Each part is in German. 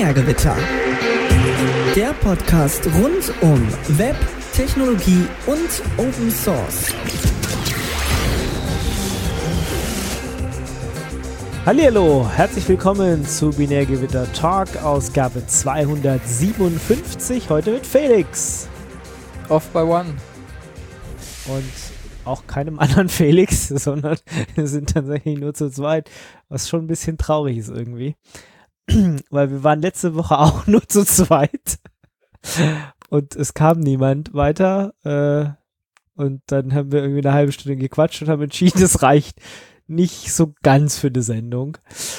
Binärgewitter. Der Podcast rund um Web, Technologie und Open Source. Hallihallo, herzlich willkommen zu Binärgewitter Talk, Ausgabe 257. Heute mit Felix. Off by one. Und auch keinem anderen Felix, sondern wir sind tatsächlich nur zu zweit, was schon ein bisschen traurig ist irgendwie. Weil wir waren letzte Woche auch nur zu zweit und es kam niemand weiter und dann haben wir irgendwie eine halbe Stunde gequatscht und haben entschieden, es reicht nicht so ganz für eine Sendung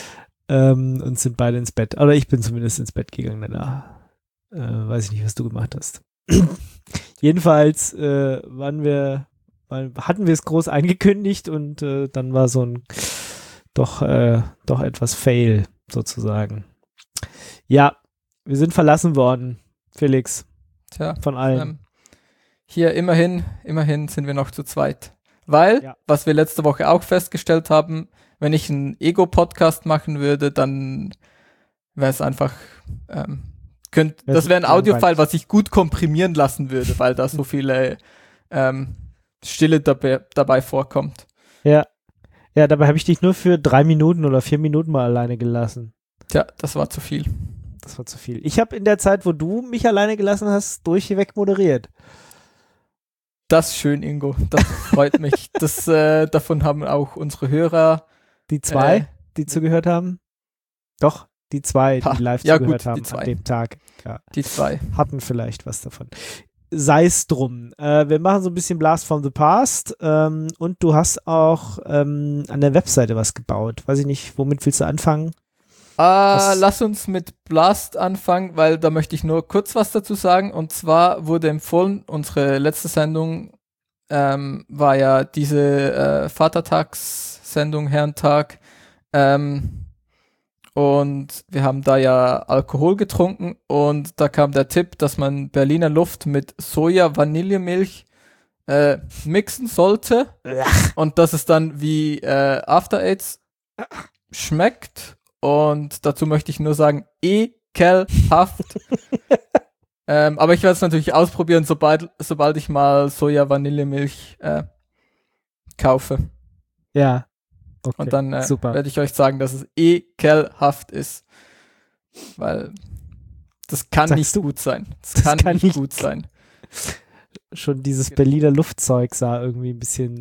und sind beide ins Bett. Oder ich bin zumindest ins Bett gegangen danach. Weiß ich nicht, was du gemacht hast. Jedenfalls hatten wir es groß angekündigt und dann war so ein doch etwas Fail sozusagen. Ja, wir sind verlassen worden, Felix. Tja, von allen. Hier immerhin sind wir noch zu zweit. Weil, was wir letzte Woche auch festgestellt haben, wenn ich einen Ego-Podcast machen würde, dann wäre es einfach, das wäre ein Audiofile, was ich gut komprimieren lassen würde, weil da so viele Stille dabei vorkommt. Ja, dabei habe ich dich nur für 3 Minuten oder 4 Minuten mal alleine gelassen. Tja, das war zu viel. Ich habe in der Zeit, wo du mich alleine gelassen hast, durchweg moderiert. Das ist schön, Ingo. Das freut mich. Davon haben auch unsere Hörer. Die 2, die zugehört haben? Doch, die 2, die live zugehört haben an dem Tag. Ja. Die 2. Hatten vielleicht was davon. Sei es drum. Wir machen so ein bisschen Blast from the Past und du hast auch an der Webseite was gebaut. Weiß ich nicht, womit willst du anfangen? Lass uns mit Blast anfangen, weil da möchte ich nur kurz was dazu sagen. Und zwar wurde empfohlen, unsere letzte Sendung war ja diese Vatertagssendung, Herrentag. Und wir haben da ja Alkohol getrunken und da kam der Tipp, dass man Berliner Luft mit Soja-Vanillemilch mixen sollte und dass es dann wie After Eights schmeckt. Und dazu möchte ich nur sagen, ekelhaft. Aber ich werde es natürlich ausprobieren, sobald ich mal Soja-Vanillemilch kaufe. Ja. Okay, und dann werde ich euch sagen, dass es ekelhaft ist. Weil das kann nicht gut sein. Das kann nicht gut sein. Schon dieses Berliner Luftzeug sah irgendwie ein bisschen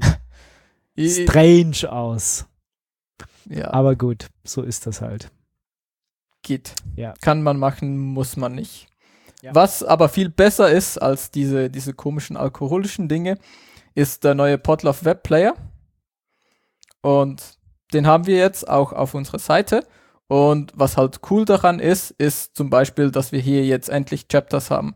strange aus. Ja. Aber gut, so ist das halt. Geht. Ja. Kann man machen, muss man nicht. Ja. Was aber viel besser ist als diese komischen alkoholischen Dinge, ist der neue Podlove Web Player. Und den haben wir jetzt auch auf unserer Seite. Und was halt cool daran ist zum Beispiel, dass wir hier jetzt endlich Chapters haben.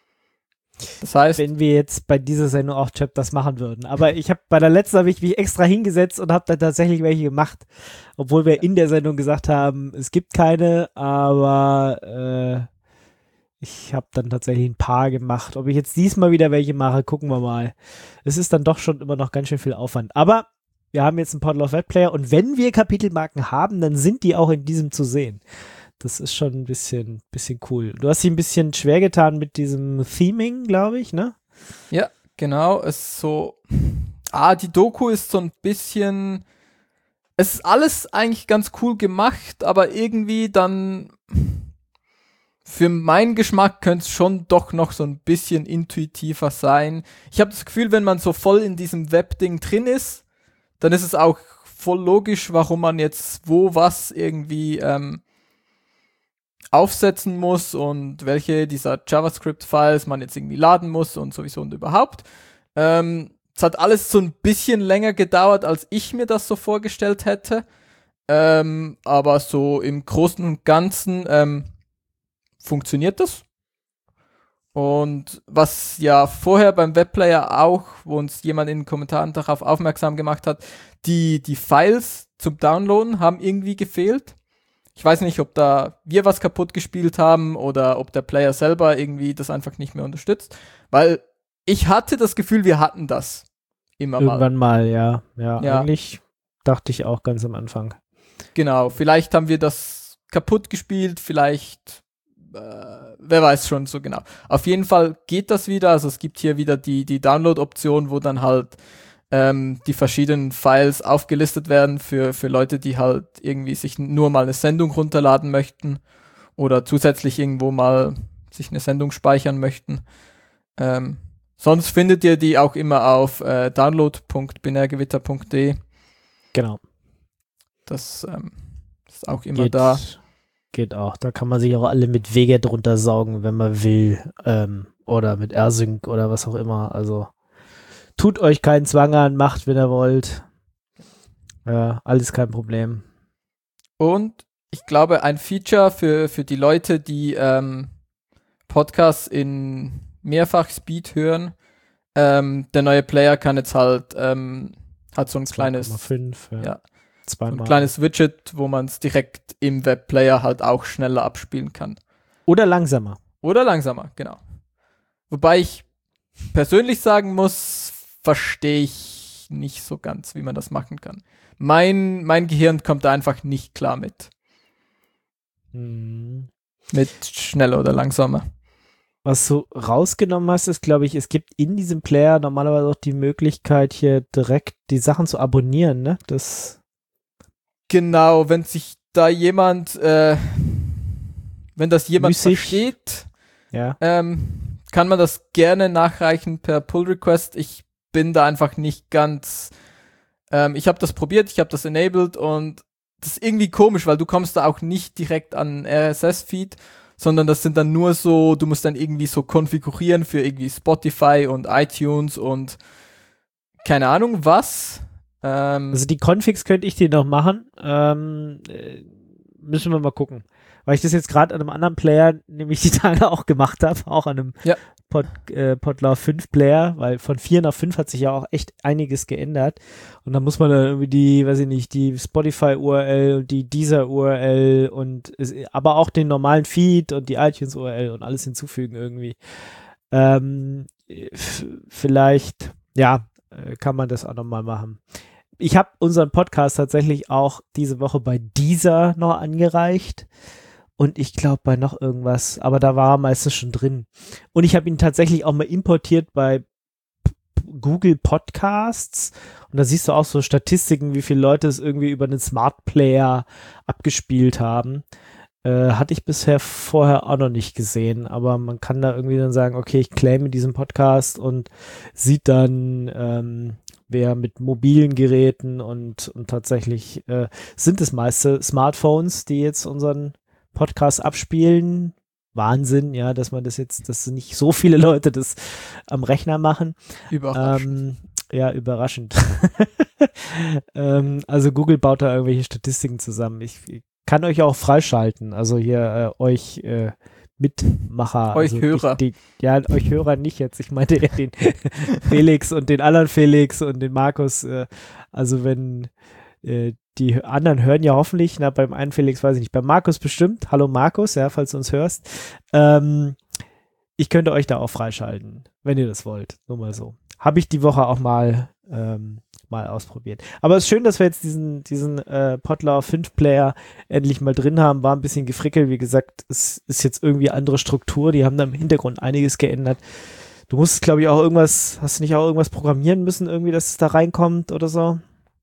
Das heißt, wenn wir jetzt bei dieser Sendung auch Chapters machen würden. Aber bei der letzten habe ich mich extra hingesetzt und habe da tatsächlich welche gemacht. Obwohl wir in der Sendung gesagt haben, es gibt keine, aber ich habe dann tatsächlich ein paar gemacht. Ob ich jetzt diesmal wieder welche mache, gucken wir mal. Es ist dann doch schon immer noch ganz schön viel Aufwand. Aber wir haben jetzt einen Podlove Web Player und wenn wir Kapitelmarken haben, dann sind die auch in diesem zu sehen. Das ist schon ein bisschen cool. Du hast dich ein bisschen schwer getan mit diesem Theming, glaube ich, ne? Ja, genau. Es ist so, die Doku ist so ein bisschen, es ist alles eigentlich ganz cool gemacht, aber irgendwie dann, für meinen Geschmack könnte es schon doch noch so ein bisschen intuitiver sein. Ich habe das Gefühl, wenn man so voll in diesem Web-Ding drin ist, dann ist es auch voll logisch, warum man jetzt was irgendwie aufsetzen muss und welche dieser JavaScript-Files man jetzt irgendwie laden muss und sowieso und überhaupt. Es hat alles so ein bisschen länger gedauert, als ich mir das so vorgestellt hätte. Aber so im Großen und Ganzen funktioniert das. Und was ja vorher beim Webplayer auch, wo uns jemand in den Kommentaren darauf aufmerksam gemacht hat, die Files zum Downloaden haben irgendwie gefehlt. Ich weiß nicht, ob da wir was kaputt gespielt haben oder ob der Player selber irgendwie das einfach nicht mehr unterstützt. Weil ich hatte das Gefühl, wir hatten das irgendwann mal. Ja. Eigentlich dachte ich auch ganz am Anfang. Genau, vielleicht haben wir das kaputt gespielt, vielleicht wer weiß schon so genau. Auf jeden Fall geht das wieder, also es gibt hier wieder die Download-Option, wo dann halt die verschiedenen Files aufgelistet werden für Leute, die halt irgendwie sich nur mal eine Sendung runterladen möchten oder zusätzlich irgendwo mal sich eine Sendung speichern möchten. Sonst findet ihr die auch immer auf download.binärgewitter.de. Genau. Das ist auch immer da. Geht auch. Da kann man sich auch alle mit Wege drunter saugen, wenn man will. Oder mit AirSync oder was auch immer. Also tut euch keinen Zwang an, macht, wenn ihr wollt. Alles kein Problem. Und ich glaube, ein Feature für die Leute, die Podcasts in Mehrfach-Speed hören, der neue Player kann jetzt halt, hat so ein kleines 2,5, ja, zweimal. ein kleines Widget, wo man es direkt im Webplayer halt auch schneller abspielen kann. Oder langsamer. Oder langsamer, genau. Wobei ich persönlich sagen muss, verstehe ich nicht so ganz, wie man das machen kann. Mein Gehirn kommt da einfach nicht klar mit. Mit schneller oder langsamer. Was du rausgenommen hast, ist, glaube ich, es gibt in diesem Player normalerweise auch die Möglichkeit, hier direkt die Sachen zu abonnieren, ne? Das Genau, wenn sich da jemand, wenn das jemand müßig versteht, ja. Kann man das gerne nachreichen per Pull-Request. Ich bin da einfach nicht ganz, ich habe das probiert, ich habe das enabled und das ist irgendwie komisch, weil du kommst da auch nicht direkt an RSS-Feed, sondern das sind dann nur so, du musst dann irgendwie so konfigurieren für irgendwie Spotify und iTunes und keine Ahnung was. Also die Configs könnte ich dir noch machen. Müssen wir mal gucken. Weil ich das jetzt gerade an einem anderen Player nämlich die Tage auch gemacht habe, auch an einem Podlove 5 Player, weil von 4 nach 5 hat sich ja auch echt einiges geändert. Und dann muss man dann irgendwie die, weiß ich nicht, die Spotify-URL und die Deezer-URL und aber auch den normalen Feed und die iTunes-URL und alles hinzufügen irgendwie. Vielleicht, ja, kann man das auch nochmal machen. Ich habe unseren Podcast tatsächlich auch diese Woche bei Deezer noch angereicht und ich glaube bei noch irgendwas, aber da war er meistens schon drin. Und ich habe ihn tatsächlich auch mal importiert bei Google Podcasts und da siehst du auch so Statistiken, wie viele Leute es irgendwie über einen Smart Player abgespielt haben. Hatte ich bisher vorher auch noch nicht gesehen, aber man kann da irgendwie dann sagen, okay, ich claime diesen Podcast und sieht dann, wer mit mobilen Geräten und tatsächlich sind es meiste Smartphones, die jetzt unseren Podcast abspielen. Wahnsinn, ja, dass nicht so viele Leute das am Rechner machen. Überraschend. Ja, überraschend. Also Google baut da irgendwelche Statistiken zusammen. Ich kann euch auch freischalten, also hier euch Mitmacher. Euch also Hörer. Euch Hörer nicht jetzt. Ich meinte eher den Felix und den anderen Felix und den Markus. Also wenn die anderen hören ja hoffentlich, beim einen Felix weiß ich nicht, beim Markus bestimmt. Hallo Markus, ja, falls du uns hörst. Ich könnte euch da auch freischalten, wenn ihr das wollt. Nur mal so. Habe ich die Woche auch mal ausprobiert. Aber es ist schön, dass wir jetzt diesen Podlove 5 Player endlich mal drin haben. War ein bisschen gefrickelt. Wie gesagt, es ist jetzt irgendwie andere Struktur. Die haben da im Hintergrund einiges geändert. Du musst, glaube ich, hast du nicht auch irgendwas programmieren müssen, irgendwie, dass es da reinkommt oder so?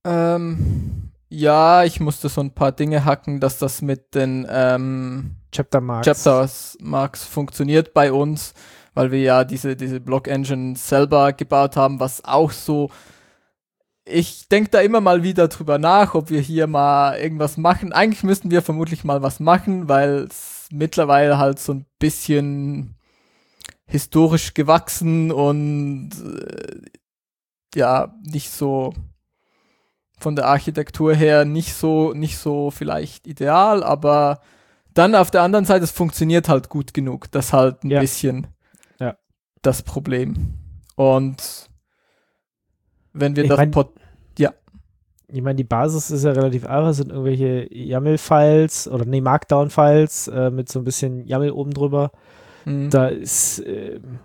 Ja, ich musste so ein paar Dinge hacken, dass das mit den Chapter Marks funktioniert bei uns, weil wir ja diese Block Engine selber gebaut haben, was auch so. Ich denke da immer mal wieder drüber nach, ob wir hier mal irgendwas machen. Eigentlich müssten wir vermutlich mal was machen, weil es mittlerweile halt so ein bisschen historisch gewachsen und ja, nicht so von der Architektur her nicht so vielleicht ideal, aber dann auf der anderen Seite, es funktioniert halt gut genug. Das ist halt ein bisschen das Problem. Und wenn wir ich meine, die Basis ist ja relativ einfach, es sind irgendwelche YAML-Files oder Markdown-Files mit so ein bisschen YAML oben drüber. Da ist,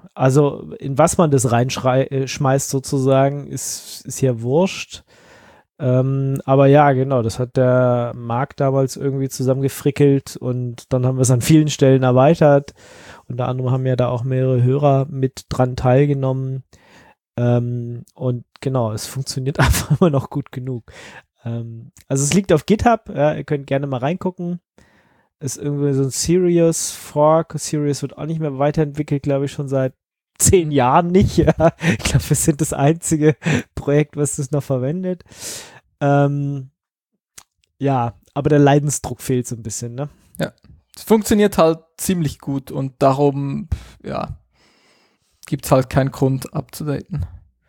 also in was man das reinschmeißt sozusagen, ist ja wurscht. Aber ja, genau, das hat der Marc damals irgendwie zusammengefrickelt und dann haben wir es an vielen Stellen erweitert. Unter anderem haben ja da auch mehrere Hörer mit dran teilgenommen. Und genau, es funktioniert einfach immer noch gut genug. Also es liegt auf GitHub, ja, ihr könnt gerne mal reingucken. Ist irgendwie so ein Serious Fork. Serious wird auch nicht mehr weiterentwickelt, glaube ich, schon seit 10 Jahren nicht. Ja. Ich glaube, wir sind das einzige Projekt, was das noch verwendet. Ja, aber der Leidensdruck fehlt so ein bisschen, ne? Ja, es funktioniert halt ziemlich gut und darum, ja, gibt es halt keinen Grund abzudaten.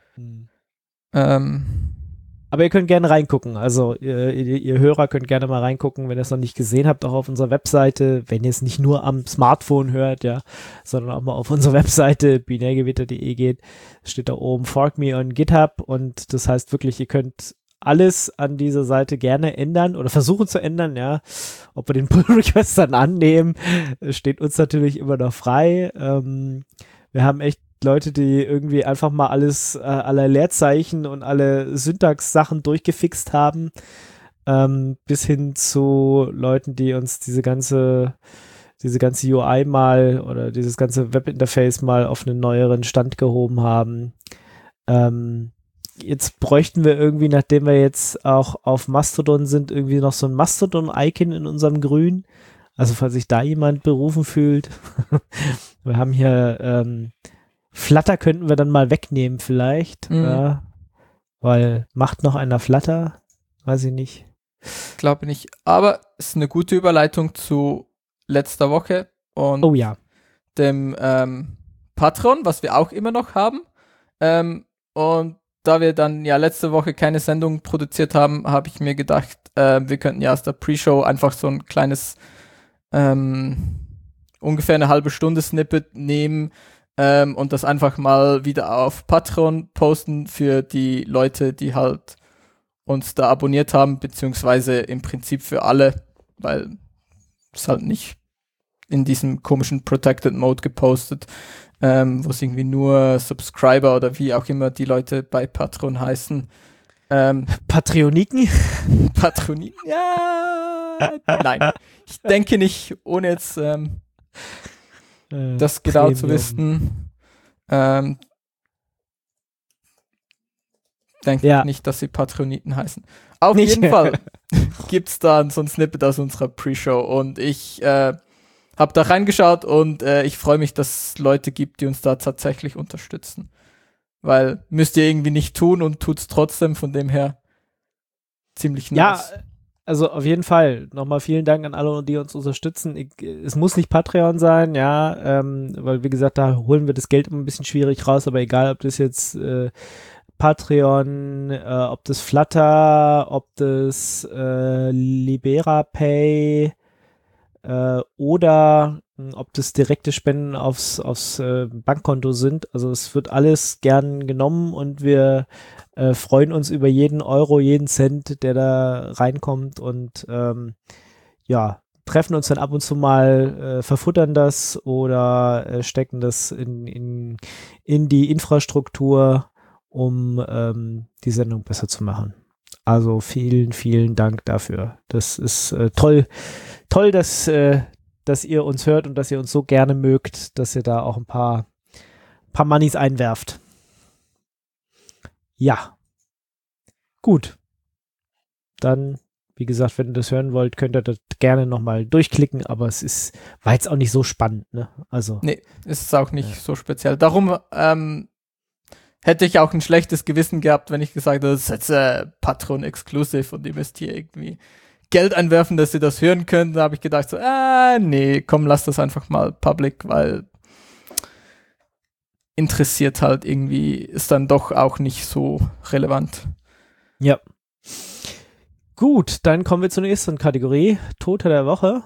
Aber ihr könnt gerne reingucken. Also ihr Hörer könnt gerne mal reingucken, wenn ihr es noch nicht gesehen habt, auch auf unserer Webseite. Wenn ihr es nicht nur am Smartphone hört, ja, sondern auch mal auf unserer Webseite binärgewitter.de geht, steht da oben Fork Me on GitHub und das heißt wirklich, ihr könnt alles an dieser Seite gerne ändern oder versuchen zu ändern, ja. Ob wir den Pull-Request dann annehmen, steht uns natürlich immer noch frei. Wir haben echt Leute, die irgendwie einfach mal alles, alle Leerzeichen und alle Syntax-Sachen durchgefixt haben, bis hin zu Leuten, die uns diese ganze UI mal oder dieses ganze Webinterface mal auf einen neueren Stand gehoben haben. Jetzt bräuchten wir irgendwie, nachdem wir jetzt auch auf Mastodon sind, irgendwie noch so ein Mastodon-Icon in unserem Grün. Also falls sich da jemand berufen fühlt. Wir haben hier Flutter könnten wir dann mal wegnehmen vielleicht. Weil macht noch einer Flutter? Weiß ich nicht. Glaube nicht. Aber es ist eine gute Überleitung zu letzter Woche und dem Patreon, was wir auch immer noch haben. Und da wir dann ja letzte Woche keine Sendung produziert haben, habe ich mir gedacht, wir könnten ja aus der Pre-Show einfach so ein kleines ungefähr eine halbe Stunde Snippet nehmen und das einfach mal wieder auf Patreon posten für die Leute, die halt uns da abonniert haben, beziehungsweise im Prinzip für alle, weil es halt nicht in diesem komischen Protected Mode gepostet, wo es irgendwie nur Subscriber oder wie auch immer die Leute bei Patreon heißen. Patreoniken? Patreoniken? Ja. Nein. Ich denke nicht, ohne jetzt das genau Premium zu wissen. Denke nicht, dass sie Patreoniten heißen. Auf jeden Fall gibt's da so ein Snippet aus unserer Pre-Show und ich habe da reingeschaut und ich freue mich, dass es Leute gibt, die uns da tatsächlich unterstützen. Weil müsst ihr irgendwie nicht tun und tut's trotzdem, von dem her ziemlich nice. Ja, also auf jeden Fall. Nochmal vielen Dank an alle, die uns unterstützen. Es muss nicht Patreon sein, ja, weil wie gesagt, da holen wir das Geld immer ein bisschen schwierig raus, aber egal, ob das jetzt Patreon, ob das Flutter, ob das LiberaPay oder ob das direkte Spenden aufs Bankkonto sind. Also es wird alles gern genommen und wir freuen uns über jeden Euro, jeden Cent, der da reinkommt und treffen uns dann ab und zu mal, verfuttern das oder stecken das in die Infrastruktur, um die Sendung besser zu machen. Also vielen, vielen Dank dafür. Das ist toll, dass ihr uns hört und dass ihr uns so gerne mögt, dass ihr da auch ein paar Moneys einwerft. Ja. Gut. Dann, wie gesagt, wenn ihr das hören wollt, könnt ihr das gerne nochmal durchklicken, aber war jetzt auch nicht so spannend, ne? Also. Nee, ist auch nicht so speziell. Darum hätte ich auch ein schlechtes Gewissen gehabt, wenn ich gesagt hätte, das ist jetzt Patreon Exclusive und ihr müsst hier irgendwie Geld einwerfen, dass ihr das hören könnt. Da habe ich gedacht so, nee, komm, lass das einfach mal public, weil interessiert halt irgendwie, ist dann doch auch nicht so relevant. Ja. Gut, dann kommen wir zur nächsten Kategorie. Tote der Woche.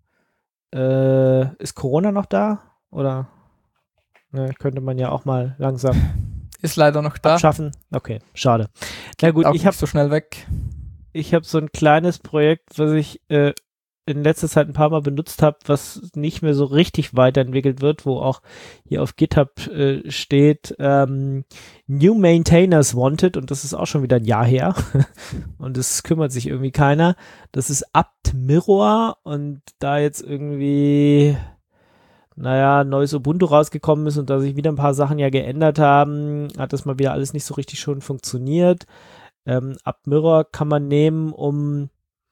Ist Corona noch da? Oder könnte man ja auch mal langsam ist leider noch da. Abschaffen. Okay, schade. Na gut, ich habe so schnell weg. Ich habe so ein kleines Projekt, was ich in letzter Zeit ein paar Mal benutzt habe, was nicht mehr so richtig weiterentwickelt wird, wo auch hier auf GitHub steht, New Maintainers Wanted, und das ist auch schon wieder ein Jahr her und es kümmert sich irgendwie keiner. Das ist apt-mirror, und da jetzt irgendwie neues Ubuntu rausgekommen ist und da sich wieder ein paar Sachen ja geändert haben, hat das mal wieder alles nicht so richtig schon funktioniert. apt-mirror kann man nehmen, um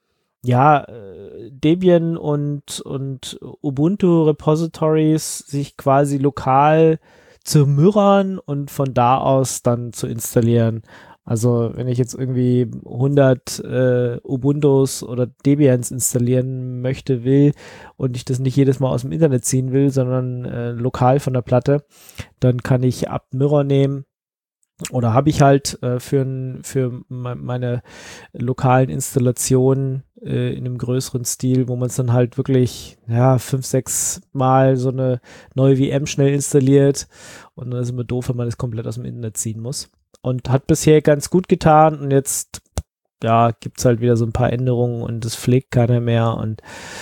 Debian und Ubuntu Repositories sich quasi lokal zu mirrorn und von da aus dann zu installieren. Also wenn ich jetzt irgendwie 100 Ubuntus oder Debians installieren will und ich das nicht jedes Mal aus dem Internet ziehen will, sondern lokal von der Platte, dann kann ich apt-mirror nehmen. Oder habe ich halt für meine lokalen Installationen in einem größeren Stil, wo man es dann halt wirklich 5-6 Mal so eine neue VM schnell installiert, und dann ist es immer doof, wenn man das komplett aus dem Internet ziehen muss. Und hat bisher ganz gut getan, und jetzt gibt es halt wieder so ein paar Änderungen und es pflegt keiner mehr, und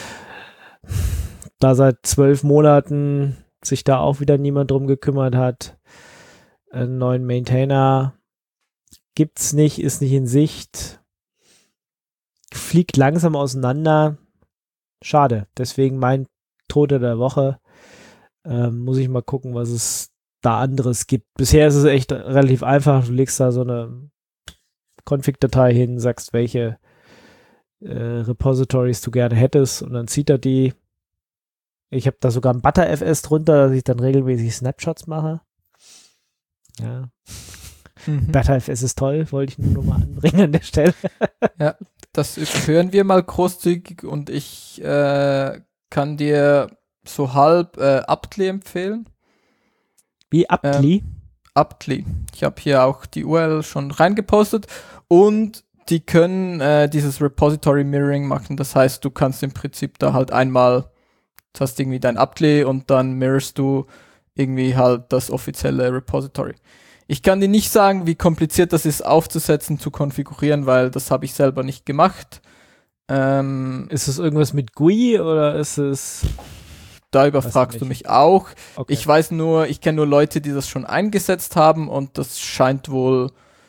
da seit 12 Monaten sich da auch wieder niemand drum gekümmert hat, einen neuen Maintainer gibt's nicht, ist nicht in Sicht, fliegt langsam auseinander. Schade. Deswegen mein Tote der Woche. Muss ich mal gucken, was es da anderes gibt. Bisher ist es echt relativ einfach. Du legst da so eine Config-Datei hin, sagst, welche Repositories du gerne hättest, und dann zieht er die. Ich habe da sogar ein ButterFS drunter, dass ich dann regelmäßig Snapshots mache. Ja. ButterFS ist toll, wollte ich nur mal anbringen an der Stelle. Ja, das hören wir mal großzügig, und ich kann dir so halb apt-li empfehlen. Wie apt-li? apt-li. Ich habe hier auch die URL schon reingepostet, und die können dieses Repository Mirroring machen. Das heißt, du kannst im Prinzip da halt einmal, du hast irgendwie dein apt-li und dann mirrorst du irgendwie halt das offizielle Repository. Ich kann dir nicht sagen, wie kompliziert das ist aufzusetzen, zu konfigurieren, weil das habe ich selber nicht gemacht. Ist es irgendwas mit GUI oder ist es... Da überfragst du mich auch. Okay. Ich kenne nur Leute, die das schon eingesetzt haben, und das scheint wohl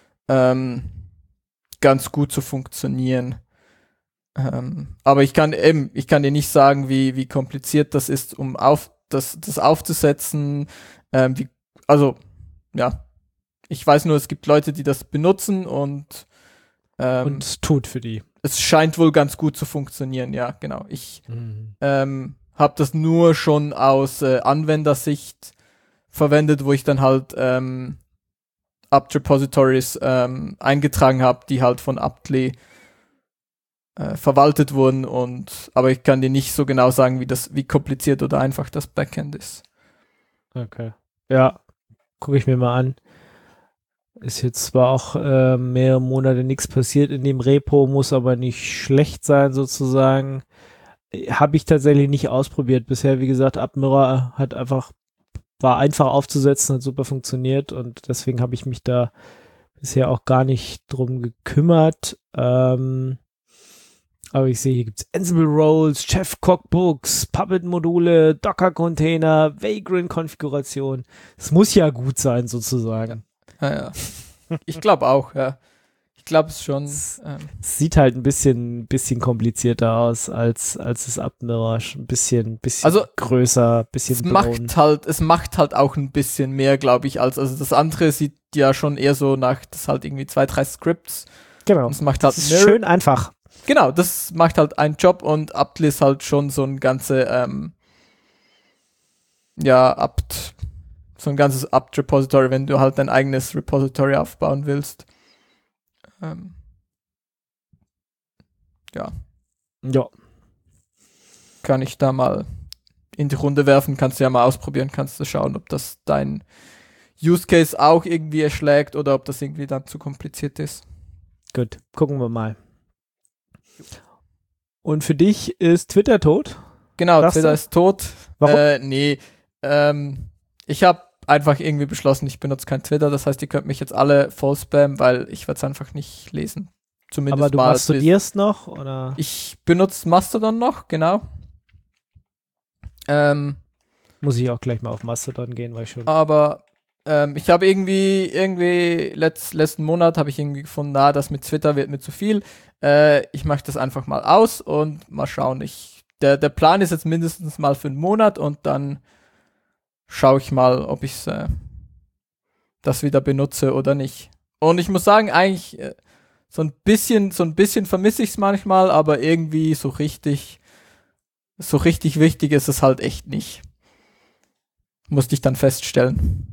ganz gut zu funktionieren. Aber ich kann dir nicht sagen, wie kompliziert das ist, um das aufzusetzen. Ich weiß nur, es gibt Leute, die das benutzen, und es tut für die. Es scheint wohl ganz gut zu funktionieren, ja, genau. Ich habe das nur schon aus Anwendersicht verwendet, wo ich dann halt apt-repositories eingetragen habe, die halt von apt-li verwaltet wurden, aber ich kann dir nicht so genau sagen, wie kompliziert oder einfach das Backend ist. Okay. Ja, gucke ich mir mal an. Ist jetzt zwar auch mehrere Monate nichts passiert in dem Repo, muss aber nicht schlecht sein sozusagen. Habe ich tatsächlich nicht ausprobiert. Bisher, wie gesagt, apt-mirror war einfach aufzusetzen, hat super funktioniert, und deswegen habe ich mich da bisher auch gar nicht drum gekümmert. Aber ich sehe, hier gibt es Ansible Roles, Chef Cookbooks, Puppet-Module, Docker-Container, Vagrant-Konfiguration. Es muss ja gut sein, sozusagen. Ja. Ich glaube auch, ja. Ich glaube es schon. Es sieht halt ein bisschen komplizierter aus als das apt-mirror. Ein bisschen also, größer, ein bisschen es macht halt auch ein bisschen mehr, glaube ich, also das andere sieht ja schon eher so nach, das halt irgendwie 2-3 Scripts. Genau. Und es macht halt das ist schön einfach. Genau, das macht halt einen Job, und apt-li ist halt schon so ein ganze so ein ganzes apt-Repository, wenn du halt dein eigenes Repository aufbauen willst. Ja. Kann ich da mal in die Runde werfen, kannst du ja mal ausprobieren, kannst du schauen, ob das dein Use Case auch irgendwie erschlägt oder ob das irgendwie dann zu kompliziert ist. Gut, gucken wir mal. Und für dich ist Twitter tot? Genau, Twitter ist tot. Warum? Nee, ich habe einfach irgendwie beschlossen, ich benutze kein Twitter, das heißt, ihr könnt mich jetzt alle voll spammen, weil ich werde es einfach nicht lesen. zumindest Aber du mal. mastodierst noch, oder? Ich benutze Mastodon noch, genau. Muss ich auch gleich mal auf Mastodon gehen, weil ich schon. Aber ich habe irgendwie letzten Monat habe ich irgendwie gefunden, das mit Twitter wird mir zu viel. Ich mache das einfach mal aus und mal schauen. Der Plan ist jetzt mindestens mal für einen Monat und dann schaue ich mal, ob ich das wieder benutze oder nicht. Und ich muss sagen, eigentlich so ein bisschen vermisse ich es manchmal, aber irgendwie so richtig wichtig ist es halt echt nicht. Musste ich dann feststellen.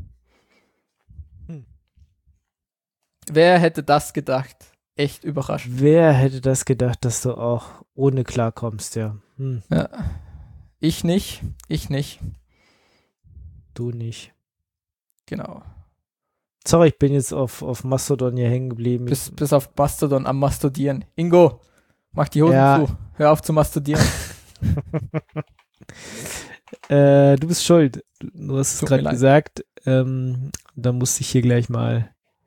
Wer hätte das gedacht? Echt überrascht. Wer hätte das gedacht, dass du auch ohne klarkommst, ja. Ja. Ich nicht. Du nicht. Genau. Sorry, ich bin jetzt auf Mastodon hier hängen geblieben. Bis auf Mastodon am Mastodieren. Ingo, mach die Hosen zu. Hör auf zu mastodieren. Du bist schuld. Du hast es gerade gesagt. Da musste ich hier gleich mal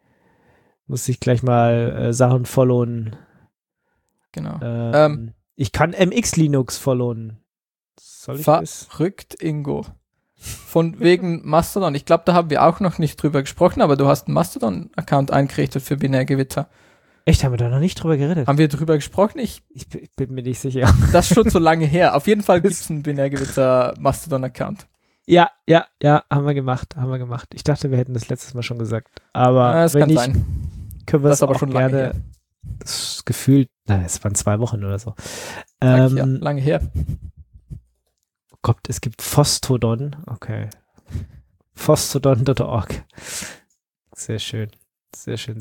Sachen followen. Genau. Ich kann MX Linux followen. Soll ich das? Verrückt, Ingo. Von wegen Mastodon. Ich glaube, da haben wir auch noch nicht drüber gesprochen, aber du hast einen Mastodon-Account eingerichtet für Binärgewitter. Echt, haben wir da noch nicht drüber geredet? Haben wir drüber gesprochen? Ich bin mir nicht sicher. Das ist schon so lange her. Auf jeden Fall gibt es einen Binärgewitter-Mastodon-Account. Ja, haben wir gemacht. Ich dachte, wir hätten das letztes Mal schon gesagt. Aber das wenn kann nicht, sein. können wir Das es aber auch schon lange gerne. her. Das gefühlt, es waren 2 Wochen oder so. Ja, lange her. Gott, es gibt Phostodon. Okay. Phostodon.org. Sehr schön. Sehr schön.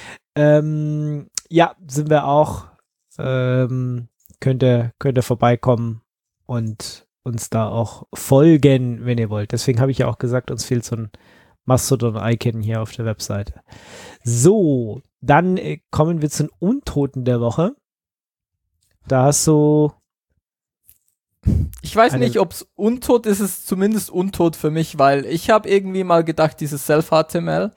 Ja, sind wir auch. Könnt ihr vorbeikommen und uns da auch folgen, wenn ihr wollt. Deswegen habe ich ja auch gesagt, uns fehlt so ein Mastodon-Icon hier auf der Webseite. So, dann kommen wir zu den Untoten der Woche. Da hast du... Ich weiß nicht, ob es untot ist, es ist zumindest untot für mich, weil ich habe irgendwie mal gedacht, dieses Self-HTML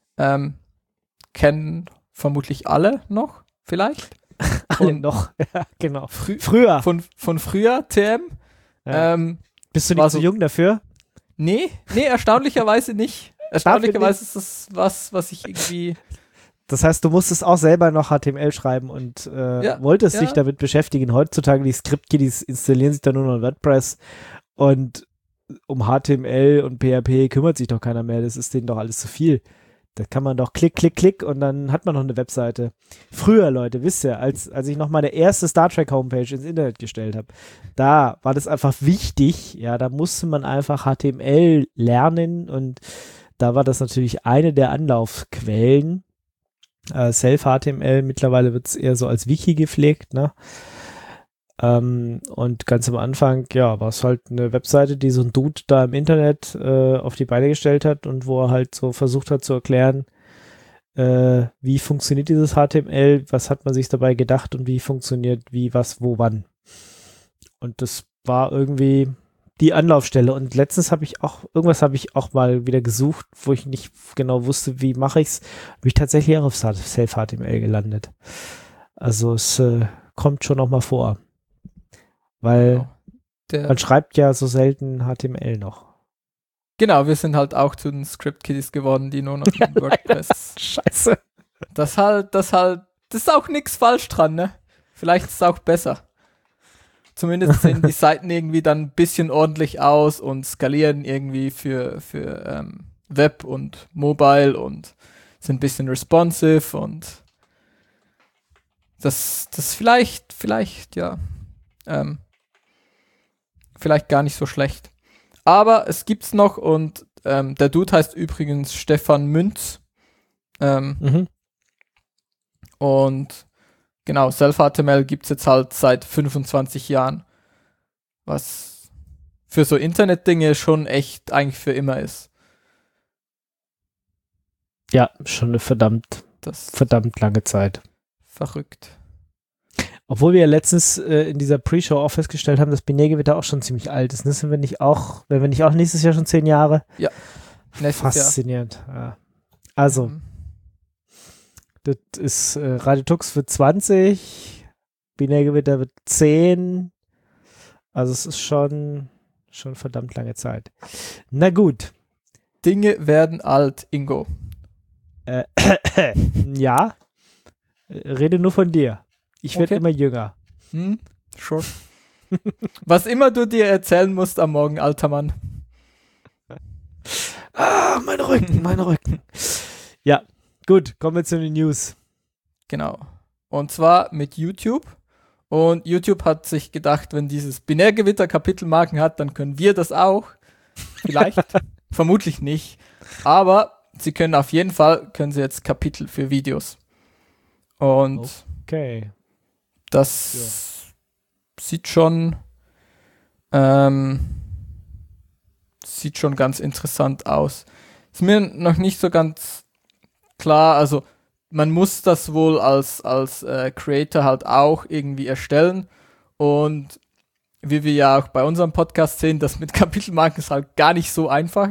kennen vermutlich alle noch, vielleicht. Alle noch, ja, genau. Früher. Von früher, TM. Ja. Bist du nicht so jung dafür? Nee, erstaunlicherweise nicht. Erstaunlicherweise ist das was ich irgendwie... Das heißt, du musstest auch selber noch HTML schreiben und wolltest dich damit beschäftigen. Heutzutage die Script-Kiddies installieren sich dann nur noch in WordPress und um HTML und PHP kümmert sich doch keiner mehr. Das ist denen doch alles zu viel. Da kann man doch klick und dann hat man noch eine Webseite. Früher, Leute, wisst ihr, als ich noch meine erste Star Trek Homepage ins Internet gestellt habe, da war das einfach wichtig. Ja, da musste man einfach HTML lernen und da war das natürlich eine der Anlaufquellen. Self-HTML, mittlerweile wird es eher so als Wiki gepflegt, ne? Und ganz am Anfang, ja, war es halt eine Webseite, die so ein Dude da im Internet auf die Beine gestellt hat und wo er halt so versucht hat zu erklären, wie funktioniert dieses HTML, was hat man sich dabei gedacht und wie funktioniert wie, was, wo, wann. Und das war irgendwie die Anlaufstelle. Und letztens habe ich auch mal wieder gesucht, wo ich nicht genau wusste, wie mache ich's, bin ich tatsächlich auch auf Self-HTML gelandet. Also es kommt schon noch mal vor. Weil man schreibt ja so selten HTML noch. Genau, wir sind halt auch zu den Script-Kiddies geworden, die nur noch in WordPress. Scheiße. Das ist auch nichts falsch dran, ne? Vielleicht ist es auch besser. Zumindest sehen die Seiten irgendwie dann ein bisschen ordentlich aus und skalieren irgendwie für Web und Mobile und sind ein bisschen responsive und das vielleicht ja vielleicht gar nicht so schlecht. Aber es gibt's noch und der Dude heißt übrigens Stefan Münz. Und genau, Self-HTML gibt's jetzt halt seit 25 Jahren. Was für so Internet-Dinge schon echt eigentlich für immer ist. Ja, schon eine verdammt lange Zeit. Verrückt. Obwohl wir ja letztens in dieser Pre-Show auch festgestellt haben, dass Binärgewitter auch schon ziemlich alt ist. Sind wir nicht auch nächstes Jahr schon 10 Jahre? Ja. Faszinierend. Ja. Also, Das ist Radiotux wird 20, Binärgewitter wird 10. Also es ist schon verdammt lange Zeit. Na gut. Dinge werden alt, Ingo. Ja. Rede nur von dir. Ich werde immer jünger. Sure. Was immer du dir erzählen musst am Morgen, alter Mann. Mein Rücken. Ja, gut, kommen wir zu den News. Genau. Und zwar mit YouTube. Und YouTube hat sich gedacht, wenn dieses Binärgewitter Kapitelmarken hat, dann können wir das auch. Vielleicht. Vermutlich nicht. Aber sie können auf jeden Fall, sie jetzt Kapitel für Videos. Und okay. Das sieht schon ganz interessant aus. Ist mir noch nicht so ganz klar, also man muss das wohl als Creator halt auch irgendwie erstellen, und wie wir ja auch bei unserem Podcast sehen, das mit Kapitelmarken ist halt gar nicht so einfach.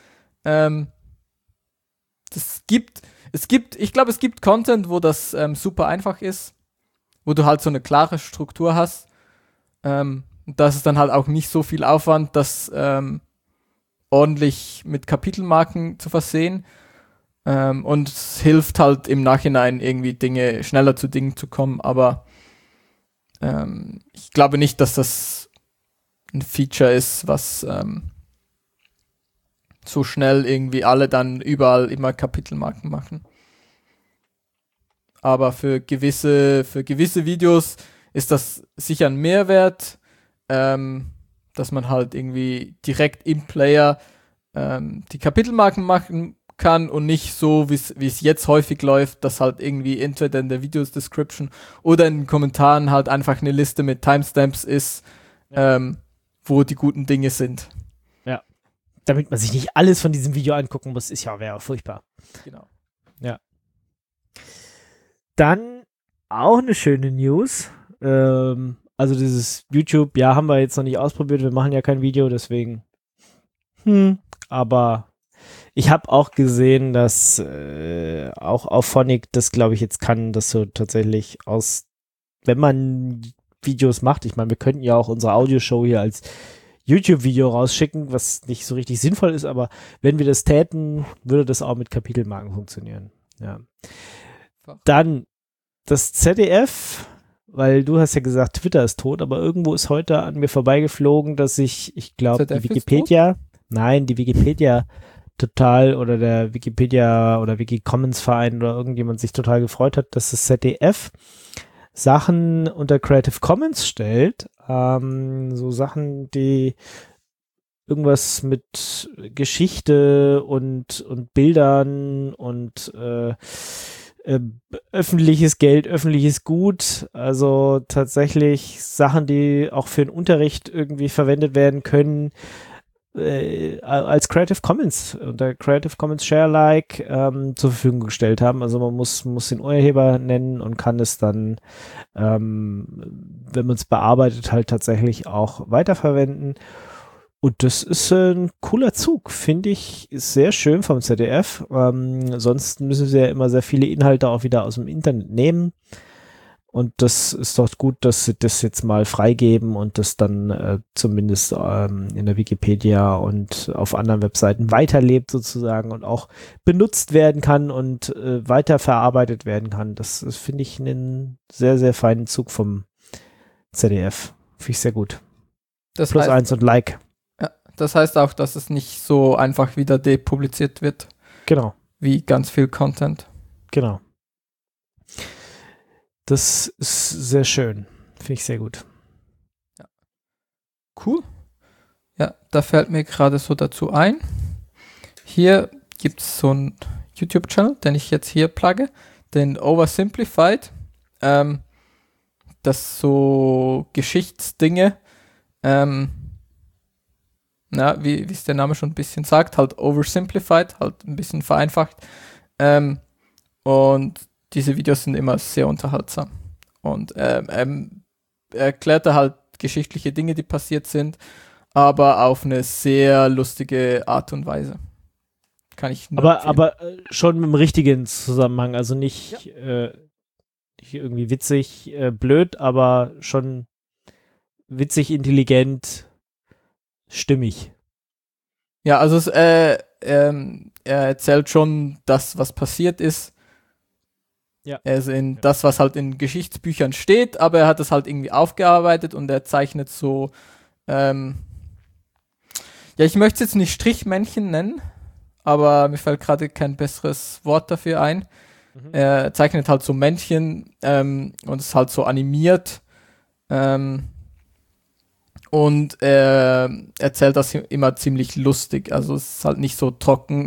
Ich glaube, es gibt Content, wo das super einfach ist, wo du halt so eine klare Struktur hast. Das ist dann halt auch nicht so viel Aufwand, das ordentlich mit Kapitelmarken zu versehen. Und es hilft halt im Nachhinein irgendwie schneller zu Dingen zu kommen, aber ich glaube nicht, dass das ein Feature ist, was so schnell irgendwie alle dann überall immer Kapitelmarken machen. Aber für gewisse Videos ist das sicher ein Mehrwert, dass man halt irgendwie direkt im Player die Kapitelmarken machen kann und nicht so, wie es jetzt häufig läuft, dass halt irgendwie entweder in der Videos-Description oder in den Kommentaren halt einfach eine Liste mit Timestamps ist, wo die guten Dinge sind. Ja. Damit man sich nicht alles von diesem Video angucken muss, wäre furchtbar. Genau. Ja. Dann auch eine schöne News. Also dieses YouTube, ja, haben wir jetzt noch nicht ausprobiert. Wir machen ja kein Video, deswegen. Aber ich habe auch gesehen, dass auch Auphonic das, glaube ich, jetzt kann, dass so tatsächlich wenn man Videos macht, ich meine, wir könnten ja auch unsere Audioshow hier als YouTube-Video rausschicken, was nicht so richtig sinnvoll ist, aber wenn wir das täten, würde das auch mit Kapitelmarken funktionieren. Ja. Dann das ZDF, weil du hast ja gesagt, Twitter ist tot, aber irgendwo ist heute an mir vorbeigeflogen, dass ich glaube, die Wikipedia total oder der Wikipedia oder Wikicommons-Verein oder irgendjemand sich total gefreut hat, dass das ZDF Sachen unter Creative Commons stellt, so Sachen, die irgendwas mit Geschichte und Bildern und öffentliches Geld, öffentliches Gut, also tatsächlich Sachen, die auch für den Unterricht irgendwie verwendet werden können, als Creative Commons unter Creative Commons Share Alike zur Verfügung gestellt haben. Also man muss den Urheber nennen und kann es dann, wenn man es bearbeitet, halt tatsächlich auch weiterverwenden. Und das ist ein cooler Zug, finde ich, ist sehr schön vom ZDF. Sonst müssen sie ja immer sehr viele Inhalte auch wieder aus dem Internet nehmen. Und das ist doch gut, dass sie das jetzt mal freigeben und das dann zumindest in der Wikipedia und auf anderen Webseiten weiterlebt sozusagen und auch benutzt werden kann und weiterverarbeitet werden kann. Das finde ich einen sehr, sehr feinen Zug vom ZDF. Finde ich sehr gut. Das Plus heißt, 1 und Like. Ja, das heißt auch, dass es nicht so einfach wieder depubliziert wird. Genau. Wie ganz viel Content. Genau. Das ist sehr schön. Finde ich sehr gut. Ja. Cool. Ja, da fällt mir gerade so dazu ein. Hier gibt es so einen YouTube-Channel, den ich jetzt hier plugge, den Oversimplified. Das so Geschichtsdinge, wie es der Name schon ein bisschen sagt, halt oversimplified, halt ein bisschen vereinfacht. Und diese Videos sind immer sehr unterhaltsam. Und er erklärt halt geschichtliche Dinge, die passiert sind, aber auf eine sehr lustige Art und Weise. Kann ich nur empfehlen. Aber schon mit dem richtigen Zusammenhang, also nicht, nicht irgendwie witzig, blöd, aber schon witzig, intelligent, stimmig. Ja, also er erzählt schon das, was passiert ist. Ja. Also in das, was halt in Geschichtsbüchern steht, aber er hat das halt irgendwie aufgearbeitet und er zeichnet so, ich möchte es jetzt nicht Strichmännchen nennen, aber mir fällt gerade kein besseres Wort dafür ein. Er zeichnet halt so Männchen und ist halt so animiert. Und er erzählt das immer ziemlich lustig. Also es ist halt nicht so trocken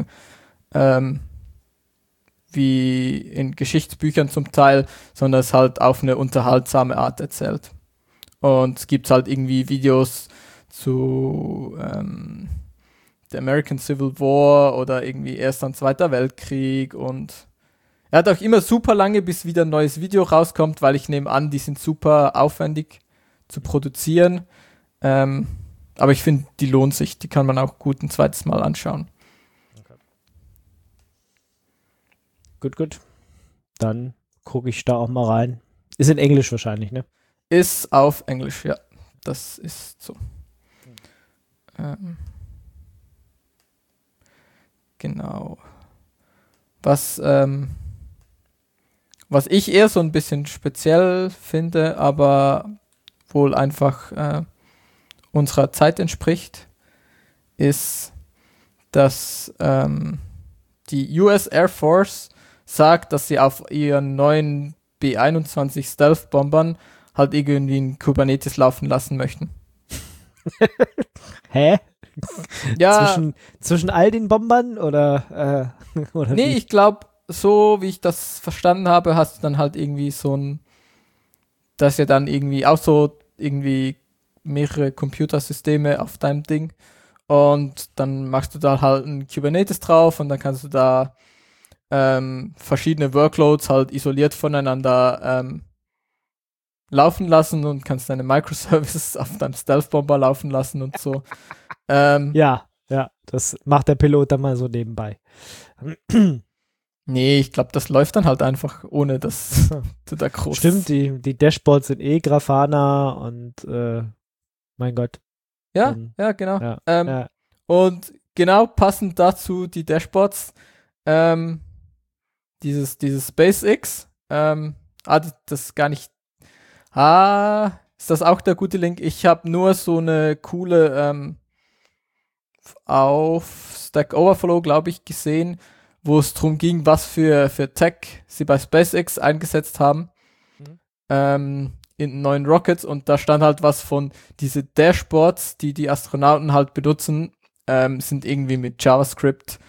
wie in Geschichtsbüchern zum Teil, sondern es halt auf eine unterhaltsame Art erzählt. Und es gibt halt irgendwie Videos zu der American Civil War oder irgendwie Erster und Zweiter Weltkrieg, und er hat auch immer super lange, bis wieder ein neues Video rauskommt, weil ich nehme an, die sind super aufwendig zu produzieren. Aber ich finde, die lohnt sich. Die kann man auch gut ein zweites Mal anschauen. Okay. Gut. Dann gucke ich da auch mal rein. Ist in Englisch wahrscheinlich, ne? Ist auf Englisch, ja. Das ist so. Genau. Was ich eher so ein bisschen speziell finde, aber wohl einfach unserer Zeit entspricht, ist, dass die US Air Force sagt, dass sie auf ihren neuen B-21 Stealth-Bombern halt irgendwie ein Kubernetes laufen lassen möchten. Hä? Ja, Zwischen all den Bombern oder nee, wie? ich glaube, so wie ich das verstanden habe, hast du dann halt irgendwie so ein, dass ja dann irgendwie auch so irgendwie mehrere Computersysteme auf deinem Ding, und dann machst du da halt ein Kubernetes drauf und dann kannst du da verschiedene Workloads halt isoliert voneinander laufen lassen und kannst deine Microservices auf deinem Stealth-Bomber laufen lassen und so. Ja, das macht der Pilot dann mal so nebenbei. Nee, ich glaube, das läuft dann halt einfach, ohne dass du da groß... Stimmt, die Dashboards sind Grafana und mein Gott. Ja, genau. Ja, ja. Und genau passend dazu die Dashboards, dieses SpaceX, das gar nicht, ist das auch der gute Link? Ich habe nur so eine coole auf Stack Overflow, glaube ich, gesehen, wo es darum ging, was für Tech sie bei SpaceX eingesetzt haben in neuen Rockets, und da stand halt was von, diese Dashboards, die Astronauten halt benutzen, sind irgendwie mit JavaScript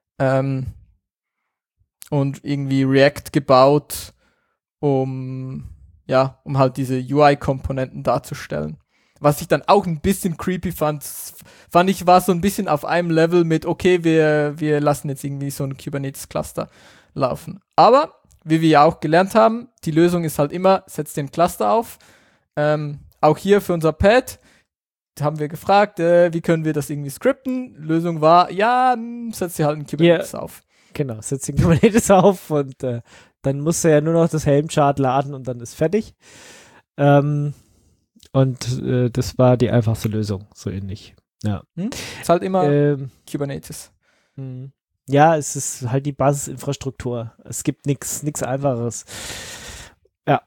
und irgendwie React gebaut, um halt diese UI-Komponenten darzustellen. Was ich dann auch ein bisschen creepy fand ich, war so ein bisschen auf einem Level mit, okay, wir lassen jetzt irgendwie so ein Kubernetes-Cluster laufen. Aber, wie wir ja auch gelernt haben, die Lösung ist halt immer, setz den Cluster auf. Auch hier für unser Pad haben wir gefragt, wie können wir das irgendwie skripten? Lösung war, setz dir halt ein Kubernetes auf. Genau, setz den Kubernetes auf und dann musst du ja nur noch das Helm-Chart laden und dann ist fertig. Und das war die einfachste Lösung, so ähnlich. Ja. Ist halt immer Kubernetes. Ja, es ist halt die Basisinfrastruktur. Es gibt nichts Einfacheres. Ja.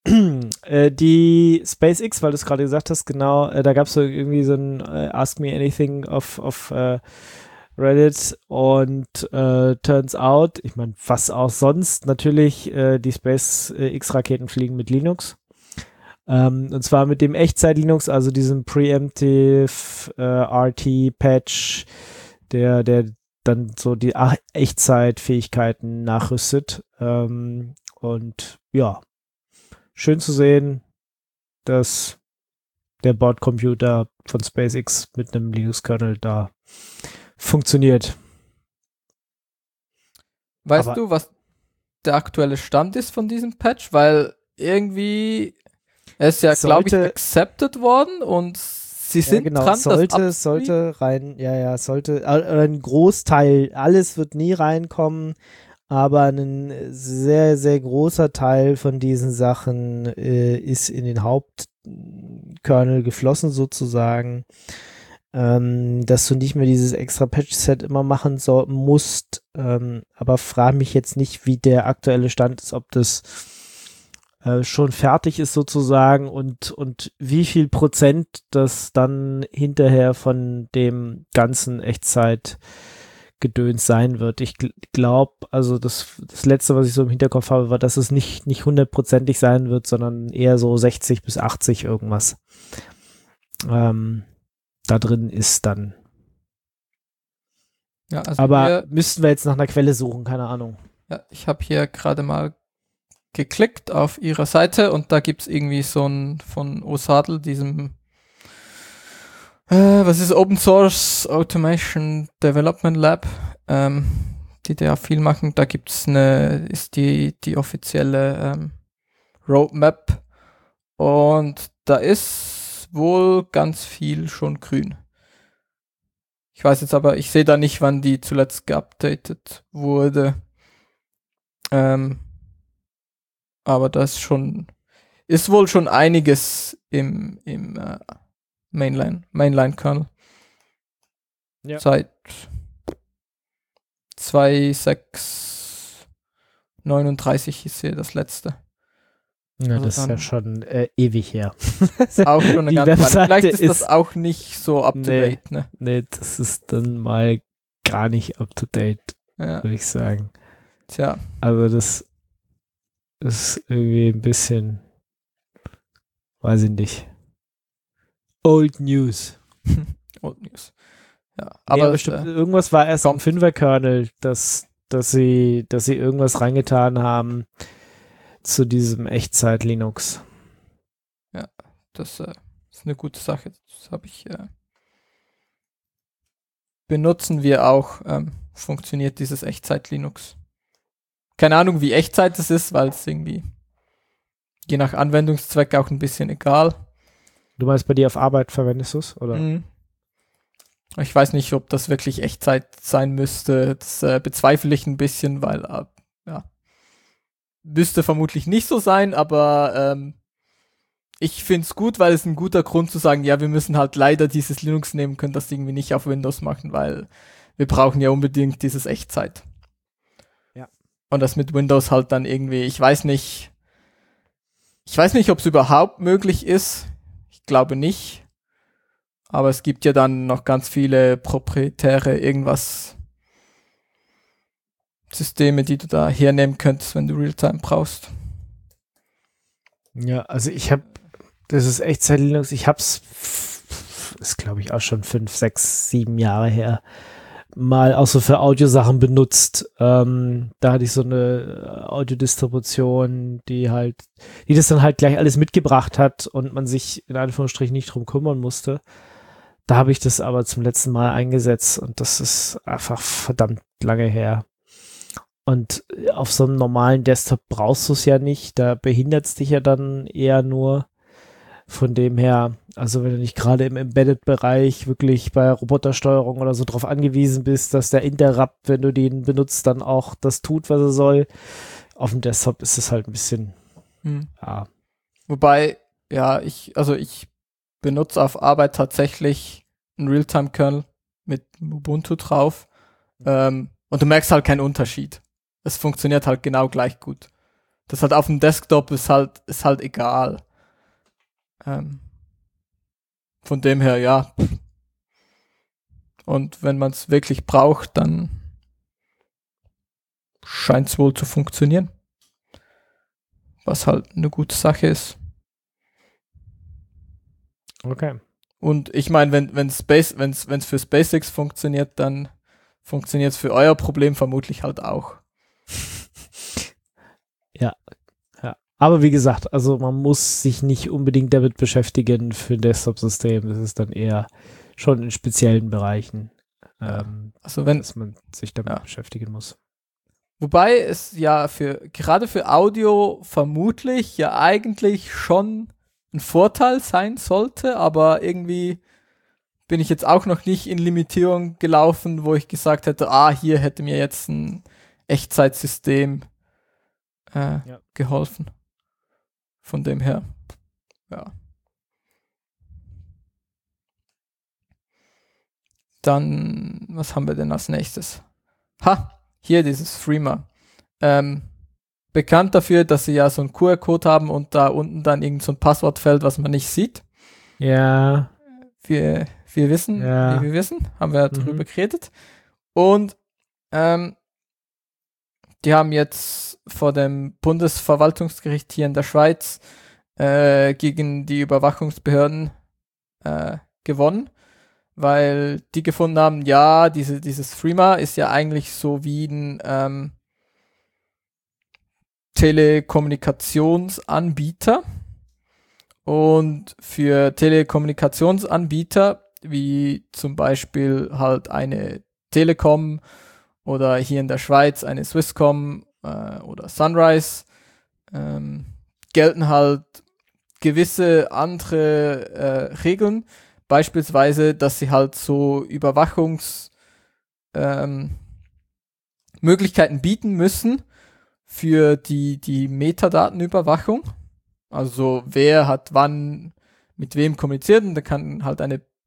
Die SpaceX, weil du es gerade gesagt hast, genau, da gab es so irgendwie so ein Ask Me Anything auf Reddit, und turns out, ich meine, was auch sonst, natürlich die SpaceX-Raketen fliegen mit Linux. Und zwar mit dem Echtzeit-Linux, also diesem Preemptive RT-Patch, der dann so die Echtzeitfähigkeiten nachrüstet. Und ja, schön zu sehen, dass der Bordcomputer von SpaceX mit einem Linux-Kernel da funktioniert. Weißt du, was der aktuelle Stand ist von diesem Patch? Weil irgendwie er ist ja, glaube ich, accepted worden und Sie sind genau, dran, sollte rein, sollte, ein Großteil, alles wird nie reinkommen, aber ein sehr, sehr großer Teil von diesen Sachen ist in den Hauptkernel geflossen sozusagen, dass du nicht mehr dieses extra Patch-Set immer machen musst, aber frage mich jetzt nicht, wie der aktuelle Stand ist, ob das schon fertig ist sozusagen und wie viel Prozent das dann hinterher von dem ganzen Echtzeit-Gedöns sein wird. Ich glaube, also das Letzte, was ich so im Hinterkopf habe, war, dass es nicht 100%ig sein wird, sondern eher so 60 bis 80 irgendwas da drin ist dann. Ja, also aber müssten wir jetzt nach einer Quelle suchen, keine Ahnung. Ja, ich habe hier gerade mal geklickt auf ihrer Seite und da gibt es irgendwie so ein von OSADL, diesem was ist Open Source Automation Development Lab, die da viel machen. Da gibt es ist die offizielle Roadmap und da ist wohl ganz viel schon grün. Ich weiß jetzt aber, ich sehe da nicht, wann die zuletzt geupdatet wurde. Aber das ist wohl schon einiges im Mainline-Kernel. Ja. Seit 2.6.39 ist hier das letzte. Ja, Also das ist ja schon ewig her. Auch schon eine Die ganze Weile. Webseite Vielleicht ist das auch nicht so up-to-date, ne? Nee, das ist dann mal gar nicht up-to-date, Ja. würde ich sagen. Tja. Also das ist irgendwie ein bisschen, weiß ich nicht. Old News. Old News. Ja, Aber aber bestimmt, irgendwas war erst am 5er-Kernel, dass sie irgendwas reingetan haben zu diesem Echtzeit-Linux. Ja, das ist eine gute Sache. Das habe ich benutzen wir auch. Funktioniert dieses Echtzeit-Linux. Keine Ahnung, wie Echtzeit das ist, weil es irgendwie je nach Anwendungszweck auch ein bisschen egal. Du meinst, bei dir auf Arbeit verwendest du es, oder? Mhm. Ich weiß nicht, ob das wirklich Echtzeit sein müsste. Das bezweifle ich ein bisschen, weil müsste vermutlich nicht so sein, aber ich finde es gut, weil es ein guter Grund zu sagen, ja, wir müssen halt leider dieses Linux nehmen, können das irgendwie nicht auf Windows machen, weil wir brauchen ja unbedingt dieses Echtzeit. Ja. Und das mit Windows halt dann irgendwie, ich weiß nicht, ob es überhaupt möglich ist. Ich glaube nicht. Aber es gibt ja dann noch ganz viele proprietäre irgendwas Systeme, die du da hernehmen könntest, wenn du Realtime brauchst. Ja, also das ist Echtzeit-Linux, ich hab's, ist glaube ich auch schon 5, 6, 7 Jahre her, mal auch so für Audiosachen benutzt. Da hatte ich so eine Audiodistribution, die das dann halt gleich alles mitgebracht hat und man sich in Anführungsstrichen nicht drum kümmern musste. Da habe ich das aber zum letzten Mal eingesetzt und das ist einfach verdammt lange her. Und auf so einem normalen Desktop brauchst du es ja nicht, da behindert es dich ja dann eher nur. Von dem her, also wenn du nicht gerade im Embedded-Bereich wirklich bei Robotersteuerung oder so drauf angewiesen bist, dass der Interrupt, wenn du den benutzt, dann auch das tut, was er soll. Auf dem Desktop ist es halt ein bisschen, ja. Wobei, ja, ich benutze auf Arbeit tatsächlich einen Realtime-Kernel mit Ubuntu drauf. Und du merkst halt keinen Unterschied. Es funktioniert halt genau gleich gut. Das halt auf dem Desktop ist halt egal. Von dem her, ja. Und wenn man es wirklich braucht, dann scheint es wohl zu funktionieren. Was halt eine gute Sache ist. Okay. Und ich meine, wenn es für SpaceX funktioniert, dann funktioniert es für euer Problem vermutlich halt auch. Ja. Aber wie gesagt, also man muss sich nicht unbedingt damit beschäftigen für ein Desktop-System. Das ist dann eher schon in speziellen Bereichen, dass man sich damit beschäftigen muss. Wobei es ja gerade für Audio vermutlich ja eigentlich schon ein Vorteil sein sollte, aber irgendwie bin ich jetzt auch noch nicht in Limitierung gelaufen, wo ich gesagt hätte, hier hätte mir jetzt ein Echtzeitsystem geholfen. Von dem her, ja. Dann, was haben wir denn als nächstes? Hier dieses Threema. Bekannt dafür, dass sie ja so einen QR-Code haben und da unten dann irgend so ein Passwortfeld, was man nicht sieht. Ja. Wir wissen, wie wir wissen, haben wir darüber geredet. Und die haben jetzt vor dem Bundesverwaltungsgericht hier in der Schweiz gegen die Überwachungsbehörden gewonnen, weil die gefunden haben, ja, dieses Threema ist ja eigentlich so wie ein Telekommunikationsanbieter. Und für Telekommunikationsanbieter, wie zum Beispiel halt eine Telekom oder hier in der Schweiz eine Swisscom oder Sunrise, gelten halt gewisse andere Regeln, beispielsweise, dass sie halt so Überwachungsmöglichkeiten bieten müssen für die Metadatenüberwachung. Also wer hat wann mit wem kommuniziert, und da kann halt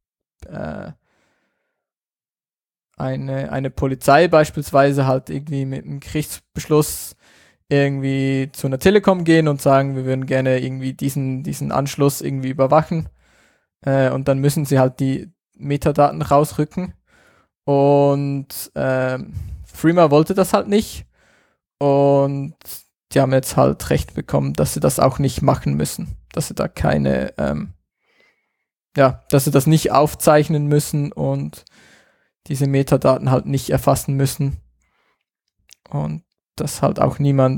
eine Polizei beispielsweise halt irgendwie mit einem Gerichtsbeschluss irgendwie zu einer Telekom gehen und sagen, wir würden gerne irgendwie diesen Anschluss irgendwie überwachen. Und dann müssen sie halt die Metadaten rausrücken. Und Threema wollte das halt nicht. Und die haben jetzt halt Recht bekommen, dass sie das auch nicht machen müssen. Dass sie da keine, dass sie das nicht aufzeichnen müssen und diese Metadaten halt nicht erfassen müssen. Und dass halt auch niemand,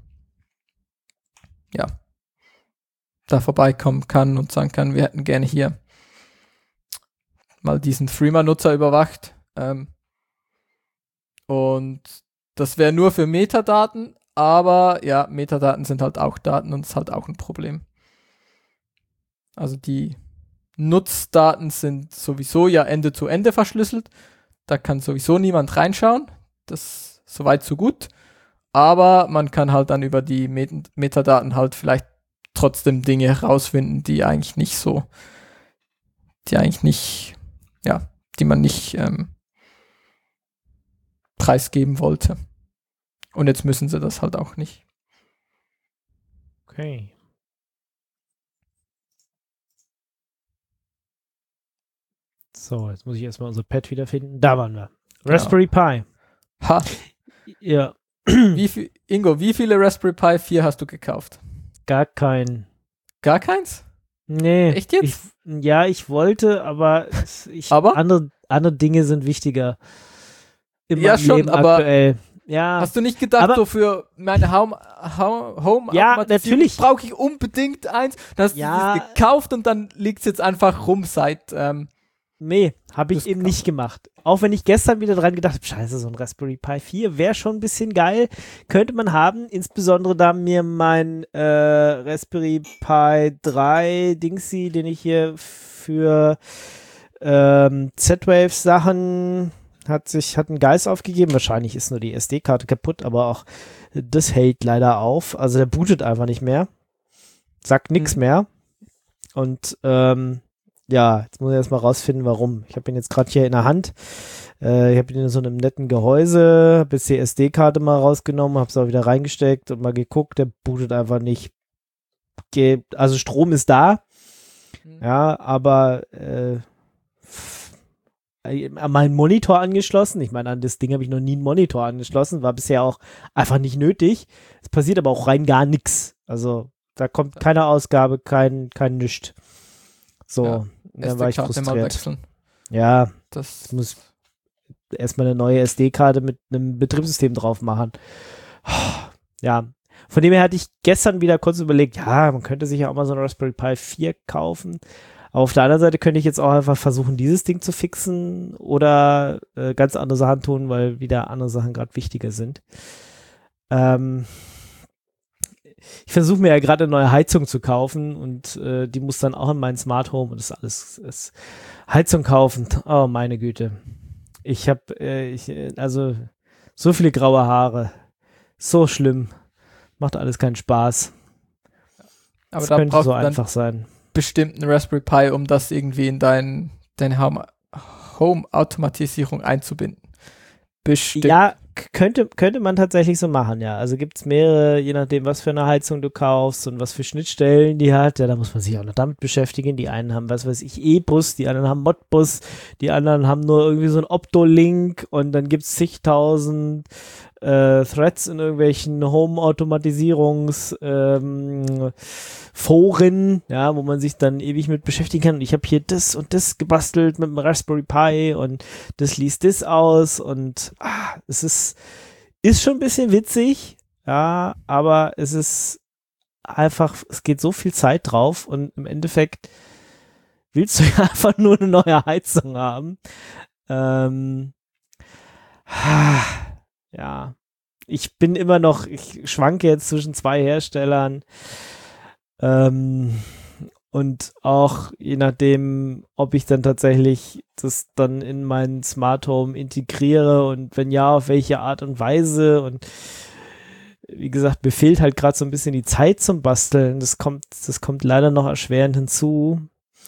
da vorbeikommen kann und sagen kann, wir hätten gerne hier mal diesen Threema-Nutzer überwacht. Und das wäre nur für Metadaten, aber ja, Metadaten sind halt auch Daten und ist halt auch ein Problem. Also die Nutzdaten sind sowieso ja Ende zu Ende verschlüsselt. Da kann sowieso niemand reinschauen. Das ist soweit so gut. Aber man kann halt dann über die Metadaten halt vielleicht trotzdem Dinge herausfinden, die man nicht preisgeben wollte. Und jetzt müssen sie das halt auch nicht. Okay. So, jetzt muss ich erstmal unser Pad wiederfinden. Da waren wir. Raspberry Pi. Ja. Ingo, wie viele Raspberry Pi 4 hast du gekauft? Gar keinen. Gar keins? Nee. Echt jetzt? Ich wollte, aber andere Dinge sind wichtiger. Ja, schon, Leben aber aktuell. Ja. Hast du nicht gedacht, so für meine Home ja, natürlich brauche ich unbedingt eins? Dann hast du es gekauft und dann liegt es jetzt einfach rum seit nee, habe ich eben nicht gemacht. Auch wenn ich gestern wieder dran gedacht habe, scheiße, so ein Raspberry Pi 4 wäre schon ein bisschen geil. Könnte man haben, insbesondere da mir mein Raspberry Pi 3 Dingsy, den ich hier für Z-Wave-Sachen hat einen Geist aufgegeben. Wahrscheinlich ist nur die SD-Karte kaputt, aber auch das hält leider auf. Also der bootet einfach nicht mehr. Sagt nichts mehr. Und jetzt muss ich erstmal rausfinden, warum. Ich habe ihn jetzt gerade hier in der Hand. Ich habe ihn in so einem netten Gehäuse, habe jetzt die SD-Karte mal rausgenommen, habe es auch wieder reingesteckt und mal geguckt, der bootet einfach nicht. Also Strom ist da, ja, aber meinen Monitor angeschlossen. Ich meine, an das Ding habe ich noch nie einen Monitor angeschlossen, war bisher auch einfach nicht nötig. Es passiert aber auch rein gar nichts. Also da kommt keine Ausgabe, kein Nischt. So, dann war ich frustriert. Ja, das muss erstmal eine neue SD-Karte mit einem Betriebssystem drauf machen. Ja, von dem her hatte ich gestern wieder kurz überlegt, ja, man könnte sich ja auch mal so ein Raspberry Pi 4 kaufen. Aber auf der anderen Seite könnte ich jetzt auch einfach versuchen, dieses Ding zu fixen oder ganz andere Sachen tun, weil wieder andere Sachen gerade wichtiger sind. ich versuche mir ja gerade eine neue Heizung zu kaufen und die muss dann auch in mein Smart Home und das alles ist Heizung kaufen. Oh, meine Güte. Ich habe also so viele graue Haare. So schlimm. Macht alles keinen Spaß. Aber das da könnte brauchst so du dann einfach sein. bestimmt einen Raspberry Pi, um das irgendwie in deine Home-Automatisierung einzubinden. Bestimmt. Ja, könnte man tatsächlich so machen, ja. Also gibt es mehrere, je nachdem, was für eine Heizung du kaufst und was für Schnittstellen die hat. Ja, da muss man sich auch noch damit beschäftigen. Die einen haben, was weiß ich, E-Bus, die anderen haben Modbus, die anderen haben nur irgendwie so ein Optolink und dann gibt es zigtausend Threads in irgendwelchen Home-Automatisierungs Foren, ja, wo man sich dann ewig mit beschäftigen kann. Und ich habe hier das und das gebastelt mit dem Raspberry Pi und das liest das aus und es ist schon ein bisschen witzig, ja, aber es ist einfach, es geht so viel Zeit drauf und im Endeffekt willst du ja einfach nur eine neue Heizung haben. Ja, ich schwanke jetzt zwischen 2 Herstellern. Und auch je nachdem, ob ich dann tatsächlich das dann in mein Smart Home integriere und wenn ja, auf welche Art und Weise. Und wie gesagt, mir fehlt halt gerade so ein bisschen die Zeit zum Basteln. Das kommt leider noch erschwerend hinzu.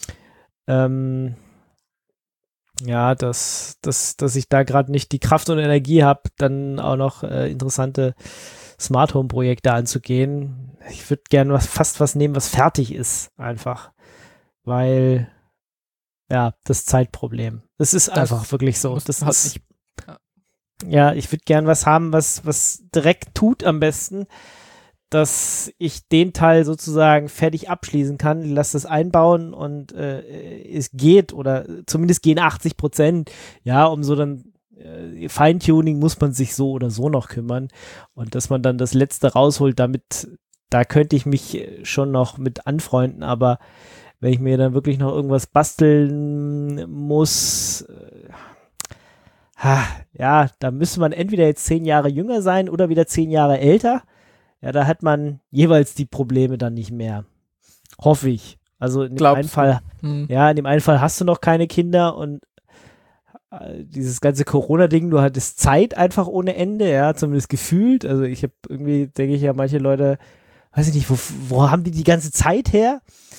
Ja, dass ich da gerade nicht die Kraft und Energie habe, dann auch noch interessante Smart Home Projekte anzugehen. Ich würde gerne fast was nehmen, was fertig ist, einfach. Weil, ja, das Zeitproblem. Das ist einfach wirklich so. Das halt ist, nicht. ja, ich würde gern was haben, was direkt tut am besten, dass ich den Teil sozusagen fertig abschließen kann, lass das einbauen und es geht oder zumindest gehen 80%, ja, um so dann Feintuning muss man sich so oder so noch kümmern und dass man dann das Letzte rausholt, da könnte ich mich schon noch mit anfreunden, aber wenn ich mir dann wirklich noch irgendwas basteln muss, ja, da müsste man entweder jetzt 10 Jahre jünger sein oder wieder 10 Jahre älter. Ja, da hat man jeweils die Probleme dann nicht mehr. Hoffe ich. Also in dem einen Fall, ja, in dem einen Fall hast du noch keine Kinder und dieses ganze Corona-Ding, du hattest Zeit einfach ohne Ende, ja, zumindest gefühlt. Also ich habe irgendwie, denke ich ja, manche Leute, weiß ich nicht, wo haben die ganze Zeit her?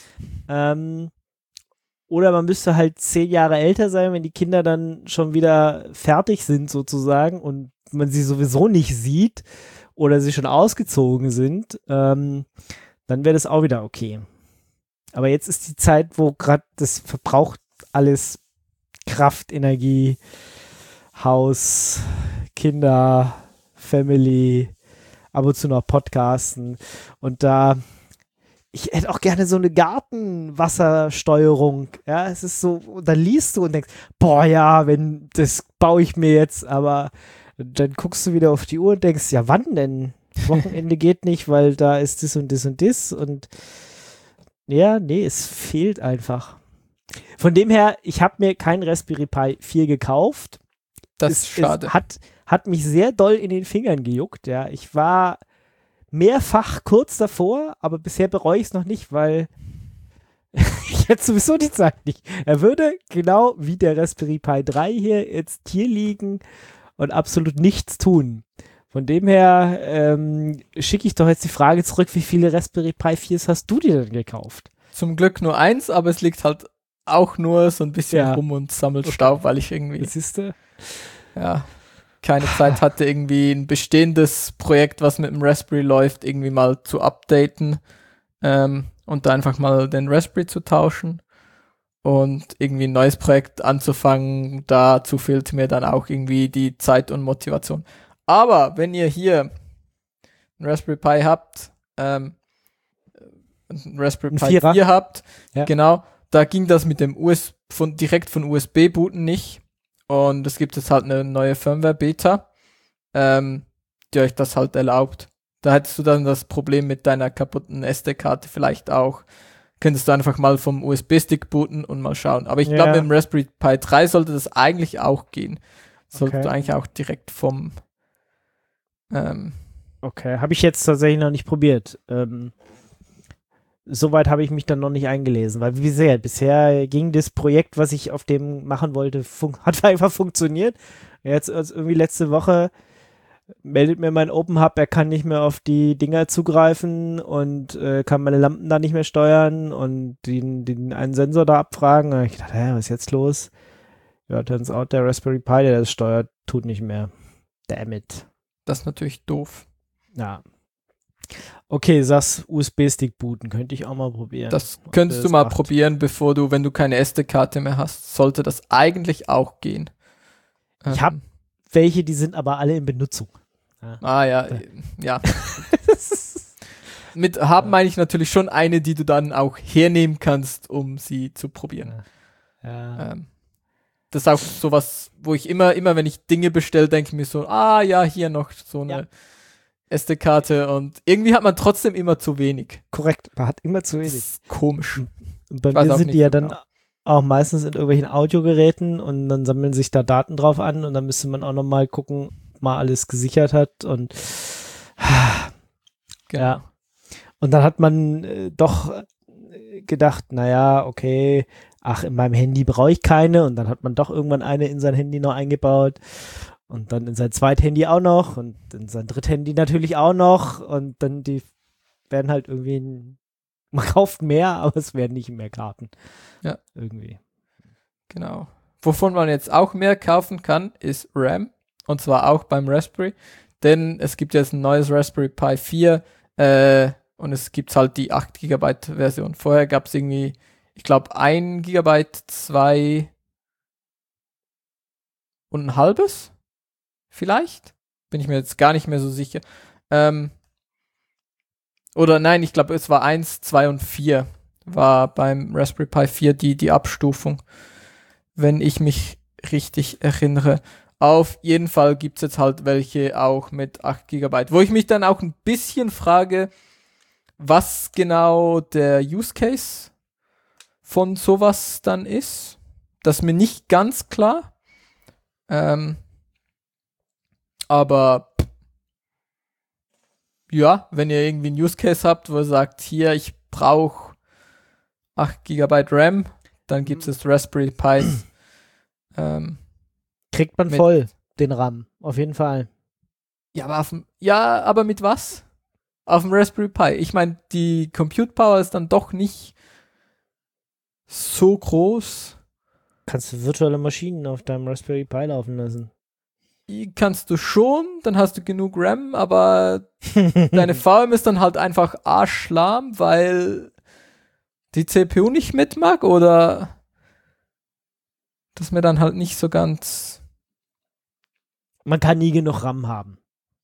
Oder man müsste halt 10 Jahre älter sein, wenn die Kinder dann schon wieder fertig sind sozusagen und man sie sowieso nicht sieht oder sie schon ausgezogen sind, dann wäre das auch wieder okay. Aber jetzt ist die Zeit, wo gerade das verbraucht alles Kraft, Energie, Haus, Kinder, Family, ab und zu noch Podcasten und ich hätte auch gerne so eine Gartenwassersteuerung. Ja, es ist so, da liest du und denkst, boah, ja, das baue ich mir jetzt, aber dann guckst du wieder auf die Uhr und denkst, ja, wann denn? Wochenende geht nicht, weil da ist das und das und das und ja, nee, es fehlt einfach. Von dem her, ich habe mir kein Raspberry Pi 4 gekauft. Das ist schade. Es hat mich sehr doll in den Fingern gejuckt, ja. Ich war mehrfach kurz davor, aber bisher bereue ich es noch nicht, weil ich hätte sowieso die Zeit nicht. Er würde genau wie der Raspberry Pi 3 jetzt hier liegen und absolut nichts tun. Von dem her schicke ich doch jetzt die Frage zurück, wie viele Raspberry Pi 4s hast du dir denn gekauft? Zum Glück nur 1, aber es liegt halt auch nur so ein bisschen rum und sammelt Staub, weil ich irgendwie keine Zeit hatte, irgendwie ein bestehendes Projekt, was mit dem Raspberry läuft, irgendwie mal zu updaten und da einfach mal den Raspberry zu tauschen und irgendwie ein neues Projekt anzufangen. Dazu fehlt mir dann auch irgendwie die Zeit und Motivation. Aber wenn ihr hier ein Raspberry Pi habt, ein Raspberry Pi 4 habt, genau, da ging das mit dem direkt von USB booten nicht. Und es gibt jetzt halt eine neue Firmware-Beta, die euch das halt erlaubt. Da hättest du dann das Problem mit deiner kaputten SD-Karte vielleicht auch. Könntest du einfach mal vom USB-Stick booten und mal schauen. Aber ich glaube, mit dem Raspberry Pi 3 sollte das eigentlich auch gehen. Sollte du eigentlich auch direkt vom Okay, habe ich jetzt tatsächlich noch nicht probiert. Soweit habe ich mich dann noch nicht eingelesen, weil wie gesagt, bisher ging das Projekt, was ich auf dem machen wollte, hat einfach funktioniert. Jetzt irgendwie letzte Woche meldet mir mein Open Hub, er kann nicht mehr auf die Dinger zugreifen und kann meine Lampen da nicht mehr steuern und den einen Sensor da abfragen. Und ich dachte, was ist jetzt los? Ja, turns out, der Raspberry Pi, der das steuert, tut nicht mehr. Damn it. Das ist natürlich doof. Ja. Okay, sagst USB-Stick booten, könnte ich auch mal probieren. Das könntest du mal probieren, wenn du keine SD-Karte mehr hast, sollte das eigentlich auch gehen. Ich habe welche, die sind aber alle in Benutzung. Ja. Mit haben meine ich natürlich schon eine, die du dann auch hernehmen kannst, um sie zu probieren. Ja. Das ist auch sowas, wo ich immer wenn ich Dinge bestelle, denke ich mir so, hier noch so eine SD-Karte und irgendwie hat man trotzdem immer zu wenig. Korrekt, man hat immer zu wenig. Das ist komisch. Und bei mir sind die ja dann auch meistens in irgendwelchen Audiogeräten und dann sammeln sich da Daten drauf an und dann müsste man auch nochmal gucken, ob man alles gesichert hat und ja. Und dann hat man doch gedacht, naja, okay, in meinem Handy brauche ich keine und dann hat man doch irgendwann eine in sein Handy noch eingebaut und dann in sein Zweithandy auch noch und in sein Dritthandy natürlich auch noch und dann die werden halt irgendwie, man kauft mehr, aber es werden nicht mehr Karten. Ja. Irgendwie. Genau. Wovon man jetzt auch mehr kaufen kann, ist RAM und zwar auch beim Raspberry, denn es gibt jetzt ein neues Raspberry Pi 4 und es gibt halt die 8 GB Version. Vorher gab es irgendwie, ich glaube, 1 GB, 2 und ein halbes? Vielleicht? Bin ich mir jetzt gar nicht mehr so sicher. Oder nein, ich glaube, es war 1, 2 und 4 war beim Raspberry Pi 4 die Abstufung, wenn ich mich richtig erinnere. Auf jeden Fall gibt es jetzt halt welche auch mit 8 GB, wo ich mich dann auch ein bisschen frage, was genau der Use Case von sowas dann ist. Das ist mir nicht ganz klar. Aber ja, wenn ihr irgendwie einen Use Case habt, wo ihr sagt, hier, ich brauche 8 GB RAM, dann gibt es Raspberry Pis. Kriegt man voll, den RAM, auf jeden Fall. Ja, aber mit was? Auf dem Raspberry Pi. Ich meine, die Compute Power ist dann doch nicht so groß. Kannst du virtuelle Maschinen auf deinem Raspberry Pi laufen lassen? Kannst du schon, dann hast du genug RAM, aber deine VM ist dann halt einfach arschlahm, weil die CPU nicht mit mag oder das mir dann halt nicht so ganz... Man kann nie genug RAM haben.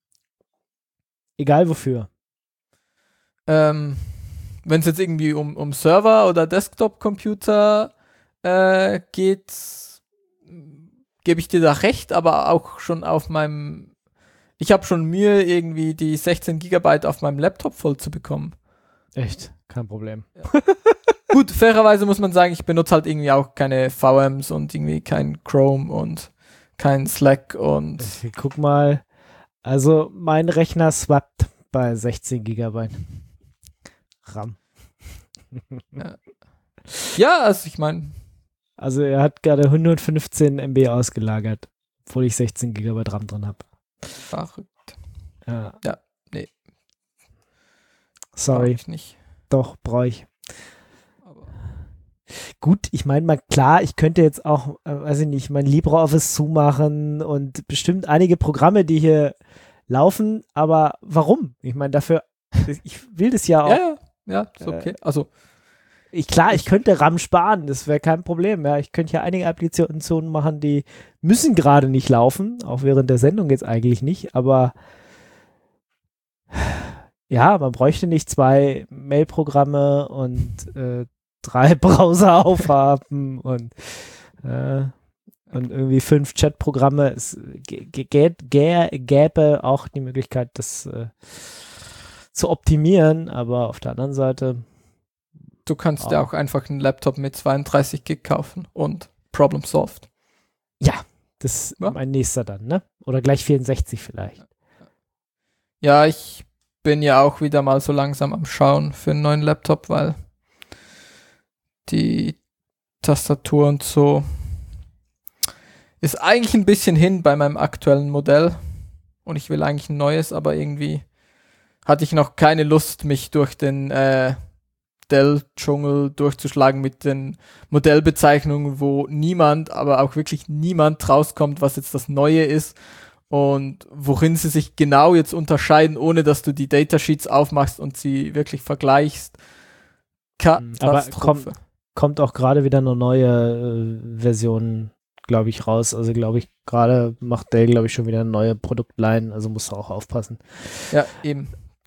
Egal wofür. Wenn es jetzt irgendwie um Server oder Desktop-Computer geht, gebe ich dir da recht, aber auch schon auf meinem, ich habe schon Mühe, irgendwie die 16 GB auf meinem Laptop voll zu bekommen. Echt? Kein Problem. Ja. Gut, fairerweise muss man sagen, ich benutze halt irgendwie auch keine VMs und irgendwie kein Chrome und kein Slack und... Guck mal, also mein Rechner swappt bei 16 GB RAM. Ja, also ich meine... Also er hat gerade 115 MB ausgelagert, obwohl ich 16 GB RAM drin habe. Verrückt. Ja, nee. Sorry. Ich nicht. Doch, brauche ich. Aber gut, ich meine mal, klar, ich könnte jetzt auch, weiß ich nicht, mein LibreOffice zumachen und bestimmt einige Programme, die hier laufen, aber warum? Ich meine, dafür, ich will das ja auch. Ja, ist okay. Also ich könnte RAM sparen, das wäre kein Problem. Ja, ich könnte ja einige Applikationen machen, die müssen gerade nicht laufen, auch während der Sendung jetzt eigentlich nicht, aber ja, man bräuchte nicht 2 Mail-Programme und 3 Browser aufhaben und irgendwie 5 Chat-Programme. Es gäbe auch die Möglichkeit, das zu optimieren, aber auf der anderen Seite du kannst ja auch einfach einen Laptop mit 32 GB kaufen und Problem solved. Ja, das ist mein nächster dann, ne? Oder gleich 64 vielleicht. Ja, ich bin ja auch wieder mal so langsam am Schauen für einen neuen Laptop, weil die Tastatur und so ist eigentlich ein bisschen hin bei meinem aktuellen Modell und ich will eigentlich ein neues, aber irgendwie hatte ich noch keine Lust, mich durch den Dell-Dschungel durchzuschlagen mit den Modellbezeichnungen, wo niemand, aber auch wirklich niemand rauskommt, was jetzt das Neue ist und worin sie sich genau jetzt unterscheiden, ohne dass du die Datasheets aufmachst und sie wirklich vergleichst. Katastrophe. Aber kommt auch gerade wieder eine neue Version, glaube ich, raus. Also glaube ich, gerade macht Dell, glaube ich, schon wieder eine neue Produktline, also musst du auch aufpassen. Ja, eben.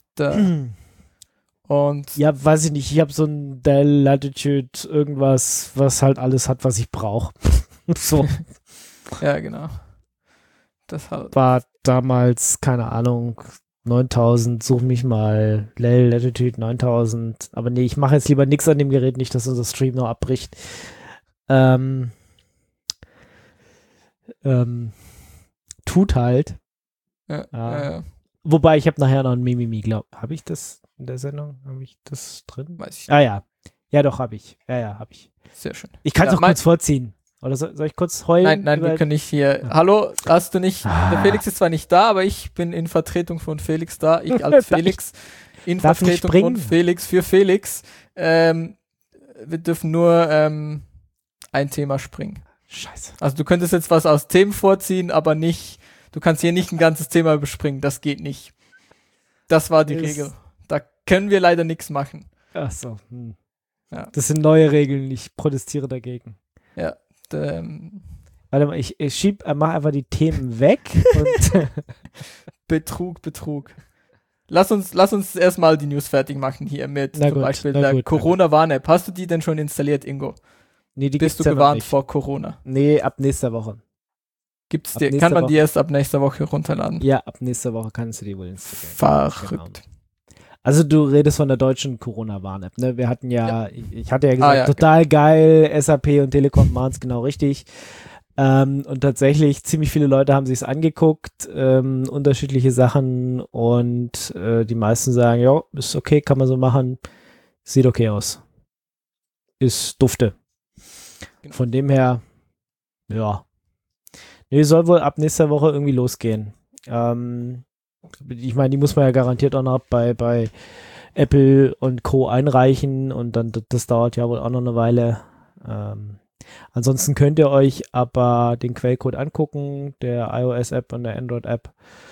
Und ja, weiß ich nicht, ich habe so ein Dell Latitude irgendwas, was halt alles hat, was ich brauche. So. ja, genau. Das halt. War damals, keine Ahnung, 9000, such mich mal, Dell Latitude 9000, aber nee, ich mache jetzt lieber nichts an dem Gerät, nicht, dass unser Stream noch abbricht. Tut halt. Ja. Wobei, ich habe nachher noch ein Mimimi, habe ich das in der Sendung? Habe ich das drin? Weiß ich. Ah ja. Ja, doch, habe ich. Ja, habe ich. Sehr schön. Ich kann es auch kurz vorziehen. Oder soll ich kurz heulen? Nein, wir können nicht hier. Hallo, hast du nicht. Der Felix ist zwar nicht da, aber ich bin in Vertretung von Felix da. Ich als Felix in Vertretung von Felix für Felix. Wir dürfen nur ein Thema springen. Scheiße. Also du könntest jetzt was aus Themen vorziehen, aber nicht. Du kannst hier nicht ein ganzes Thema überspringen. Das geht nicht. Das war die Regel. Da können wir leider nichts machen. Ach so. Ja. Das sind neue Regeln. Ich protestiere dagegen. Ja. Warte mal, ich mach einfach die Themen weg. Und Betrug. Lass uns erstmal die News fertig machen hier mit zum Beispiel der Corona-Warn-App. Hast du die denn schon installiert, Ingo? Nee, die bist du gewarnt vor Corona? Nee, ab nächster Woche. Kann man die erst ab nächster Woche runterladen? Ja, ab nächster Woche kannst du die wohl installieren. Verrückt. Genau. Also du redest von der deutschen Corona-Warn-App, ne? Wir hatten ich hatte ja gesagt, total geil, SAP und Telekom machen es genau richtig. Und tatsächlich, ziemlich viele Leute haben sich es angeguckt, unterschiedliche Sachen und die meisten sagen, ja, ist okay, kann man so machen, sieht okay aus. Ist dufte. Genau. Von dem her, ja. Nee, soll wohl ab nächster Woche irgendwie losgehen. Ich meine, die muss man ja garantiert auch noch bei Apple und Co. einreichen und dann, das dauert ja wohl auch noch eine Weile. Ansonsten könnt ihr euch aber den Quellcode angucken, der iOS-App und der Android-App.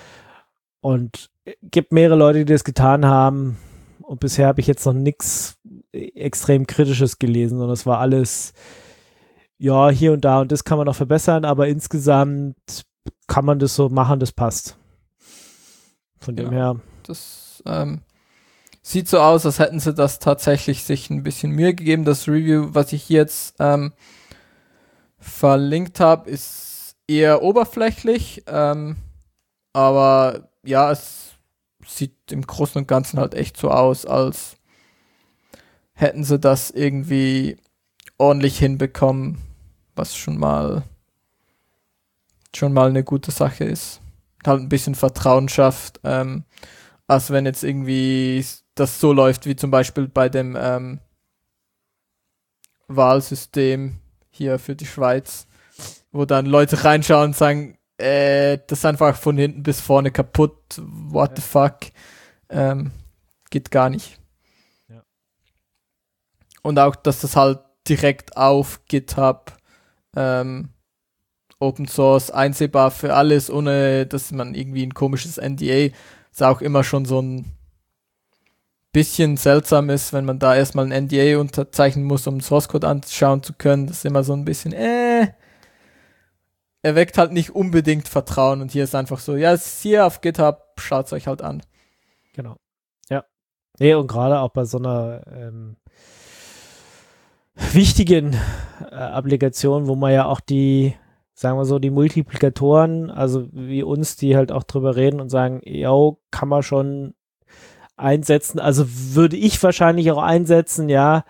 Und gibt mehrere Leute, die das getan haben. Und bisher habe ich jetzt noch nichts extrem Kritisches gelesen, sondern es war alles, ja, hier und da und das kann man noch verbessern, aber insgesamt kann man das so machen, das passt. Von dem her. Das sieht so aus, als hätten sie das tatsächlich sich ein bisschen Mühe gegeben. Das Review, was ich jetzt verlinkt habe, ist eher oberflächlich, aber ja, es sieht im Großen und Ganzen halt echt so aus, als hätten sie das irgendwie ordentlich hinbekommen, was schon mal eine gute Sache ist. Halt ein bisschen Vertrauen schafft, als wenn jetzt irgendwie das so läuft, wie zum Beispiel bei dem Wahlsystem hier für die Schweiz, wo dann Leute reinschauen und sagen, das ist einfach von hinten bis vorne kaputt, what the fuck, geht gar nicht. Ja. Und auch, dass das halt direkt auf GitHub Open Source einsehbar für alles, ohne dass man irgendwie ein komisches NDA, ist auch immer schon so ein bisschen seltsam ist, wenn man da erstmal ein NDA unterzeichnen muss, um Source Code anschauen zu können. Das ist immer so ein bisschen, erweckt halt nicht unbedingt Vertrauen und hier ist einfach so, ja, es ist hier auf GitHub, schaut es euch halt an. Genau. Ja. Nee, und gerade auch bei so einer wichtigen Applikation, wo man ja auch die, sagen wir so, die Multiplikatoren, also wie uns, die halt auch drüber reden und sagen, yo, kann man schon einsetzen, also würde ich wahrscheinlich auch einsetzen, ja,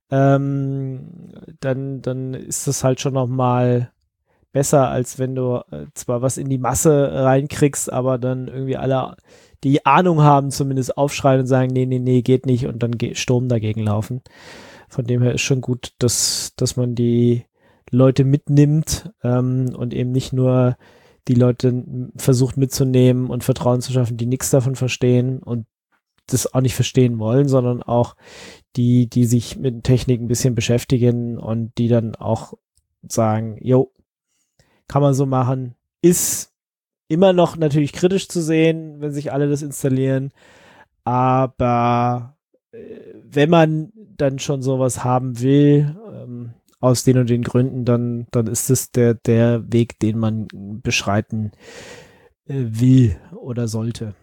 dann ist das halt schon nochmal besser, als wenn du zwar was in die Masse reinkriegst, aber dann irgendwie alle die Ahnung haben, zumindest aufschreien und sagen, nee, geht nicht und dann Sturm dagegen laufen. Von dem her ist schon gut, dass man die Leute mitnimmt und eben nicht nur die Leute versucht mitzunehmen und Vertrauen zu schaffen, die nichts davon verstehen und das auch nicht verstehen wollen, sondern auch die sich mit Technik ein bisschen beschäftigen und die dann auch sagen, jo, kann man so machen, ist immer noch natürlich kritisch zu sehen, wenn sich alle das installieren, aber wenn man dann schon sowas haben will, aus den und den Gründen, dann ist es der Weg, den man beschreiten will oder sollte.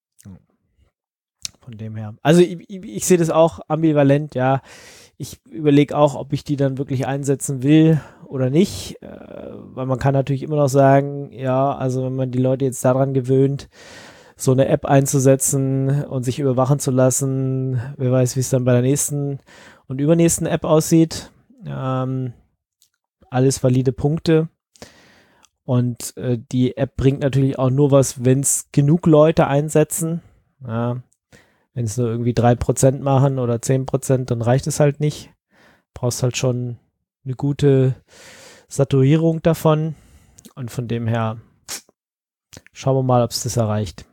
Von dem her. Also ich sehe das auch ambivalent, ja. Ich überlege auch, ob ich die dann wirklich einsetzen will oder nicht, weil man kann natürlich immer noch sagen, ja, also wenn man die Leute jetzt daran gewöhnt, so eine App einzusetzen und sich überwachen zu lassen, wer weiß, wie es dann bei der nächsten und übernächsten App aussieht. Alles valide Punkte. Und die App bringt natürlich auch nur was, wenn es genug Leute einsetzen. Ja. Wenn es nur irgendwie 3% machen oder 10%, dann reicht es halt nicht. Brauchst halt schon eine gute Saturierung davon. Und von dem her schauen wir mal, ob es das erreicht.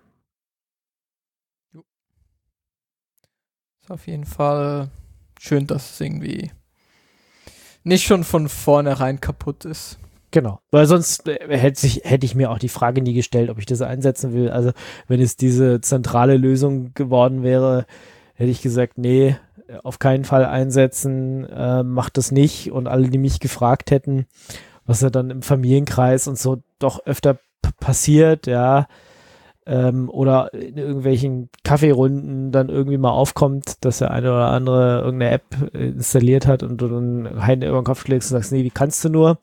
Ist auf jeden Fall schön, dass es irgendwie nicht schon von vornherein kaputt ist. Genau, weil sonst hätte ich mir auch die Frage nie gestellt, ob ich das einsetzen will. Also wenn es diese zentrale Lösung geworden wäre, hätte ich gesagt, nee, auf keinen Fall einsetzen, macht das nicht. Und alle, die mich gefragt hätten, was ja dann im Familienkreis und so doch öfter passiert, ja, oder in irgendwelchen Kaffeerunden dann irgendwie mal aufkommt, dass der eine oder andere irgendeine App installiert hat und du dann Hände über den Kopf schlägst und sagst, nee, wie kannst du nur?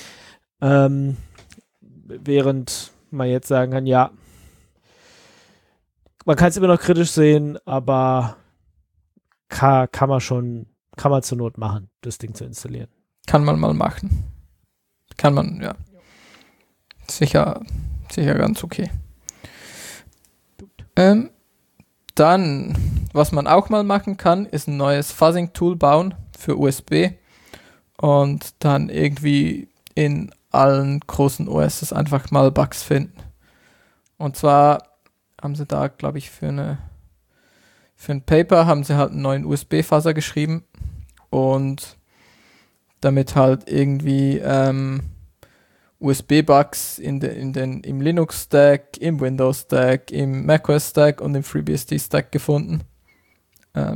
Während man jetzt sagen kann, ja, man kann es immer noch kritisch sehen, aber kann man zur Not machen, das Ding zu installieren. Kann man mal machen. Kann man, ja. Sicher ganz okay. Dann, was man auch mal machen kann, ist ein neues Fuzzing-Tool bauen für USB und dann irgendwie in allen großen OSs einfach mal Bugs finden. Und zwar haben sie da, glaube ich, für ein Paper haben sie halt einen neuen USB-Fuzzer geschrieben und damit halt irgendwie USB-Bugs im Linux-Stack, im Windows-Stack, im macOS-Stack und im FreeBSD-Stack gefunden. Ja.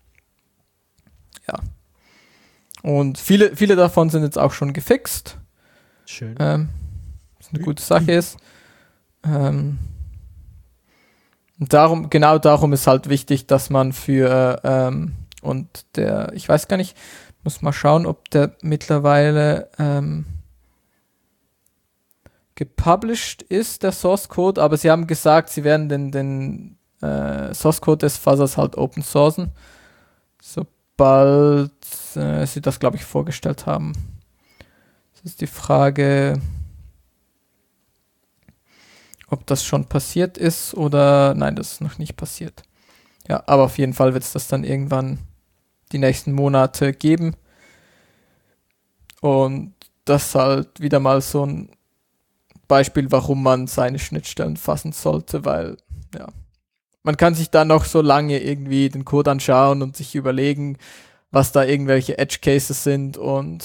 Und viele davon sind jetzt auch schon gefixt. Schön. Was eine gute Sache ist. Und genau darum ist halt wichtig, dass man ich weiß gar nicht, muss mal schauen, ob der mittlerweile gepublished ist, der Source Code, aber sie haben gesagt, sie werden den Source Code des Fuzzers halt open sourcen, sobald sie das, glaube ich, vorgestellt haben. Das ist die Frage, ob das schon passiert ist oder nein, das ist noch nicht passiert. Ja, aber auf jeden Fall wird es das dann irgendwann die nächsten Monate geben. Und das ist halt wieder mal so ein Beispiel, warum man seine Schnittstellen fassen sollte, weil ja, man kann sich dann noch so lange irgendwie den Code anschauen und sich überlegen, was da irgendwelche Edge Cases sind und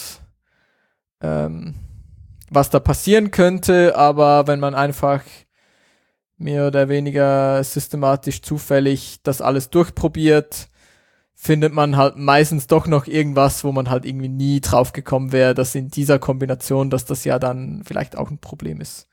was da passieren könnte, aber wenn man einfach mehr oder weniger systematisch zufällig das alles durchprobiert, findet man halt meistens doch noch irgendwas, wo man halt irgendwie nie drauf gekommen wäre, dass in dieser Kombination, dass das ja dann vielleicht auch ein Problem ist.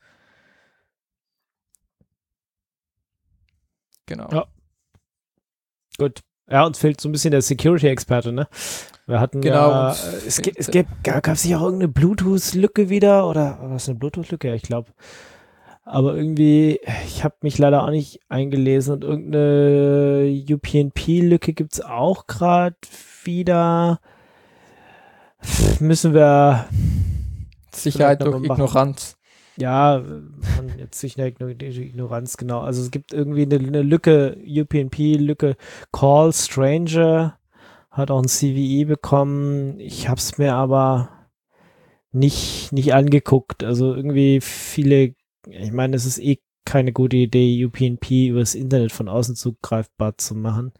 Genau. Ja. Gut. Ja, uns fehlt so ein bisschen der Security-Experte, ne? Wir hatten genau, gab es nicht auch irgendeine Bluetooth-Lücke wieder? Oder was ist eine Bluetooth-Lücke? Ja, ich glaube. Aber irgendwie, ich habe mich leider auch nicht eingelesen und irgendeine UPnP-Lücke gibt es auch gerade wieder. Müssen wir Sicherheit durch Ignoranz. Ja, jetzt sich eine Ignoranz, genau. Also es gibt irgendwie eine Lücke, UPnP-Lücke, Call Stranger hat auch ein CVE bekommen. Ich habe es mir aber nicht angeguckt. Also irgendwie viele, ich meine, es ist eh keine gute Idee, UPnP über das Internet von außen zugreifbar zu machen.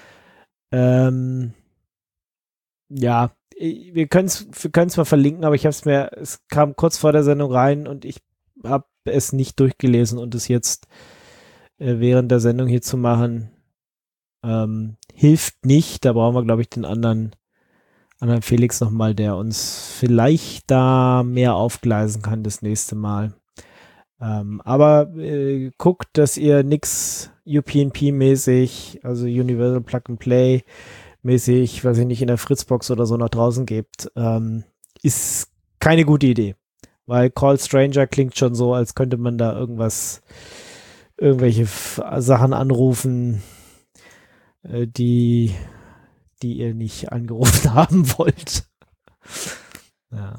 Ja, wir können es mal verlinken, aber es kam kurz vor der Sendung rein und ich habe es nicht durchgelesen und es jetzt während der Sendung hier zu machen, hilft nicht. Da brauchen wir, glaube ich, den anderen Felix nochmal, der uns vielleicht da mehr aufgleisen kann das nächste Mal. Aber guckt, dass ihr nix UPnP-mäßig, also Universal Plug and Play mäßig, weiß ich nicht, in der Fritzbox oder so nach draußen gebt, ist keine gute Idee. Weil Call Stranger klingt schon so, als könnte man da irgendwelche Sachen anrufen, die ihr nicht angerufen haben wollt. Ja.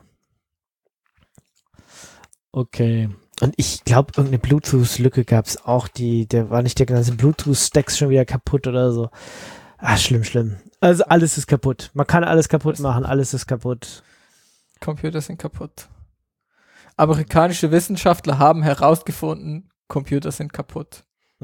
Okay. Und ich glaube, irgendeine Bluetooth-Lücke gab es auch, der war nicht der ganze Bluetooth-Stacks schon wieder kaputt oder so. Ah, schlimm. Also alles ist kaputt. Man kann alles kaputt machen, alles ist kaputt. Computer sind kaputt. Amerikanische Wissenschaftler haben herausgefunden, Computer sind kaputt.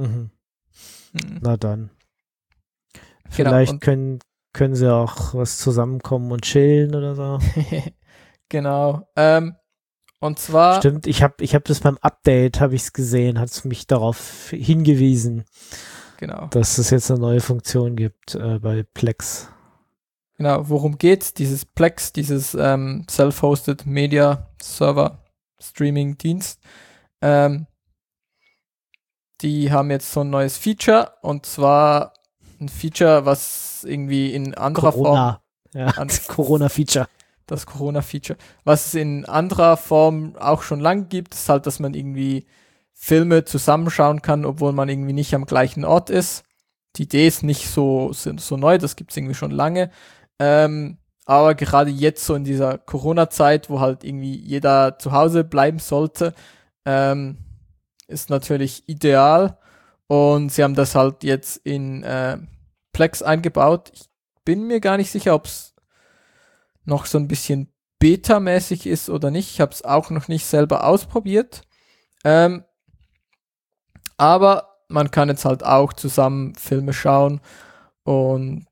Na dann. Vielleicht können sie auch was zusammenkommen und chillen oder so. Genau. Und zwar... Stimmt, ich hab das beim Update, habe ich es gesehen, hat es mich darauf hingewiesen, genau, dass es jetzt eine neue Funktion gibt bei Plex. Genau, worum geht's? Dieses Plex, dieses Self-Hosted Media Server Streaming Dienst, die haben jetzt so ein neues Feature, und zwar ein Feature, was irgendwie in anderer Form... Ja, Corona-Feature. Das Corona-Feature. Was es in anderer Form auch schon lang gibt, ist halt, dass man irgendwie Filme zusammenschauen kann, obwohl man irgendwie nicht am gleichen Ort ist. Die Idee ist nicht so neu, das gibt es irgendwie schon lange. Aber gerade jetzt so in dieser Corona-Zeit, wo halt irgendwie jeder zu Hause bleiben sollte, ist natürlich ideal. Und sie haben das halt jetzt in Plex eingebaut. Ich bin mir gar nicht sicher, ob es noch so ein bisschen Beta-mäßig ist oder nicht. Ich habe es auch noch nicht selber ausprobiert. Aber man kann jetzt halt auch zusammen Filme schauen und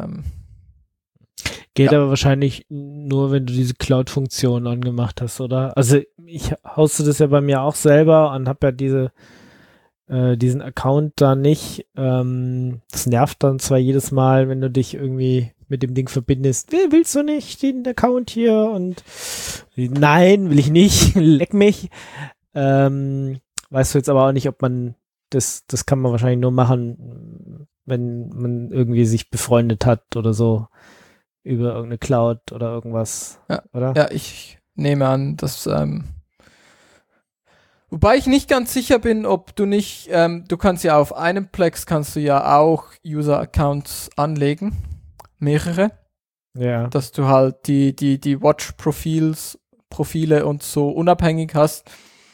geht aber wahrscheinlich nur, wenn du diese Cloud-Funktion angemacht hast, oder? Also ich hoste das ja bei mir auch selber und habe ja diesen Account da nicht. Das nervt dann zwar jedes Mal, wenn du dich irgendwie mit dem Ding verbindest. Willst du nicht den Account hier? Und nein, will ich nicht. Leck mich. Weißt du jetzt aber auch nicht, ob man das kann man wahrscheinlich nur machen, wenn man irgendwie sich befreundet hat oder so über irgendeine Cloud oder irgendwas, ja, oder? Ja, ich nehme an, dass wobei ich nicht ganz sicher bin, ob du nicht, du kannst ja auf einem Plex kannst du ja auch User-Accounts anlegen, mehrere, Ja. dass du halt die Watch-Profile und so unabhängig hast.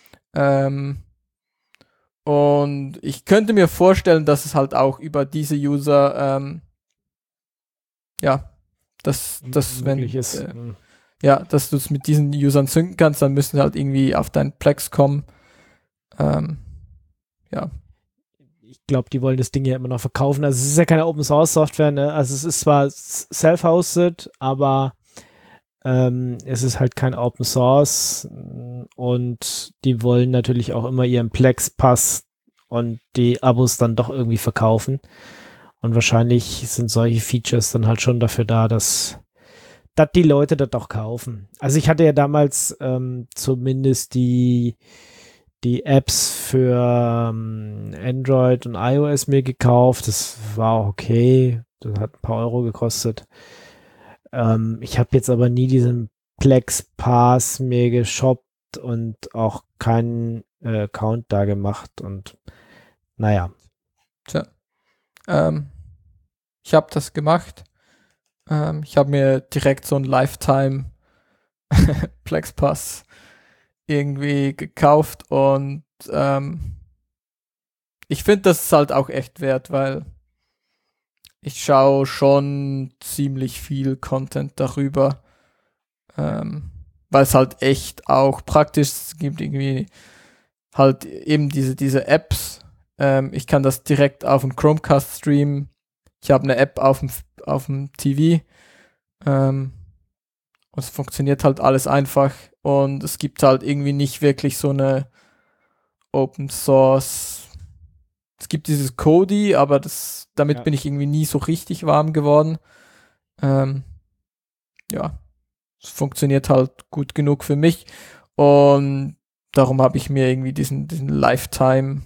Und ich könnte mir vorstellen, dass es halt auch über diese User, dass wenn ist. dass du es mit diesen Usern synken kannst, dann müssen sie halt irgendwie auf deinen Plex kommen. Ich glaube, die wollen das Ding ja immer noch verkaufen. Also es ist ja keine Open-Source-Software, ne? Also es ist zwar self-hosted, aber es ist halt kein Open-Source und die wollen natürlich auch immer ihren Plex-Pass und die Abos dann doch irgendwie verkaufen. Und wahrscheinlich sind solche Features dann halt schon dafür da, dass die Leute das auch kaufen. Also ich hatte ja damals zumindest die Apps für Android und iOS mir gekauft. Das war auch okay. Das hat ein paar Euro gekostet. Ich habe jetzt aber nie diesen Plex Pass mir geshoppt und auch keinen Account da gemacht. Und naja. Tja. Ich habe das gemacht. Ich habe mir direkt so einen Lifetime Plex Pass irgendwie gekauft und ich finde, das ist halt auch echt wert, weil ich schaue schon ziemlich viel Content darüber, weil es halt echt auch praktisch ist. Es gibt irgendwie halt eben diese Apps. Ich kann das direkt auf dem Chromecast streamen. Ich habe eine App auf dem TV. Und es funktioniert halt alles einfach. Und es gibt halt irgendwie nicht wirklich so eine Open Source. Es gibt dieses Kodi, aber damit bin ich irgendwie nie so richtig warm geworden. Ja, es funktioniert halt gut genug für mich. Und darum habe ich mir irgendwie diesen Lifetime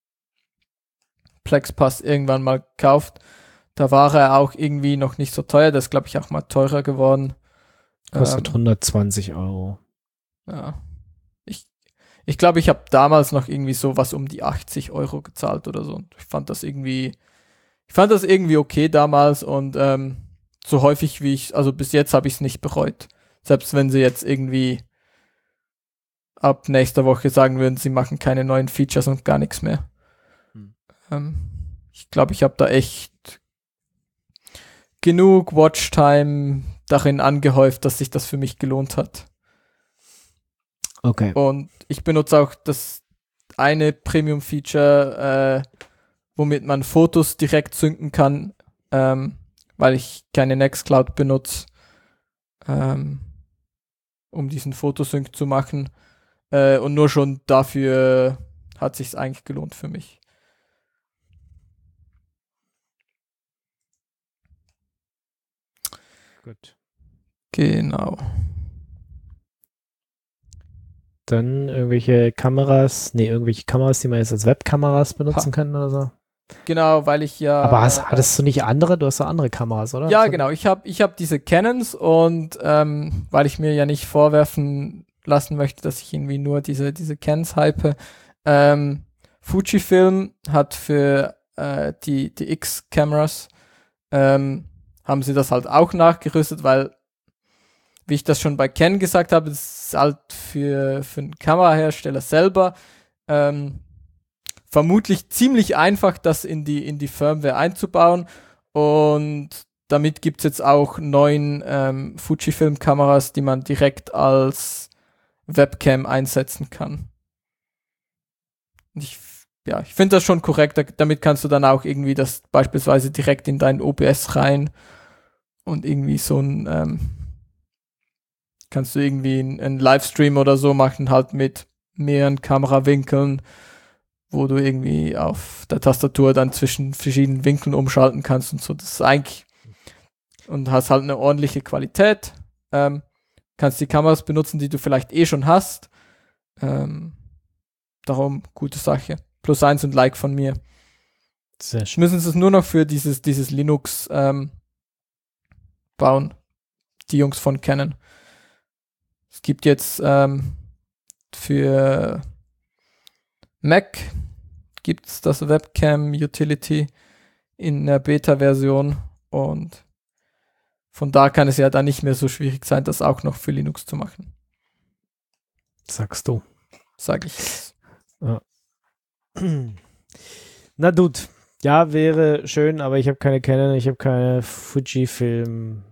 Plex Pass irgendwann mal gekauft. Da war er auch irgendwie noch nicht so teuer. Das ist, glaube ich, auch mal teurer geworden. Kostet 120 €. Ja. Ich glaube, ich habe damals noch irgendwie so was um die 80 € gezahlt oder so. Und ich fand das irgendwie okay damals und so häufig wie also bis jetzt habe ich es nicht bereut. Selbst wenn sie jetzt irgendwie ab nächster Woche sagen würden, sie machen keine neuen Features und gar nichts mehr. Ich glaube, ich habe da echt genug Watchtime darin angehäuft, dass sich das für mich gelohnt hat. Okay. Und ich benutze auch das eine Premium-Feature, womit man Fotos direkt synken kann, weil ich keine Nextcloud benutze, um diesen Fotosync zu machen. Und nur schon dafür hat sich's eigentlich gelohnt für mich. Gut. Genau. Dann irgendwelche Kameras, die man jetzt als Webkameras benutzen kann oder so. Genau, weil ich ja... Aber hattest du nicht andere? Du hast doch andere Kameras, oder? Ja, genau. Ich hab diese Canons und weil ich mir ja nicht vorwerfen lassen möchte, dass ich irgendwie nur diese Canons hype, Fujifilm hat für die X-Cameras haben sie das halt auch nachgerüstet, weil, wie ich das schon bei Canon gesagt habe, es ist halt für einen Kamerahersteller selber vermutlich ziemlich einfach, das in die Firmware einzubauen. Und damit gibt es jetzt auch 9 Fujifilm-Kameras, die man direkt als Webcam einsetzen kann. Und ich finde das schon korrekt. Damit kannst du dann auch irgendwie das beispielsweise direkt in dein OBS rein und irgendwie so kannst du irgendwie einen Livestream oder so machen, halt mit mehreren Kamerawinkeln, wo du irgendwie auf der Tastatur dann zwischen verschiedenen Winkeln umschalten kannst und so. Das ist eigentlich, und hast halt eine ordentliche Qualität. Kannst die Kameras benutzen, die du vielleicht schon hast. Darum, gute Sache. +1 und Like von mir. Sehr schön. Müssen sie es nur noch für dieses Linux bauen. Die Jungs von Canon. Es gibt jetzt für Mac gibt's das Webcam Utility in der Beta-Version und von da kann es ja dann nicht mehr so schwierig sein, das auch noch für Linux zu machen. Sagst du. Sag ich jetzt. Ja. Na gut. Ja, wäre schön, aber ich habe keine Canon, ich habe keine Fujifilm.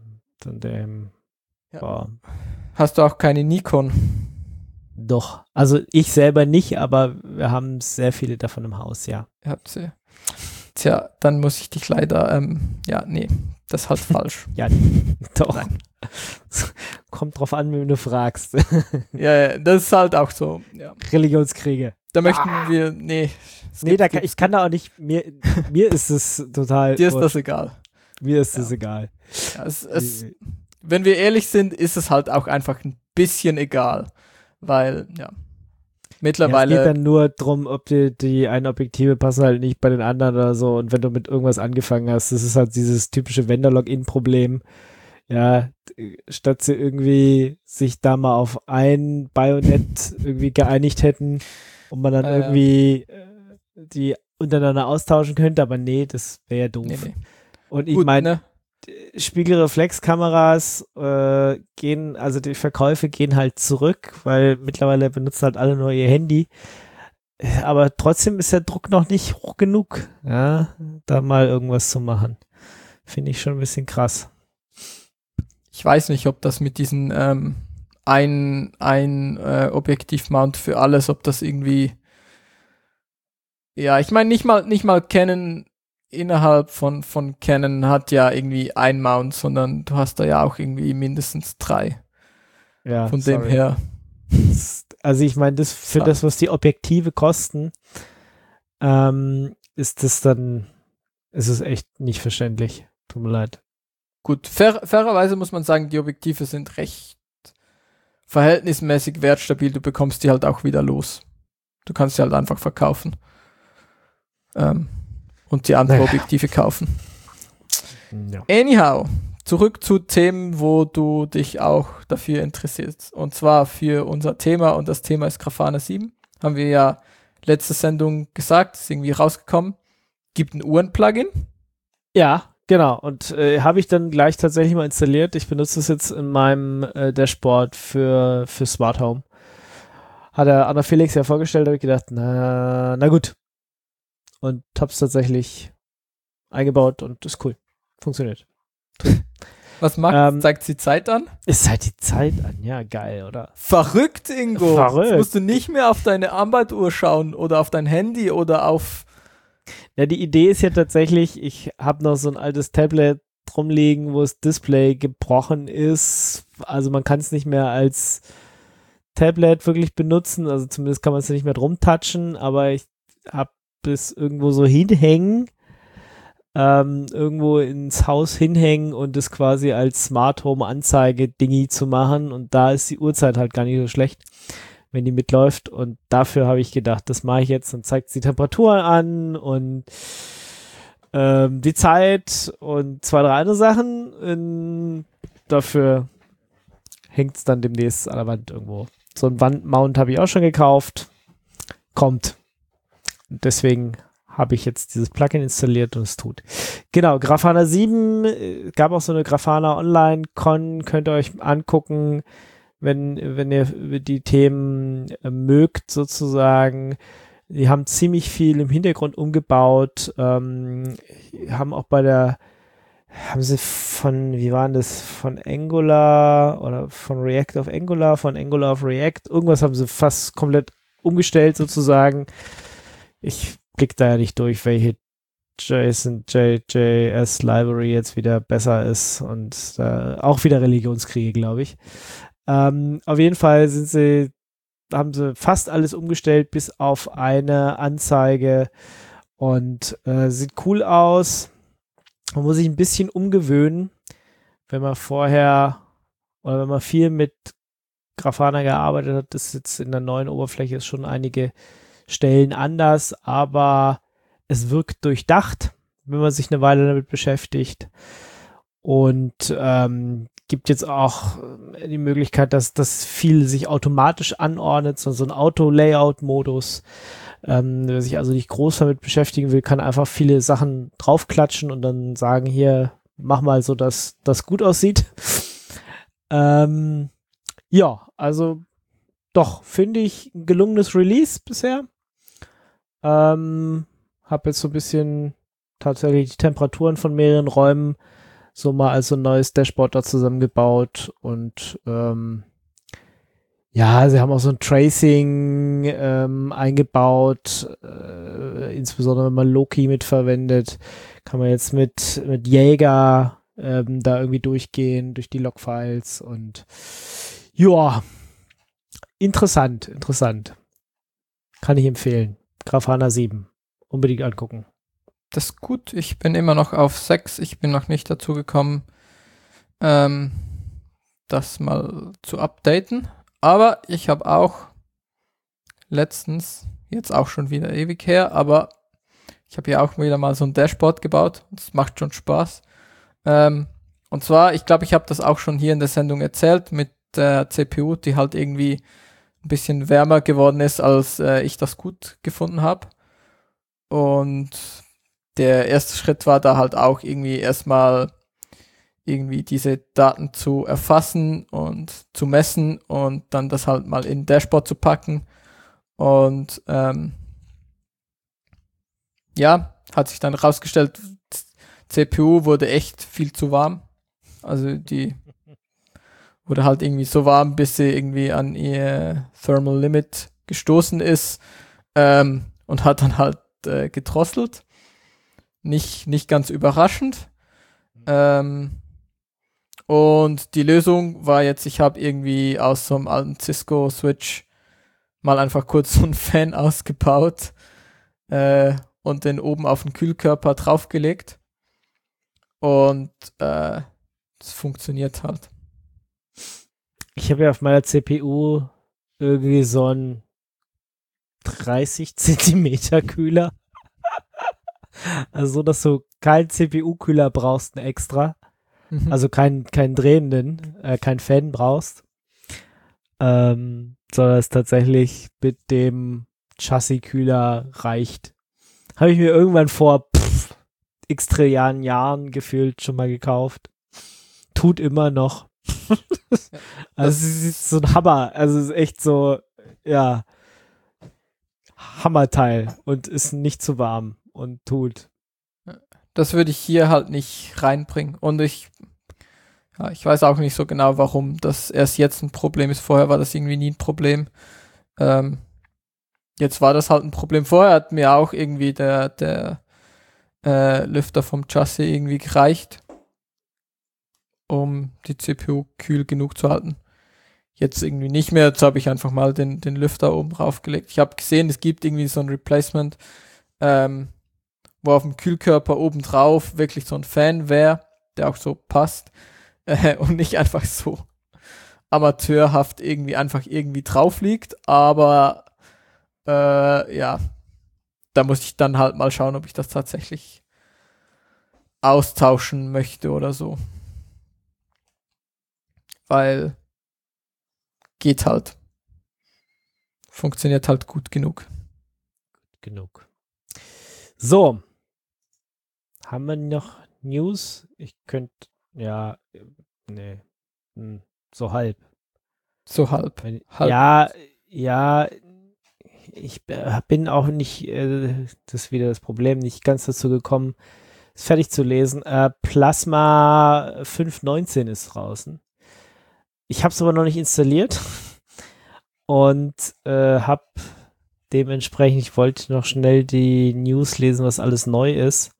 Ja. Hast du auch keine Nikon? Doch. Also ich selber nicht, aber wir haben sehr viele davon im Haus, ja. Ihr habt sie. Tja, dann muss ich dich leider, nee, das ist halt falsch. Ja, doch. Nein. Kommt drauf an, wenn du fragst. Ja, das ist halt auch so, ja. Religionskriege. Da möchten wir, ich kann da auch nicht, mir ist es total. Dir ist das egal. Mir ist es egal. Ja, wenn wir ehrlich sind, ist es halt auch einfach ein bisschen egal. Weil, mittlerweile. Ja, es geht dann nur darum, ob die einen Objektive passen halt nicht bei den anderen oder so. Und wenn du mit irgendwas angefangen hast, das ist halt dieses typische Vendor-Login-Problem. Ja, statt sie irgendwie sich da mal auf ein Bayonet irgendwie geeinigt hätten und man dann irgendwie die untereinander austauschen könnte, aber nee, das wäre ja doof. Nee. Und ich meine, Spiegelreflexkameras also die Verkäufe gehen halt zurück, weil mittlerweile benutzen halt alle nur ihr Handy. Aber trotzdem ist der Druck noch nicht hoch genug, ja, da mal irgendwas zu machen. Finde ich schon ein bisschen krass. Ich weiß nicht, ob das mit diesen ein Objektivmount für alles, ob das irgendwie, ja, ich meine nicht mal Canon innerhalb von Canon hat ja irgendwie ein Mount, sondern du hast da ja auch irgendwie mindestens 3. Ja, von dem her. Also ich meine, das was die Objektive kosten, ist es echt nicht verständlich. Tut mir leid. Gut, fairerweise muss man sagen, die Objektive sind recht verhältnismäßig wertstabil. Du bekommst die halt auch wieder los. Du kannst sie halt einfach verkaufen. Und die andere Objektive kaufen. Ja. Anyhow, zurück zu Themen, wo du dich auch dafür interessierst. Und zwar für unser Thema, und das Thema ist Grafana 7. Haben wir ja letzte Sendung gesagt, ist irgendwie rausgekommen. Gibt ein Uhren-Plugin. Ja, genau. Und habe ich dann gleich tatsächlich mal installiert. Ich benutze es jetzt in meinem Dashboard für Smart Home. Hat der Anna Felix ja vorgestellt, habe ich gedacht, na gut. Und hab's tatsächlich eingebaut und ist cool. Funktioniert. Was macht? Zeigt die Zeit an? Es zeigt die Zeit an, ja, geil, oder? Verrückt, Ingo. Verrückt. Jetzt musst du nicht mehr auf deine Armbanduhr schauen oder auf dein Handy oder auf... Ja, die Idee ist ja tatsächlich, ich habe noch so ein altes Tablet rumliegen, wo das Display gebrochen ist. Also man kann es nicht mehr als Tablet wirklich benutzen, also zumindest kann man es nicht mehr drum touchen, aber ich habe es irgendwo so hinhängen, irgendwo ins Haus hinhängen und es quasi als Smart Home Anzeige-Dingi zu machen, und da ist die Uhrzeit halt gar nicht so schlecht, wenn die mitläuft, und dafür habe ich gedacht, das mache ich jetzt, und zeigt die Temperatur an und die Zeit und 2, 3 andere Sachen. Dafür hängt es dann demnächst an der Wand irgendwo. So ein Wandmount habe ich auch schon gekauft. Kommt. Und deswegen habe ich jetzt dieses Plugin installiert und es tut. Genau, Grafana 7, gab auch so eine Grafana Online-Con, könnt ihr euch angucken, wenn ihr die Themen mögt sozusagen. Die haben ziemlich viel im Hintergrund umgebaut, haben auch haben sie wie waren das, von Angular oder von React auf Angular, von Angular auf React, irgendwas haben sie fast komplett umgestellt sozusagen. Ich blick da ja nicht durch, welche JS Library jetzt wieder besser ist, und auch wieder Religionskriege, glaube ich. Auf jeden Fall haben sie fast alles umgestellt, bis auf eine Anzeige, und sieht cool aus. Man muss sich ein bisschen umgewöhnen, wenn man wenn man viel mit Grafana gearbeitet hat. Das ist jetzt in der neuen Oberfläche ist schon einige Stellen anders, aber es wirkt durchdacht, wenn man sich eine Weile damit beschäftigt, und gibt jetzt auch die Möglichkeit, dass das viel sich automatisch anordnet, so ein Auto-Layout-Modus. Wer sich also nicht groß damit beschäftigen will, kann einfach viele Sachen draufklatschen und dann sagen, hier, mach mal so, dass das gut aussieht. Ja, also doch, finde ich ein gelungenes Release bisher. Hab jetzt so ein bisschen tatsächlich die Temperaturen von mehreren Räumen so mal als so ein neues Dashboard da zusammengebaut, und ja, sie haben auch so ein Tracing eingebaut, insbesondere wenn man Loki mitverwendet, kann man jetzt mit Jaeger da irgendwie durchgehen, durch die Logfiles, und ja, interessant. Kann ich empfehlen. Grafana 7. Unbedingt angucken. Das ist gut. Ich bin immer noch auf 6. Ich bin noch nicht dazu gekommen, das mal zu updaten. Aber ich habe auch letztens, jetzt auch schon wieder ewig her, aber ich habe ja auch wieder mal so ein Dashboard gebaut. Das macht schon Spaß. Und zwar, ich glaube, ich habe das auch schon hier in der Sendung erzählt, mit der CPU, die halt irgendwie ein bisschen wärmer geworden ist, als ich das gut gefunden habe. Und der erste Schritt war da halt auch irgendwie erstmal irgendwie diese Daten zu erfassen und zu messen und dann das halt mal in Dashboard zu packen. Und hat sich dann rausgestellt, CPU wurde echt viel zu warm. Also die wurde halt irgendwie so warm, bis sie irgendwie an ihr Thermal Limit gestoßen ist und hat dann halt gedrosselt. Nicht ganz überraschend. Und die Lösung war jetzt, ich habe irgendwie aus so einem alten Cisco-Switch mal einfach kurz so einen Fan ausgebaut und den oben auf den Kühlkörper draufgelegt. Und es funktioniert halt. Ich habe ja auf meiner CPU irgendwie so einen 30 Zentimeter Kühler. Also so, dass du keinen CPU-Kühler brauchst, einen extra. Also keinen drehenden, keinen Fan brauchst. Sondern es tatsächlich mit dem Chassis-Kühler reicht. Habe ich mir irgendwann vor x Trilliarden Jahren gefühlt schon mal gekauft. Tut immer noch. Also es ist so ein Hammer. Also es ist echt so, ja, Hammerteil und ist nicht zu warm und tut. Das würde ich hier halt nicht reinbringen. Und ich weiß auch nicht so genau, warum das erst jetzt ein Problem ist. Vorher war das irgendwie nie ein Problem. Jetzt war das halt ein Problem. Vorher hat mir auch irgendwie der Lüfter vom Chassis irgendwie gereicht, um die CPU kühl genug zu halten. Jetzt irgendwie nicht mehr. Jetzt habe ich einfach mal den Lüfter oben draufgelegt. Ich habe gesehen, es gibt irgendwie so ein Replacement, wo auf dem Kühlkörper oben drauf wirklich so ein Fan wäre, der auch so passt und nicht einfach so amateurhaft irgendwie drauf liegt. Aber da muss ich dann halt mal schauen, ob ich das tatsächlich austauschen möchte oder so. Weil geht halt. Funktioniert halt gut genug. So. Haben wir noch News? Ich könnte, so halb. So halb. Ja, ich bin auch nicht, das ist wieder das Problem, nicht ganz dazu gekommen, es fertig zu lesen. Plasma 5.19 ist draußen. Ich habe es aber noch nicht installiert und habe dementsprechend, ich wollte noch schnell die News lesen, was alles neu ist.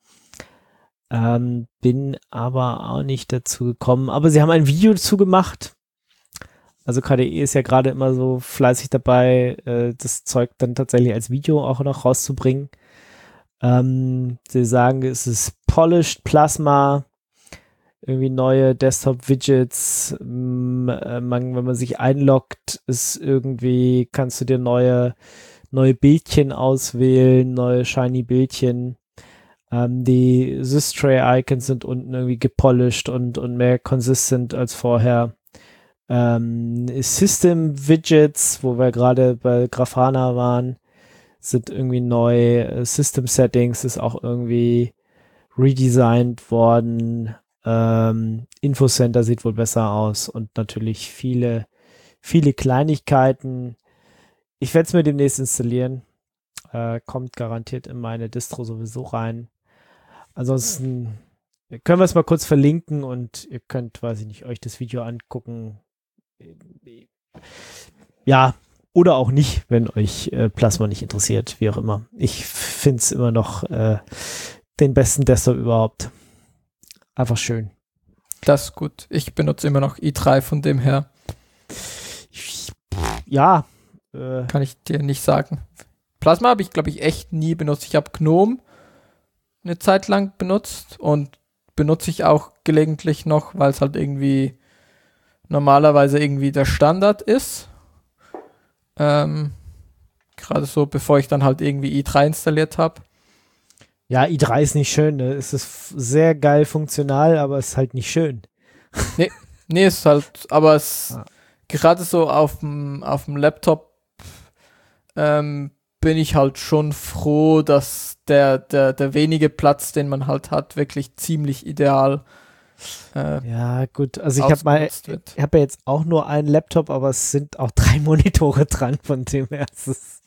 Bin aber auch nicht dazu gekommen. Aber sie haben ein Video dazu gemacht. Also KDE ist ja gerade immer so fleißig dabei, das Zeug dann tatsächlich als Video auch noch rauszubringen. Sie sagen, es ist Polished Plasma, irgendwie neue Desktop-Widgets. Wenn man sich einloggt, kannst du dir neue Bildchen auswählen, neue shiny Bildchen. Die Systray-Icons sind unten irgendwie gepolished und mehr consistent als vorher. System-Widgets, wo wir gerade bei Grafana waren, sind irgendwie neu. System-Settings ist auch irgendwie redesigned worden. Infocenter sieht wohl besser aus und natürlich viele Kleinigkeiten. Ich werde es mir demnächst installieren. Kommt garantiert in meine Distro sowieso rein. Ansonsten können wir es mal kurz verlinken und ihr könnt, weiß ich nicht, euch das Video angucken. Ja, oder auch nicht, wenn euch Plasma nicht interessiert, wie auch immer. Ich finde es immer noch den besten Desktop überhaupt. Einfach schön. Das ist gut. Ich benutze immer noch i3, von dem her. Ja. Kann ich dir nicht sagen. Plasma habe ich, glaube ich, echt nie benutzt. Ich habe GNOME eine Zeit lang benutzt und benutze ich auch gelegentlich noch, weil es halt irgendwie normalerweise irgendwie der Standard ist. Gerade so, bevor ich dann halt irgendwie i3 installiert habe. Ja, i3 ist nicht schön, ne? Es ist sehr geil funktional, aber es ist halt nicht schön. Nee, es ist halt, aber es gerade so auf dem Laptop bin ich halt schon froh, dass der wenige Platz, den man halt hat, wirklich ziemlich ideal Ja, gut. Also ich habe wird. ja jetzt auch nur einen Laptop, aber es sind auch 3 Monitore dran, von dem her ist es,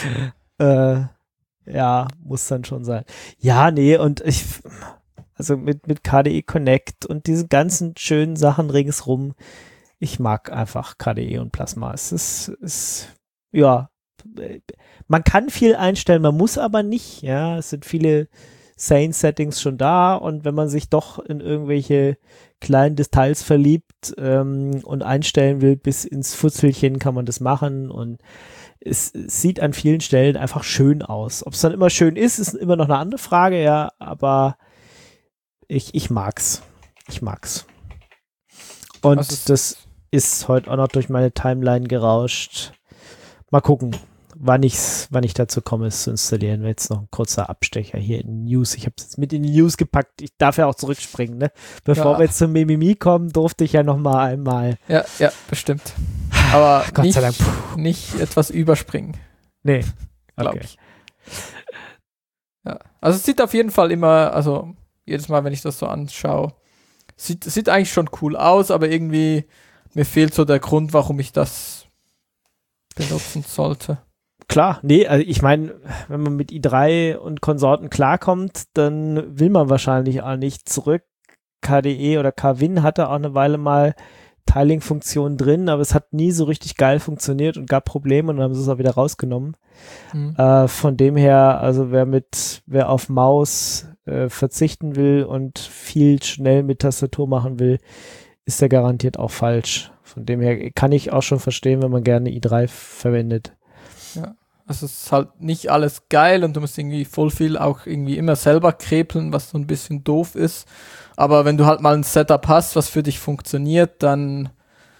ja, muss dann schon sein. Ja, nee, und also mit KDE Connect und diese ganzen schönen Sachen ringsrum, ich mag einfach KDE und Plasma. Es ist, ja, man kann viel einstellen, man muss aber nicht, ja, es sind viele Sane-Settings schon da und wenn man sich doch in irgendwelche kleinen Details verliebt und einstellen will, bis ins Futzelchen kann man das machen und es sieht an vielen Stellen einfach schön aus. Ob es dann immer schön ist immer noch eine andere Frage, ja, aber ich mag's. Ich mag's. Und das ist heute auch noch durch meine Timeline gerauscht. Mal gucken, wann ich dazu komme, es zu installieren. Jetzt noch ein kurzer Abstecher hier in News. Ich habe es jetzt mit in die News gepackt. Ich darf ja auch zurückspringen, ne? Bevor wir jetzt zum Mimimi kommen, durfte ich ja noch mal einmal. Ja, bestimmt. Aber Gott sei Dank. Nicht etwas überspringen. Nee, glaube ich. Ja, also es sieht auf jeden Fall immer, also jedes Mal, wenn ich das so anschaue, sieht eigentlich schon cool aus, aber irgendwie mir fehlt so der Grund, warum ich das benutzen sollte. Klar, nee, also ich meine, wenn man mit i3 und Konsorten klarkommt, dann will man wahrscheinlich auch nicht zurück. KDE oder KWin hatte auch eine Weile mal Tiling-Funktionen drin, aber es hat nie so richtig geil funktioniert und gab Probleme und dann haben sie es auch wieder rausgenommen. Von dem her, also wer auf Maus verzichten will und viel schnell mit Tastatur machen will, ist der garantiert auch falsch. Von dem her kann ich auch schon verstehen, wenn man gerne i3 verwendet. Ja, also es ist halt nicht alles geil und du musst irgendwie voll viel auch irgendwie immer selber krepeln, was so ein bisschen doof ist. Aber wenn du halt mal ein Setup hast, was für dich funktioniert, dann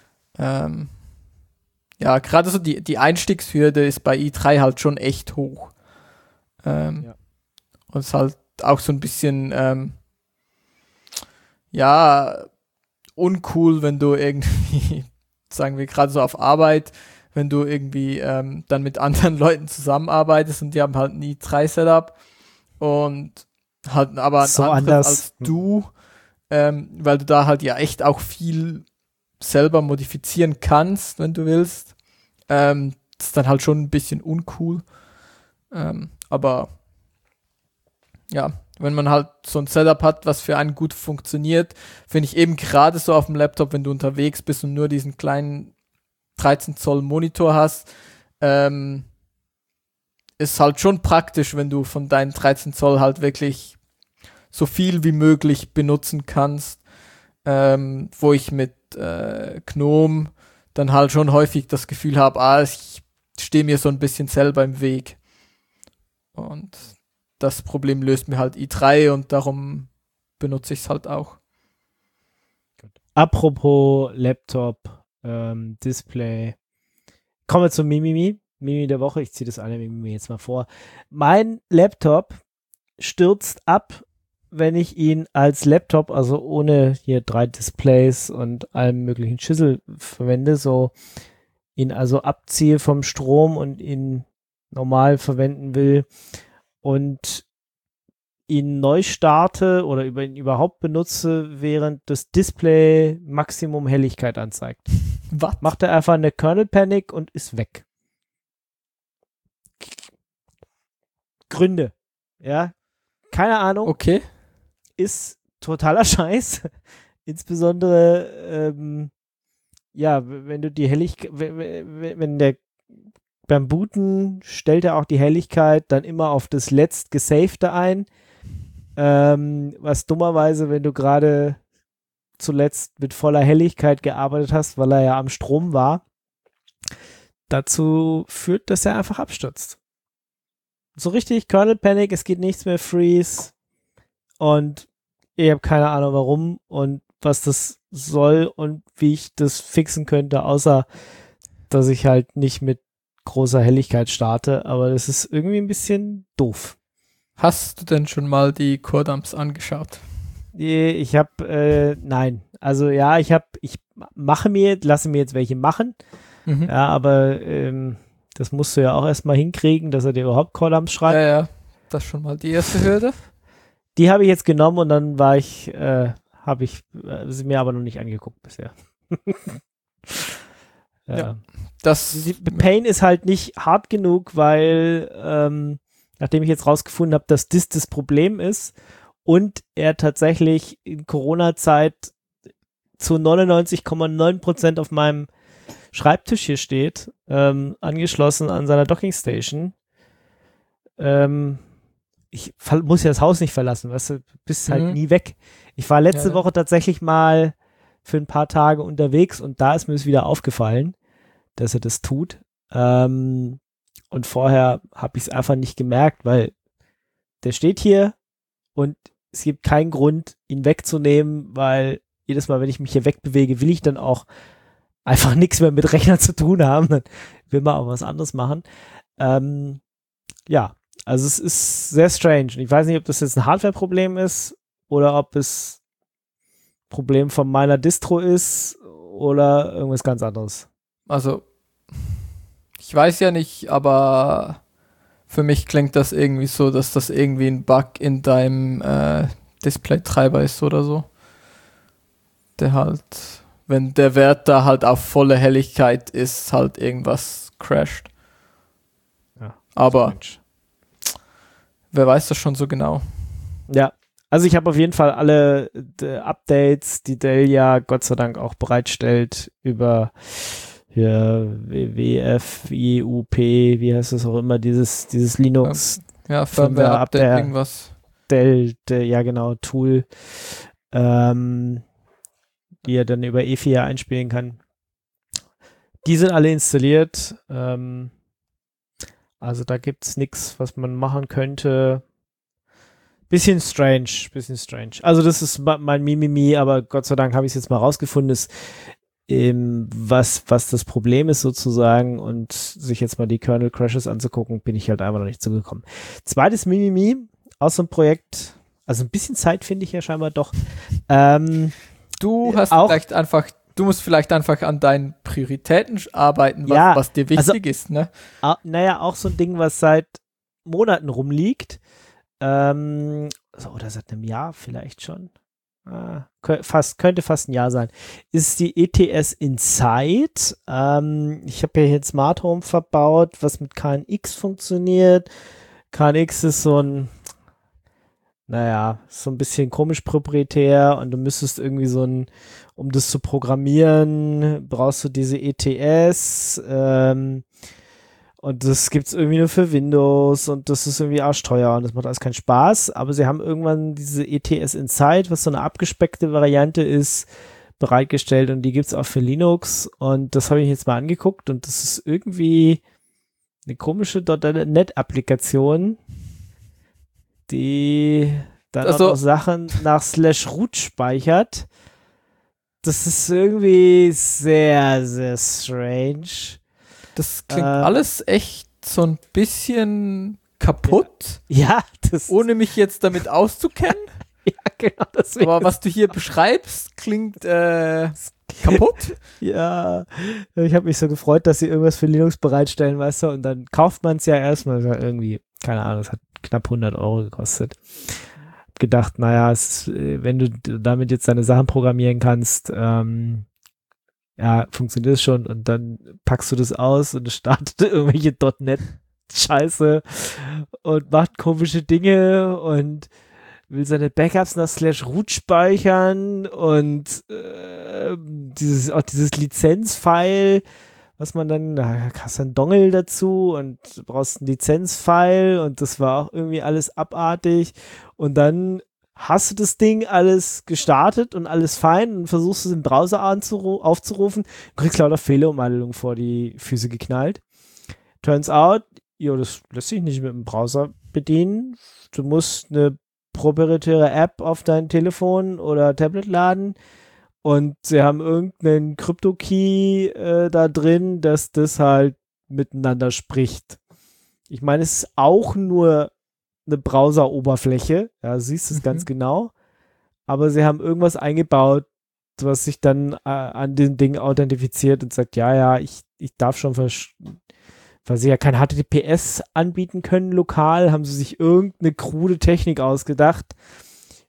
ja, gerade so die Einstiegshürde ist bei i3 halt schon echt hoch. Und es ist halt auch so ein bisschen ja, uncool, wenn du irgendwie, sagen wir gerade so auf Arbeit, wenn du irgendwie dann mit anderen Leuten zusammenarbeitest und die haben halt ein i3-Setup und halt aber so ein anders anderes als du, weil du da halt ja echt auch viel selber modifizieren kannst, wenn du willst. Das ist dann halt schon ein bisschen uncool. Aber ja, wenn man halt so ein Setup hat, was für einen gut funktioniert, finde ich eben gerade so auf dem Laptop, wenn du unterwegs bist und nur diesen kleinen 13 Zoll Monitor hast, ist halt schon praktisch, wenn du von deinen 13 Zoll halt wirklich so viel wie möglich benutzen kannst, wo ich mit GNOME dann halt schon häufig das Gefühl habe, ich stehe mir so ein bisschen selber im Weg. Und das Problem löst mir halt i3 und darum benutze ich es halt auch. Apropos Laptop, Display. Kommen wir zum Mimimi der Woche. Ich ziehe das eine Mimimi jetzt mal vor. Mein Laptop stürzt ab, wenn ich ihn als Laptop, also ohne hier 3 Displays und allem möglichen Schüssel verwende, so ihn also abziehe vom Strom und ihn normal verwenden will und ihn neu starte oder ihn überhaupt benutze, während das Display Maximum Helligkeit anzeigt. Was? Macht er einfach eine Kernel Panic und ist weg. Gründe. Ja. Keine Ahnung. Okay. Ist totaler Scheiß. Insbesondere, ja, wenn du die Helligkeit, wenn der beim Booten stellt er auch die Helligkeit dann immer auf das letzt gesavte ein. Was dummerweise, wenn du gerade zuletzt mit voller Helligkeit gearbeitet hast, weil er ja am Strom war, dazu führt, dass er einfach abstürzt. So richtig Kernel Panic, es geht nichts mehr, Freeze und ich habe keine Ahnung warum und was das soll und wie ich das fixen könnte, außer dass ich halt nicht mit großer Helligkeit starte, aber das ist irgendwie ein bisschen doof. Hast du denn schon mal die Core-Dumps angeschaut? Ich habe, nein. Also ja, lasse mir jetzt welche machen. Ja, aber das musst du ja auch erstmal hinkriegen, dass er dir überhaupt Core-Dumps schreibt. Ja, das ist schon mal die erste Hürde. Die habe ich jetzt genommen und dann habe ich sie mir aber noch nicht angeguckt bisher. Ja. Das Pain ist halt nicht hart genug, weil nachdem ich jetzt rausgefunden habe, dass das Problem ist und er tatsächlich in Corona-Zeit zu 99,9% auf meinem Schreibtisch hier steht, angeschlossen an seiner Dockingstation. Ich muss ja das Haus nicht verlassen, weißt du, bist halt nie weg. Ich war letzte Woche tatsächlich mal für ein paar Tage unterwegs und da ist mir es wieder aufgefallen, dass er das tut. Und vorher habe ich es einfach nicht gemerkt, weil der steht hier und es gibt keinen Grund, ihn wegzunehmen, weil jedes Mal, wenn ich mich hier wegbewege, will ich dann auch einfach nichts mehr mit Rechner zu tun haben. Dann will man auch was anderes machen. Ja, also es ist sehr strange. Und ich weiß nicht, ob das jetzt ein Hardware-Problem ist oder ob es ein Problem von meiner Distro ist oder irgendwas ganz anderes. Also, ich weiß ja nicht, aber für mich klingt das irgendwie so, dass das irgendwie ein Bug in deinem Display-Treiber ist oder so. Der halt, wenn der Wert da halt auf volle Helligkeit ist, halt irgendwas crasht. Ja, aber wer weiß das schon so genau? Ja, also ich habe auf jeden Fall alle Updates, die Dell ja Gott sei Dank auch bereitstellt über WFIUP, wie heißt das auch immer, dieses Linux Firmware-Update, irgendwas. Dell, ja genau, Tool, die er dann über EFI einspielen kann. Die sind alle installiert. Also da gibt es nichts, was man machen könnte. Bisschen strange. Also das ist mein Mimimi, aber Gott sei Dank habe ich es jetzt mal rausgefunden, was das Problem ist sozusagen, und sich jetzt mal die Kernel-Crashes anzugucken, bin ich halt einfach noch nicht zugekommen. Zweites Mimimi aus so einem Projekt, also ein bisschen Zeit finde ich ja scheinbar doch. Du musst vielleicht einfach an deinen Prioritäten arbeiten, was dir wichtig ist, ne? Naja, auch so ein Ding, was seit Monaten rumliegt. Oder seit einem Jahr vielleicht schon. Könnte fast ein Jahr sein. Ist die ETS Insight. Ich habe ja hier ein Smart Home verbaut, was mit KNX funktioniert. KNX ist so ein bisschen komisch proprietär und du müsstest irgendwie um das zu programmieren, brauchst du diese ETS und das gibt's irgendwie nur für Windows und das ist irgendwie arschteuer und das macht alles keinen Spaß, aber sie haben irgendwann diese ETS Insight, was so eine abgespeckte Variante ist, bereitgestellt und die gibt's auch für Linux und das habe ich jetzt mal angeguckt und das ist irgendwie eine komische .NET-Applikation, die dann auch noch Sachen nach /root speichert. Das ist irgendwie sehr, sehr strange. Das klingt alles echt so ein bisschen kaputt. Ja, ohne mich jetzt damit auszukennen. Ja, genau. Aber was du hier beschreibst, klingt kaputt. Ja, ich habe mich so gefreut, dass sie irgendwas für Linux bereitstellen, weißt du, und dann kauft man es ja erstmal irgendwie, keine Ahnung, es hat knapp 100 € gekostet. Hab gedacht, naja, wenn du damit jetzt deine Sachen programmieren kannst, funktioniert es schon und dann packst du das aus und es startet irgendwelche .NET-Scheiße und macht komische Dinge und will seine Backups nach /root speichern und dieses Lizenzfile, was man dann, da hast du einen Dongle dazu und brauchst einen Lizenzfile und das war auch irgendwie alles abartig und dann hast du das Ding alles gestartet und alles fein und versuchst es im Browser aufzurufen, kriegst lauter Fehlermeldungen vor die Füße geknallt. Turns out, das lässt sich nicht mit dem Browser bedienen. Du musst eine proprietäre App auf dein Telefon oder Tablet laden und sie haben irgendeinen Krypto-Key da drin, dass das halt miteinander spricht. Ich meine, es ist auch nur eine Browser-Oberfläche, ja, siehst es ganz genau, aber sie haben irgendwas eingebaut, was sich dann an dem Ding authentifiziert und sagt, ich darf schon weil sie ja kein HTTPS anbieten können lokal, haben sie sich irgendeine krude Technik ausgedacht,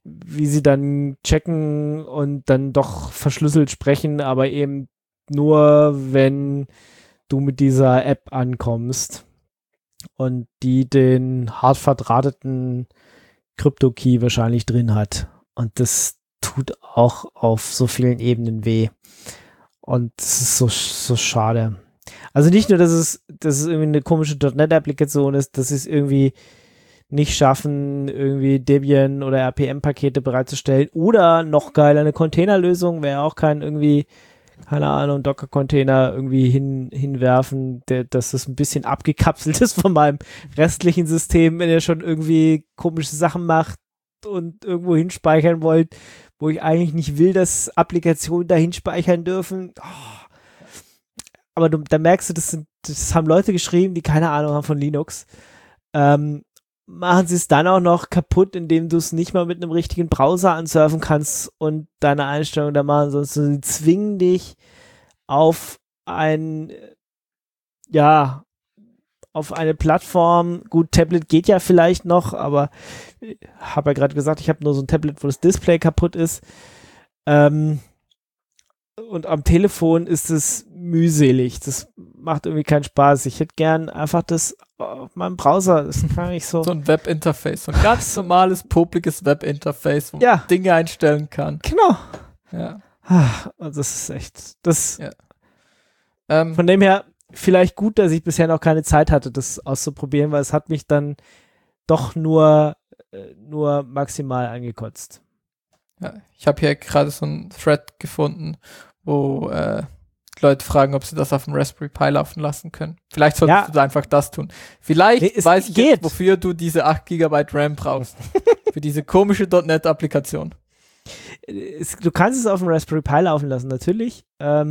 wie sie dann checken und dann doch verschlüsselt sprechen, aber eben nur, wenn du mit dieser App ankommst und die den hart verdrahteten Krypto-Key wahrscheinlich drin hat. Und das tut auch auf so vielen Ebenen weh. Und das ist so schade. Also nicht nur, dass es irgendwie eine komische .NET-Applikation ist, dass sie es irgendwie nicht schaffen, irgendwie Debian oder RPM-Pakete bereitzustellen oder noch geiler eine Containerlösung, wäre auch kein irgendwie, keine Ahnung, Docker-Container irgendwie hinwerfen, dass das ein bisschen abgekapselt ist von meinem restlichen System, wenn ihr schon irgendwie komische Sachen macht und irgendwo hinspeichern wollt, wo ich eigentlich nicht will, dass Applikationen da hinspeichern dürfen. Oh. Aber da merkst du, das haben Leute geschrieben, die keine Ahnung haben von Linux. Machen sie es dann auch noch kaputt, indem du es nicht mal mit einem richtigen Browser ansurfen kannst und deine Einstellungen da machen, sonst sie zwingen dich auf auf eine Plattform. Gut, Tablet geht ja vielleicht noch, aber ich habe ja gerade gesagt, ich habe nur so ein Tablet, wo das Display kaputt ist. Und am Telefon ist es mühselig. Das macht irgendwie keinen Spaß. Ich hätte gern einfach das auf meinem Browser. Das kann ich so. So ein Webinterface. So ein ganz normales, popliges Webinterface, wo man Dinge einstellen kann. Genau. Ja. Und das ist echt. Das. Ja. Von dem her, vielleicht gut, dass ich bisher noch keine Zeit hatte, das auszuprobieren, weil es hat mich dann doch nur maximal angekotzt. Ja, ich habe hier gerade so einen Thread gefunden, wo Leute fragen, ob sie das auf dem Raspberry Pi laufen lassen können. Vielleicht solltest du einfach das tun. Vielleicht weiß ich jetzt, wofür du diese 8 GB RAM brauchst. Für diese komische .NET-Applikation. Du kannst es auf dem Raspberry Pi laufen lassen, natürlich.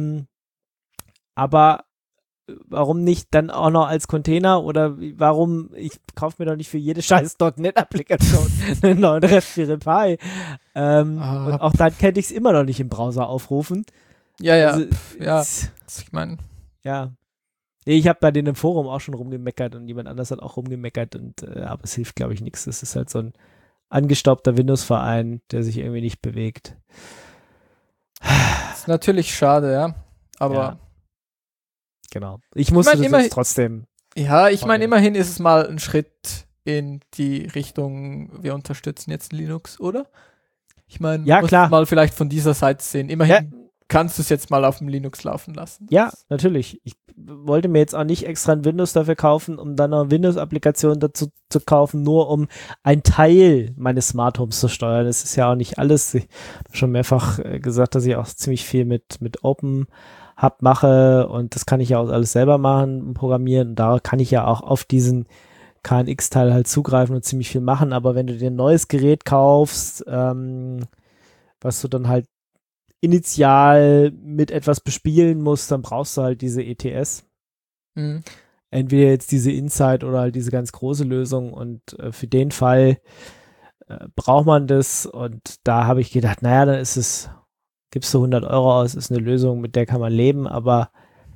Aber warum nicht dann auch noch als Container oder warum, ich kaufe mir doch nicht für jede scheiß .NET-Applikation einen neuen Raspberry Pi. Und auch dann könnte ich es immer noch nicht im Browser aufrufen. Ja, ich meine. Ja. Nee, ich habe bei denen im Forum auch schon rumgemeckert und jemand anders hat auch rumgemeckert aber es hilft, glaube ich, nichts. Es ist halt so ein angestaubter Windows-Verein, der sich irgendwie nicht bewegt. Das ist natürlich schade, ja. Aber ja. Genau. Ich musste das jetzt trotzdem. Ja, ich meine, immerhin ist es mal ein Schritt in die Richtung, wir unterstützen jetzt Linux, oder? Ich meine, ja, klar. Mal vielleicht von dieser Seite sehen. Immerhin kannst du es jetzt mal auf dem Linux laufen lassen. Ja, natürlich. Ich wollte mir jetzt auch nicht extra ein Windows dafür kaufen, um dann eine Windows-Applikation dazu zu kaufen, nur um einen Teil meines Smart Homes zu steuern. Das ist ja auch nicht alles. Ich habe schon mehrfach gesagt, dass ich auch ziemlich viel mit Open Hub mache und das kann ich ja auch alles selber machen und programmieren und da kann ich ja auch auf diesen KNX-Teil halt zugreifen und ziemlich viel machen, aber wenn du dir ein neues Gerät kaufst, was du dann halt initial mit etwas bespielen musst, dann brauchst du halt diese ETS. Mhm. Entweder jetzt diese Insight oder halt diese ganz große Lösung und für den Fall braucht man das und da habe ich gedacht, naja, dann gibst du 100 Euro aus, ist eine Lösung, mit der kann man leben, aber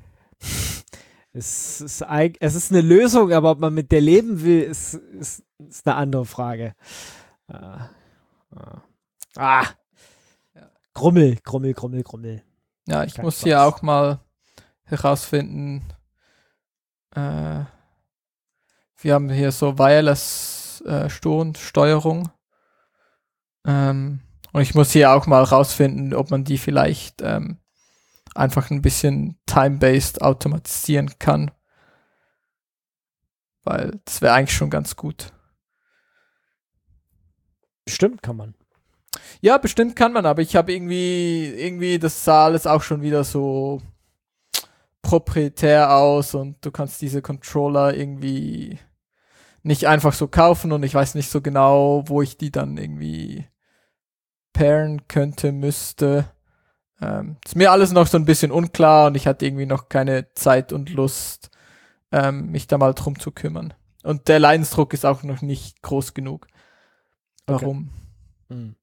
es ist eine Lösung, aber ob man mit der leben will, ist eine andere Frage. Grummel. Ja, ich muss hier auch mal herausfinden, wir haben hier so Wireless Steuerung. Und ich muss hier auch mal rausfinden, ob man die vielleicht einfach ein bisschen time-based automatisieren kann. Weil das wäre eigentlich schon ganz gut. Bestimmt kann man. Ja, bestimmt kann man, aber ich habe irgendwie, das sah alles auch schon wieder so proprietär aus und du kannst diese Controller irgendwie nicht einfach so kaufen und ich weiß nicht so genau, wo ich die dann irgendwie pairen müsste. Ist mir alles noch so ein bisschen unklar und ich hatte irgendwie noch keine Zeit und Lust, mich da mal drum zu kümmern. Und der Leidensdruck ist auch noch nicht groß genug. Warum? Okay. Mhm.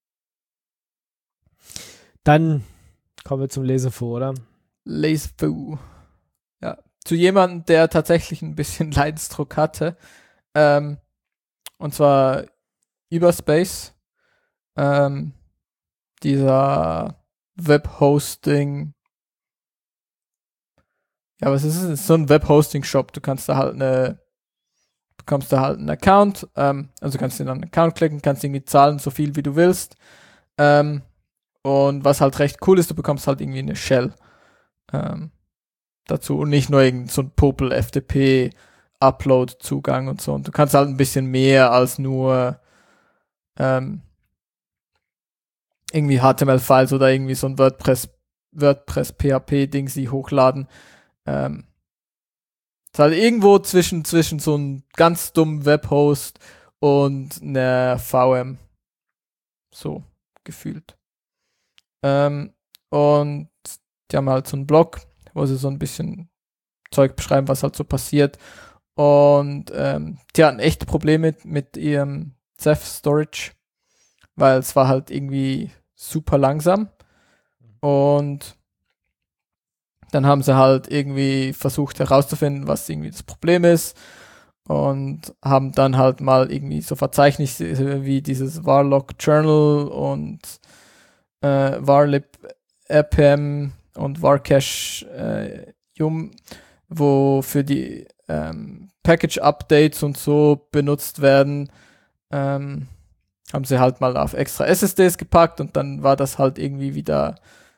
Dann kommen wir zum Lesefu, oder? Lesefu. Ja, zu jemandem, der tatsächlich ein bisschen Leidensdruck hatte. Und zwar Überspace. dieser Webhosting, ja, was ist es? Es ist so ein Webhosting-Shop. Du bekommst da halt einen Account, also kannst du dann einen Account klicken, kannst irgendwie zahlen, so viel wie du willst. Und was halt recht cool ist, du bekommst halt irgendwie eine Shell dazu und nicht nur irgend so ein Popel FTP Upload-Zugang und so. Und du kannst halt ein bisschen mehr als nur irgendwie HTML-Files oder irgendwie so ein WordPress PHP-Ding sie hochladen. Ist halt irgendwo zwischen so einem ganz dummen Webhost und einer VM. So gefühlt. Und die haben halt so einen Blog, wo sie so ein bisschen Zeug beschreiben, was halt so passiert. Und die hatten echte Probleme mit ihrem Ceph Storage, weil es war halt irgendwie super langsam. Und dann haben sie halt irgendwie versucht herauszufinden, was irgendwie das Problem ist. Und haben dann halt mal irgendwie so Verzeichnisse wie dieses Varlog Journal und Varlib RPM und Varcache Yum, wo für die Package-Updates und so benutzt werden, haben sie halt mal auf extra SSDs gepackt und dann war das halt irgendwie wieder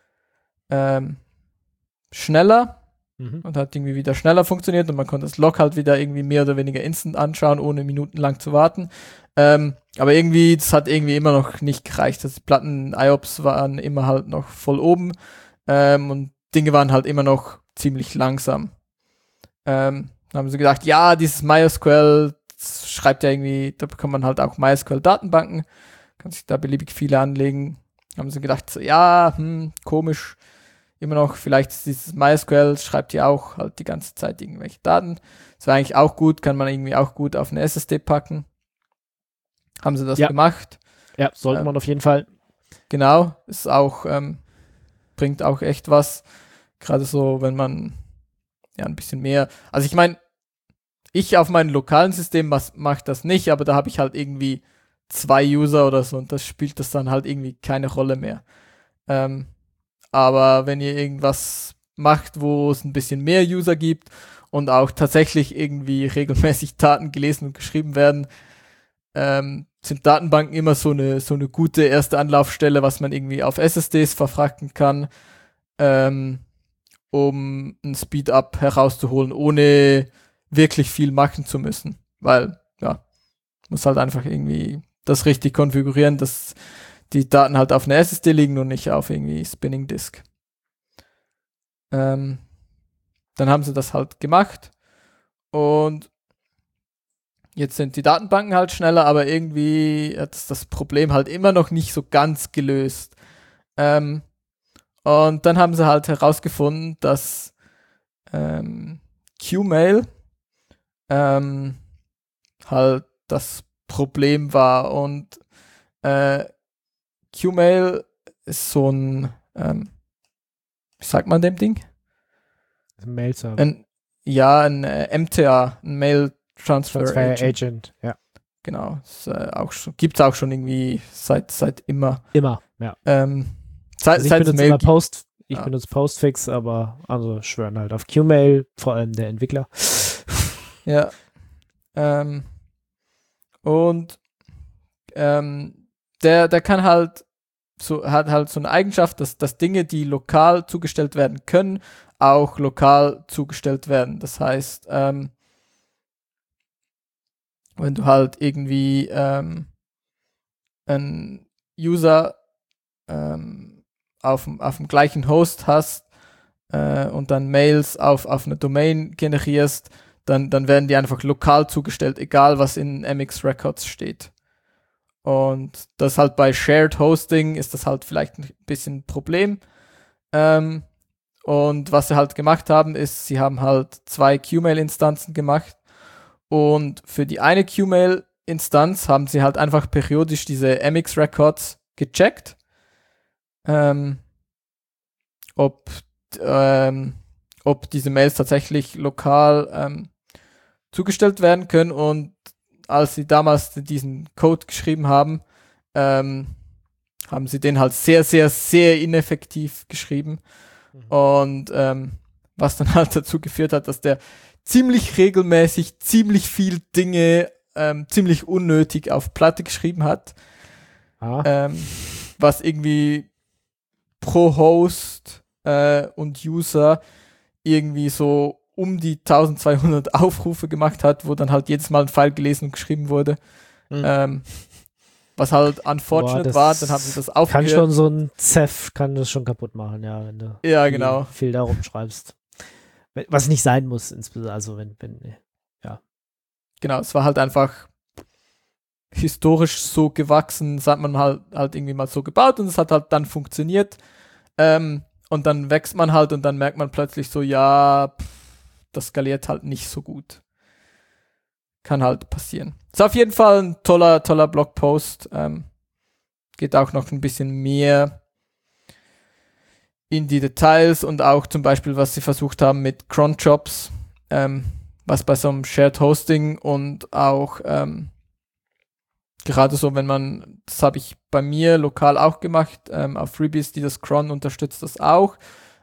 schneller und hat irgendwie wieder schneller funktioniert und man konnte das Log halt wieder irgendwie mehr oder weniger instant anschauen, ohne minutenlang zu warten. Aber irgendwie, das hat irgendwie immer noch nicht gereicht. Das Platten-IOPS waren immer halt noch voll oben und Dinge waren halt immer noch ziemlich langsam. Dann haben sie gedacht, ja, dieses MySQL, das schreibt ja irgendwie, da bekommt man halt auch MySQL-Datenbanken, kann sich da beliebig viele anlegen. Haben sie gedacht, so, ja, komisch, immer noch, vielleicht ist dieses MySQL, schreibt ja auch halt die ganze Zeit irgendwelche Daten. Das wäre eigentlich auch gut, kann man irgendwie auch gut auf eine SSD packen. Haben sie das gemacht. Ja, sollte man auf jeden Fall. Genau, ist auch, bringt auch echt was. Gerade so, wenn man ja ein bisschen mehr, also ich meine, ich auf meinem lokalen System mache das nicht, aber da habe ich halt irgendwie 2 User oder so und das spielt das dann halt irgendwie keine Rolle mehr. Aber wenn ihr irgendwas macht, wo es ein bisschen mehr User gibt und auch tatsächlich irgendwie regelmäßig Daten gelesen und geschrieben werden, sind Datenbanken immer so eine gute erste Anlaufstelle, was man irgendwie auf SSDs verfrachten kann, um ein Speed-Up herauszuholen, ohne wirklich viel machen zu müssen. Weil, ja, muss halt einfach irgendwie das richtig konfigurieren, dass die Daten halt auf einer SSD liegen und nicht auf irgendwie Spinning Disk. Dann haben sie das halt gemacht und jetzt sind die Datenbanken halt schneller, aber irgendwie hat das Problem halt immer noch nicht so ganz gelöst. Und dann haben sie halt herausgefunden, dass Qmail halt das Problem war und Qmail ist so ein, wie sagt man dem Ding? Ein Mail-Server. Ein MTA, ein Mail Transfer Agent, ja. Genau, gibt es auch schon irgendwie seit immer. Immer, ja. Seit Mail ich benutze Postfix, aber andere schwören halt auf Qmail, vor allem der Entwickler. Ja. Und der kann halt hat halt so eine Eigenschaft, dass Dinge, die lokal zugestellt werden können, auch lokal zugestellt werden. Das heißt, wenn du halt irgendwie einen User auf dem gleichen Host hast und dann Mails auf eine Domain generierst, dann werden die einfach lokal zugestellt, egal was in MX Records steht. Und das halt bei Shared Hosting ist das halt vielleicht ein bisschen ein Problem. Und was sie halt gemacht haben, ist, sie haben halt 2 Qmail-Instanzen gemacht. Und für die eine Qmail-Instanz haben sie halt einfach periodisch diese MX Records gecheckt, ob diese Mails tatsächlich lokal zugestellt werden können. Und als sie damals diesen Code geschrieben haben, haben sie den halt sehr, sehr, sehr ineffektiv geschrieben. Und was dann halt dazu geführt hat, dass der ziemlich regelmäßig ziemlich viel Dinge ziemlich unnötig auf Platte geschrieben hat. Was irgendwie pro Host und User irgendwie so um die 1200 Aufrufe gemacht hat, wo dann halt jedes Mal ein File gelesen und geschrieben wurde. Was halt unfortunate war, dann haben sie das aufgehört. Kann schon so ein Ceph, kann das schon kaputt machen, ja, wenn du genau. viel darum schreibst. Was nicht sein muss, insbesondere, also wenn, ja. Genau, es war halt einfach historisch so gewachsen, das hat man halt irgendwie mal so gebaut und es hat halt dann funktioniert. Und dann wächst man halt und dann merkt man plötzlich so, ja, das skaliert halt nicht so gut. Kann halt passieren. Ist auf jeden Fall ein toller Blogpost. Geht auch noch ein bisschen mehr in die Details und auch zum Beispiel, was sie versucht haben mit Cronjobs, was bei so einem Shared Hosting und auch gerade so, wenn man, das habe ich bei mir lokal auch gemacht, auf FreeBSD, das Cron unterstützt das auch.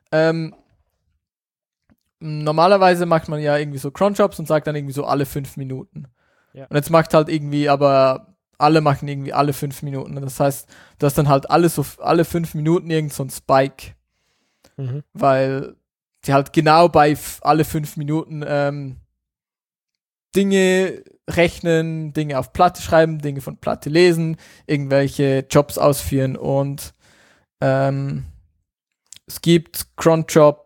Normalerweise macht man ja irgendwie so Cronjobs und sagt dann irgendwie so alle 5 Minuten. Ja. Und jetzt macht halt irgendwie, aber alle machen irgendwie alle 5 Minuten. Und das heißt, du hast dann halt alle 5 Minuten irgend so ein Spike. Weil sie halt genau bei alle 5 Minuten Dinge rechnen, Dinge auf Platte schreiben, Dinge von Platte lesen, irgendwelche Jobs ausführen und es gibt Cronjob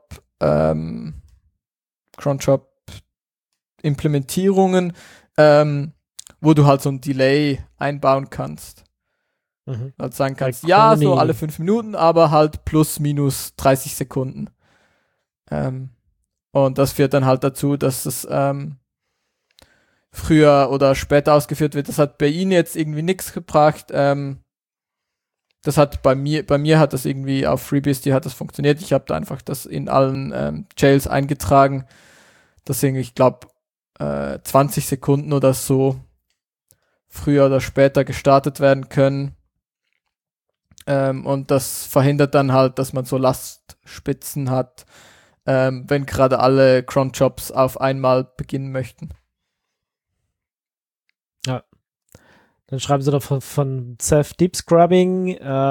Implementierungen, wo du halt so ein Delay einbauen kannst. Also sagen kannst, ja, so alle 5 Minuten, aber halt plus minus 30 Sekunden. Und das führt dann halt dazu, dass es früher oder später ausgeführt wird. Das hat bei Ihnen jetzt irgendwie nichts gebracht. Das hat bei mir hat das irgendwie auf FreeBSD hat das funktioniert. Ich habe da einfach das in allen Jails eingetragen. Deswegen, ich glaube, 20 Sekunden oder so früher oder später gestartet werden können. Und das verhindert dann halt, dass man so Lastspitzen hat, wenn gerade alle Cronjobs auf einmal beginnen möchten. Ja. Dann schreiben sie doch von Ceph Deep Scrubbing.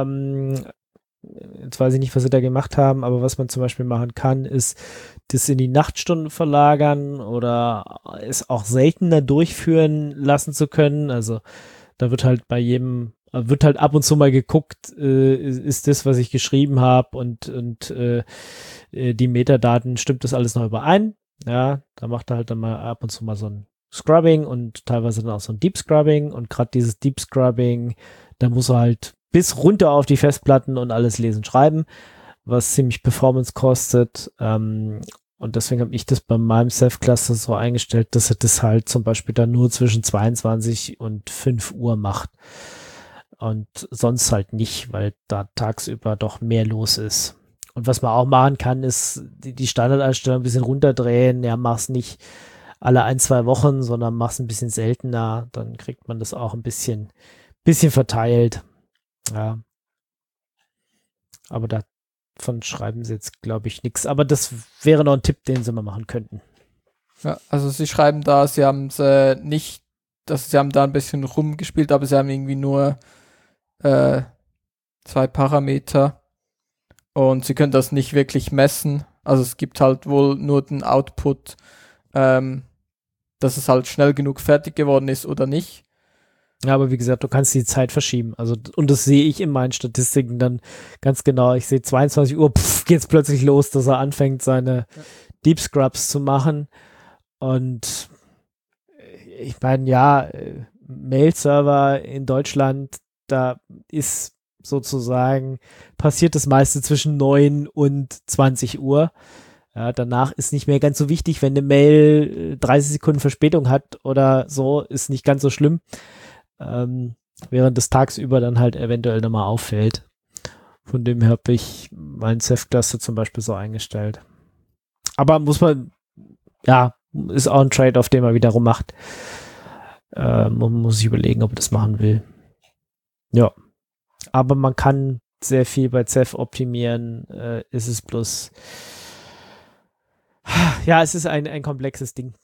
Jetzt weiß ich nicht, was sie da gemacht haben, aber was man zum Beispiel machen kann, ist das in die Nachtstunden verlagern oder es auch seltener durchführen lassen zu können. Also da wird halt ab und zu mal geguckt, ist das, was ich geschrieben habe und die Metadaten, stimmt das alles noch überein? Ja, da macht er halt dann mal ab und zu mal so ein Scrubbing und teilweise dann auch so ein Deep Scrubbing und gerade dieses Deep Scrubbing, da muss er halt bis runter auf die Festplatten und alles lesen, schreiben, was ziemlich Performance kostet. Und deswegen habe ich das bei meinem Ceph-Cluster so eingestellt, dass er das halt zum Beispiel dann nur zwischen 22 und 5 Uhr macht. Und sonst halt nicht, weil da tagsüber doch mehr los ist. Und was man auch machen kann, ist die Standardeinstellung ein bisschen runterdrehen. Ja, mach's nicht alle 1-2 Wochen, sondern mach's ein bisschen seltener. Dann kriegt man das auch ein bisschen verteilt. Ja. Aber davon schreiben sie jetzt, glaube ich, nichts. Aber das wäre noch ein Tipp, den sie mal machen könnten. Ja, also sie schreiben da, sie haben es nicht, sie haben da ein bisschen rumgespielt, aber sie haben irgendwie nur 2 Parameter und sie können das nicht wirklich messen. Also es gibt halt wohl nur den Output, dass es halt schnell genug fertig geworden ist oder nicht. Ja, aber wie gesagt, du kannst die Zeit verschieben. Also, und das sehe ich in meinen Statistiken dann ganz genau. Ich sehe 22 Uhr, geht's plötzlich los, dass er anfängt, seine Deep Scrubs zu machen. Und ich meine, ja, Mail-Server in Deutschland, da ist sozusagen, passiert das meiste zwischen 9 und 20 Uhr. Ja, danach ist nicht mehr ganz so wichtig, wenn eine Mail 30 Sekunden Verspätung hat oder so, ist nicht ganz so schlimm. Während des tagsüber dann halt eventuell nochmal auffällt. Von dem her habe ich mein Ceph-Cluster zum Beispiel so eingestellt. Aber muss man, ja, ist auch ein Trade-off, den man wiederum macht. Man muss sich überlegen, ob man das machen will. Ja. Aber man kann sehr viel bei Ceph optimieren, ist es bloß ja, es ist ein komplexes Ding.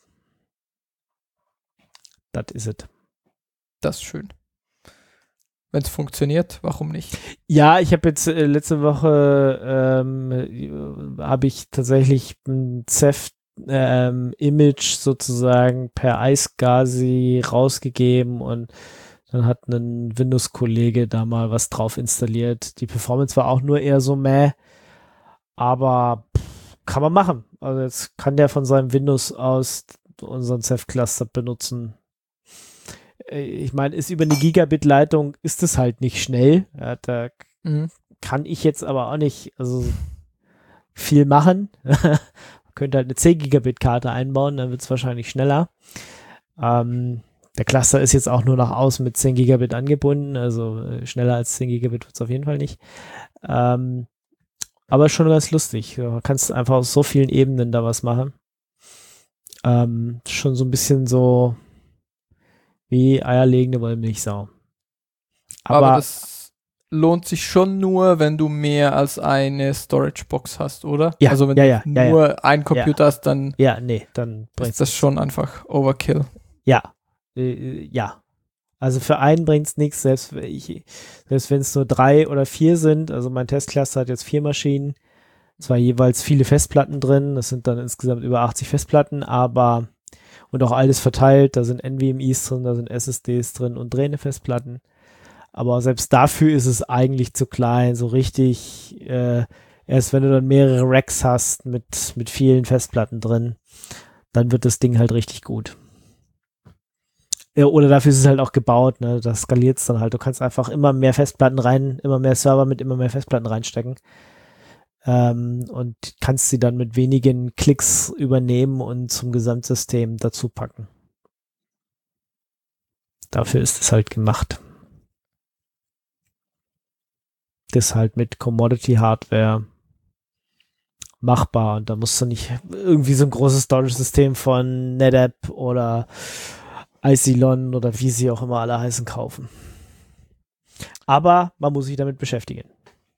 Das ist es. Das ist schön. Wenn es funktioniert, warum nicht? Ja, ich habe jetzt letzte Woche habe ich tatsächlich ein Ceph Image sozusagen per iSCSI rausgegeben und dann hat ein Windows-Kollege da mal was drauf installiert. Die Performance war auch nur eher so aber kann man machen. Also jetzt kann der von seinem Windows aus unseren Ceph-Cluster benutzen. Ich meine, ist über eine Gigabit-Leitung ist es halt nicht schnell. Ja, da kann ich jetzt aber auch nicht viel machen. Man könnte halt eine 10 Gigabit-Karte einbauen, dann wird es wahrscheinlich schneller. Der Cluster ist jetzt auch nur nach außen mit 10 Gigabit angebunden, also schneller als 10 Gigabit wird es auf jeden Fall nicht. Aber schon ganz lustig. Du kannst einfach auf so vielen Ebenen da was machen. Schon so ein bisschen so wie eierlegende Wollmilchsau. Aber das lohnt sich schon nur, wenn du mehr als eine Storage-Box hast, oder? Ja, also wenn du nur einen Computer hast, dann dann ist das schon einfach Overkill. Ja. Also für einen bringt es nichts, selbst wenn es nur 3 oder 4 sind. Also mein Testcluster hat jetzt 4 Maschinen, zwar jeweils viele Festplatten drin, das sind dann insgesamt über 80 Festplatten, und auch alles verteilt, da sind NVMe's drin, da sind SSDs drin und drehende Festplatten. Aber selbst dafür ist es eigentlich zu klein, so richtig, erst wenn du dann mehrere Racks hast mit vielen Festplatten drin, dann wird das Ding halt richtig gut. Ja, oder dafür ist es halt auch gebaut, ne? Da skaliert es dann halt. Du kannst einfach immer mehr Festplatten immer mehr Server mit immer mehr Festplatten reinstecken. Und kannst sie dann mit wenigen Klicks übernehmen und zum Gesamtsystem dazu packen. Dafür ist es halt gemacht. Das halt mit Commodity-Hardware machbar. Und da musst du nicht irgendwie so ein großes Storage-System von NetApp oder Icylon oder wie sie auch immer alle heißen kaufen. Aber man muss sich damit beschäftigen.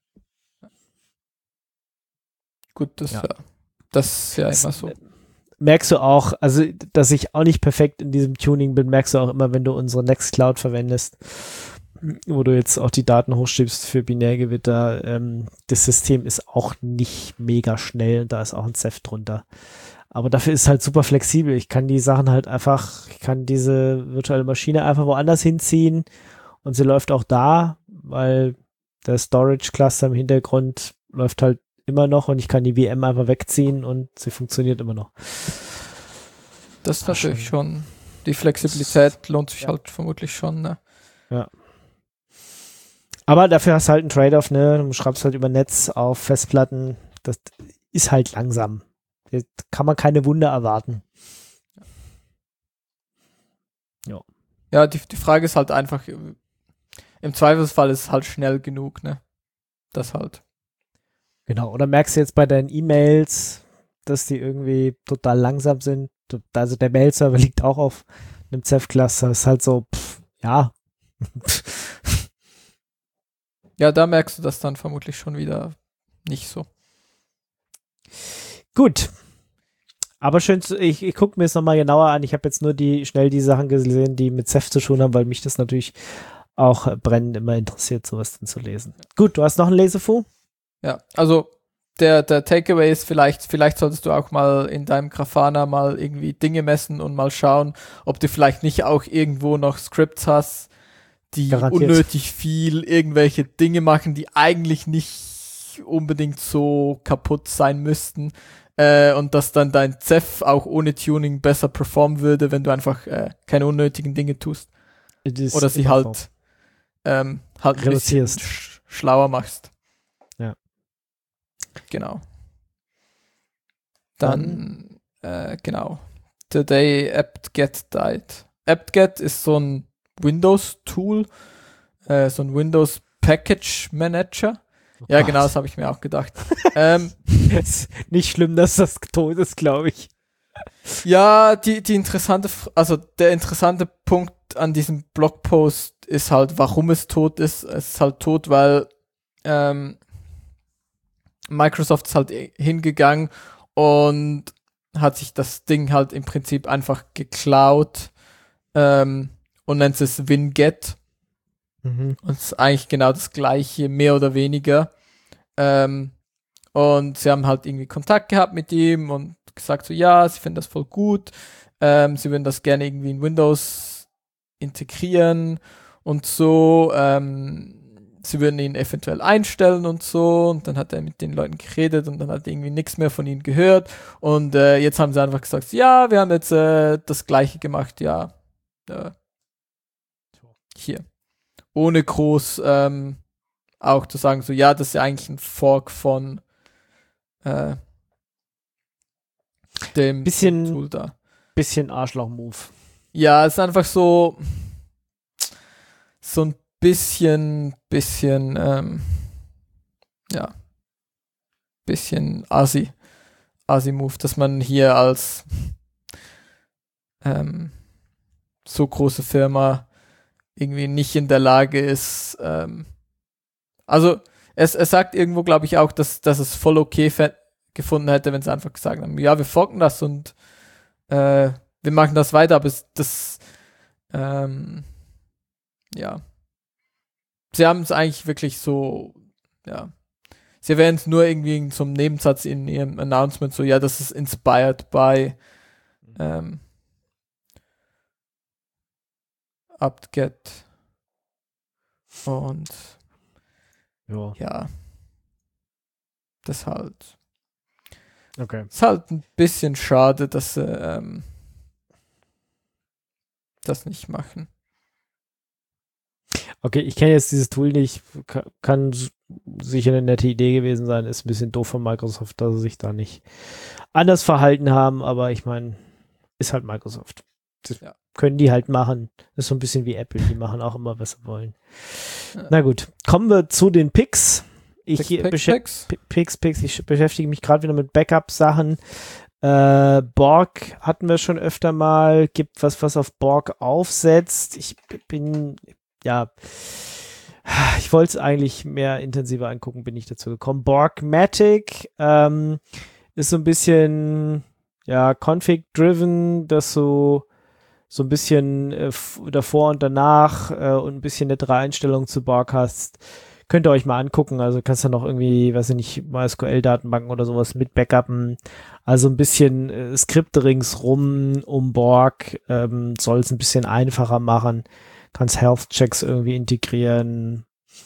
Gut, das ist ja immer so. Merkst du auch, also dass ich auch nicht perfekt in diesem Tuning bin, merkst du auch immer, wenn du unsere Nextcloud verwendest, wo du jetzt auch die Daten hochschiebst für Binärgewitter. Das System ist auch nicht mega schnell und da ist auch ein Ceph drunter. Aber dafür ist es halt super flexibel. Ich kann die Sachen halt ich kann diese virtuelle Maschine einfach woanders hinziehen und sie läuft auch da, weil der Storage-Cluster im Hintergrund läuft halt immer noch und ich kann die VM einfach wegziehen und sie funktioniert immer noch. Das ist natürlich schon, die Flexibilität lohnt sich halt vermutlich schon, ne? Ja. Aber dafür hast du halt einen Trade-off, ne? Du schreibst halt über Netz auf Festplatten, das ist halt langsam. Da kann man keine Wunder erwarten. Ja. Ja, die Frage ist halt einfach, im Zweifelsfall ist es halt schnell genug, ne? Das halt. Genau, oder merkst du jetzt bei deinen E-Mails, dass die irgendwie total langsam sind? Also der Mail-Server liegt auch auf einem Ceph-Cluster, ist halt so, ja. Ja, da merkst du das dann vermutlich schon wieder nicht so. Gut. Aber schön, ich gucke mir es nochmal genauer an. Ich habe jetzt nur schnell die Sachen gesehen, die mit Ceph zu tun haben, weil mich das natürlich auch brennend immer interessiert, sowas dann zu lesen. Gut, du hast noch ein Lesefu? Ja, also der Takeaway ist vielleicht solltest du auch mal in deinem Grafana mal irgendwie Dinge messen und mal schauen, ob du vielleicht nicht auch irgendwo noch Scripts hast, die garantiert unnötig viel irgendwelche Dinge machen, die eigentlich nicht unbedingt so kaputt sein müssten. Und dass dann dein Ceph auch ohne Tuning besser performen würde, wenn du einfach keine unnötigen Dinge tust. Oder sie halt ein bisschen schlauer machst. Ja. Genau. Dann, genau. Today apt-get died. Apt-get ist so ein Windows-Tool, so ein Windows-Package-Manager. Ja, Gott. genau, das habe ich mir auch gedacht. Ist nicht schlimm, dass das tot ist, glaube ich. Ja, der interessante Punkt an diesem Blogpost ist halt, warum es tot ist. Es ist halt tot, weil Microsoft ist halt hingegangen und hat sich das Ding halt im Prinzip einfach geklaut und nennt es Winget. Und es ist eigentlich genau das gleiche, mehr oder weniger. Und sie haben halt irgendwie Kontakt gehabt mit ihm und gesagt so, ja, sie finden das voll gut. Sie würden das gerne irgendwie in Windows integrieren und so. Sie würden ihn eventuell einstellen und so. Und dann hat er mit den Leuten geredet und dann hat er irgendwie nichts mehr von ihnen gehört. Und jetzt haben sie einfach gesagt, ja, wir haben jetzt das Gleiche gemacht, ja. Hier. Ohne groß auch zu sagen, so, ja, das ist ja eigentlich ein Fork von dem Tool da. Bisschen Arschloch-Move. Ja, es ist einfach so ein bisschen Asi-Move, dass man hier als so große Firma irgendwie nicht in der Lage ist, also er sagt irgendwo, glaube ich, auch, dass es voll okay gefunden hätte, wenn sie einfach gesagt haben, ja, wir forken das und wir machen das weiter, aber ja. Sie haben es eigentlich wirklich so, ja. Sie erwähnen es nur irgendwie zum Nebensatz in ihrem Announcement, so, ja, das ist inspired by apt-get und ja, das halt. Okay. Ist halt ein bisschen schade, dass sie das nicht machen. Okay, ich kenne jetzt dieses Tool nicht, kann sicher eine nette Idee gewesen sein, ist ein bisschen doof von Microsoft, dass sie sich da nicht anders verhalten haben, aber ich meine, ist halt Microsoft. Das können die halt machen. Das ist so ein bisschen wie Apple, die machen auch immer, was sie wollen. Ja. Na gut, kommen wir zu den Picks. Ich beschäftige mich gerade wieder mit Backup-Sachen. Borg hatten wir schon öfter mal, gibt was auf Borg aufsetzt. Ich wollte es eigentlich mehr intensiver angucken, bin ich dazu gekommen. Borgmatic ist so ein bisschen config-driven, dass so ein bisschen davor und danach und ein bisschen nettere Einstellungen zu Borg hast. Könnt ihr euch mal angucken, also kannst du noch irgendwie, weiß ich nicht, MySQL-Datenbanken oder sowas mit backuppen. Also ein bisschen Skripte ringsrum um Borg soll es ein bisschen einfacher machen. Kannst Health-Checks irgendwie integrieren.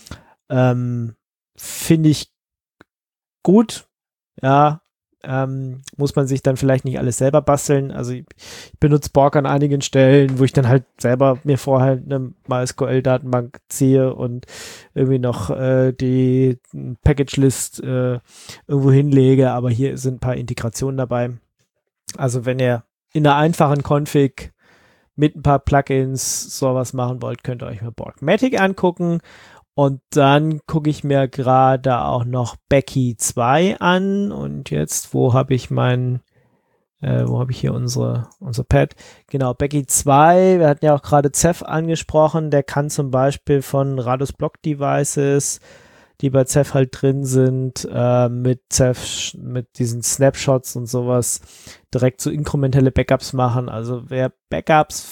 Finde ich gut. Ja, muss man sich dann vielleicht nicht alles selber basteln. Also ich benutze Borg an einigen Stellen, wo ich dann halt selber mir vorher eine MySQL-Datenbank ziehe und irgendwie noch die Package-List irgendwo hinlege, aber hier sind ein paar Integrationen dabei. Also wenn ihr in einer einfachen Config mit ein paar Plugins sowas machen wollt, könnt ihr euch mal Borgmatic angucken. Und dann gucke ich mir gerade auch noch Becky 2 an. Und jetzt, wo habe ich hier unser Pad? Genau, Becky 2, wir hatten ja auch gerade Ceph angesprochen, der kann zum Beispiel von Radus Block Devices, die bei Ceph halt drin sind, mit Ceph, mit diesen Snapshots und sowas, direkt so inkrementelle Backups machen. Also wer Backups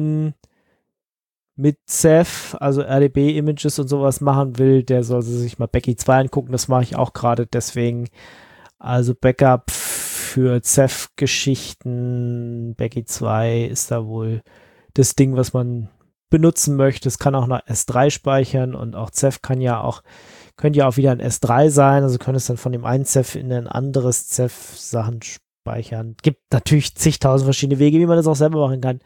mit Ceph, also RDB-Images und sowas machen will, der soll sich mal Becky 2 angucken. Das mache ich auch gerade deswegen. Also Backup für Ceph-Geschichten, Becky 2 ist da wohl das Ding, was man benutzen möchte. Es kann auch noch S3 speichern und auch Ceph könnte ja auch wieder ein S3 sein. Also können es dann von dem einen Ceph in ein anderes Ceph Sachen speichern. Gibt natürlich zigtausend verschiedene Wege, wie man das auch selber machen kann.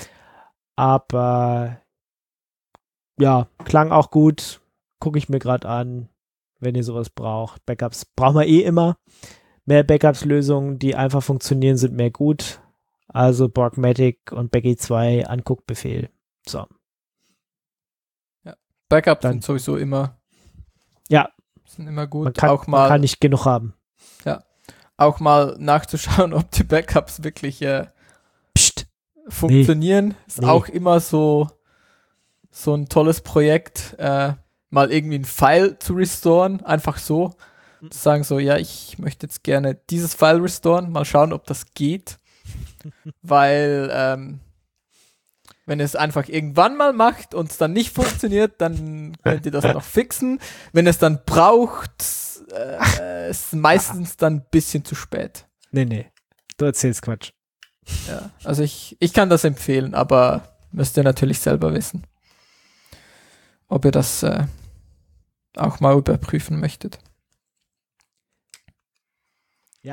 Aber ja, klang auch gut. Gucke ich mir gerade an, wenn ihr sowas braucht. Backups brauchen wir immer. Mehr Backups-Lösungen, die einfach funktionieren, sind mehr gut. Also Borgmatic und Becky 2 Anguckbefehl. So. Ja, Backups sind sowieso immer. Ja. Sind immer gut. Man kann nicht genug haben. Ja. Auch mal nachzuschauen, ob die Backups wirklich funktionieren. Ist auch immer so so ein tolles Projekt, mal irgendwie ein File zu restoren, einfach so. Zu sagen so, ja, ich möchte jetzt gerne dieses File restoren, mal schauen, ob das geht. Weil, wenn es einfach irgendwann mal macht und es dann nicht funktioniert, dann könnt ihr das noch fixen. Wenn es dann braucht, ist meistens dann ein bisschen zu spät. Nee. Du erzählst Quatsch. Ja, also ich kann das empfehlen, aber müsst ihr natürlich selber wissen, ob ihr das auch mal überprüfen möchtet. Ja.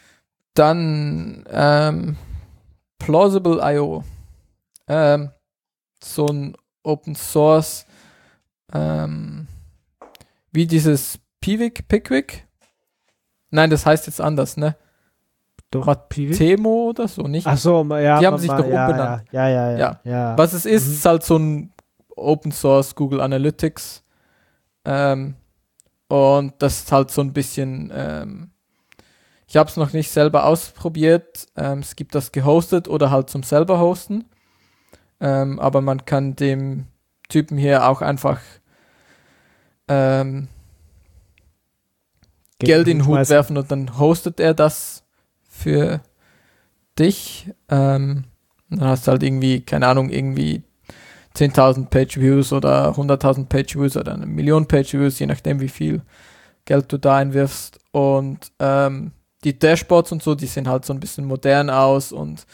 Dann Plausible.io. So ein Open Source wie dieses Piwik? Nein, das heißt jetzt anders, ne? Doch, Piwik? Temo oder so, nicht? Ach so, ja. Die haben sich doch umbenannt. Ja. Was es ist, ist halt so ein Open Source Google Analytics. Und das ist halt so ein bisschen, ich habe es noch nicht selber ausprobiert. Es gibt das gehostet oder halt zum selber hosten. Aber man kann dem Typen hier auch einfach Geld in den Hut werfen und dann hostet er das für dich. Dann hast du halt irgendwie, keine Ahnung, irgendwie 10.000 Page-Views oder 100.000 Page-Views oder 1 Million Page-Views, je nachdem wie viel Geld du da einwirfst. Und die Dashboards und so, die sehen halt so ein bisschen modern aus und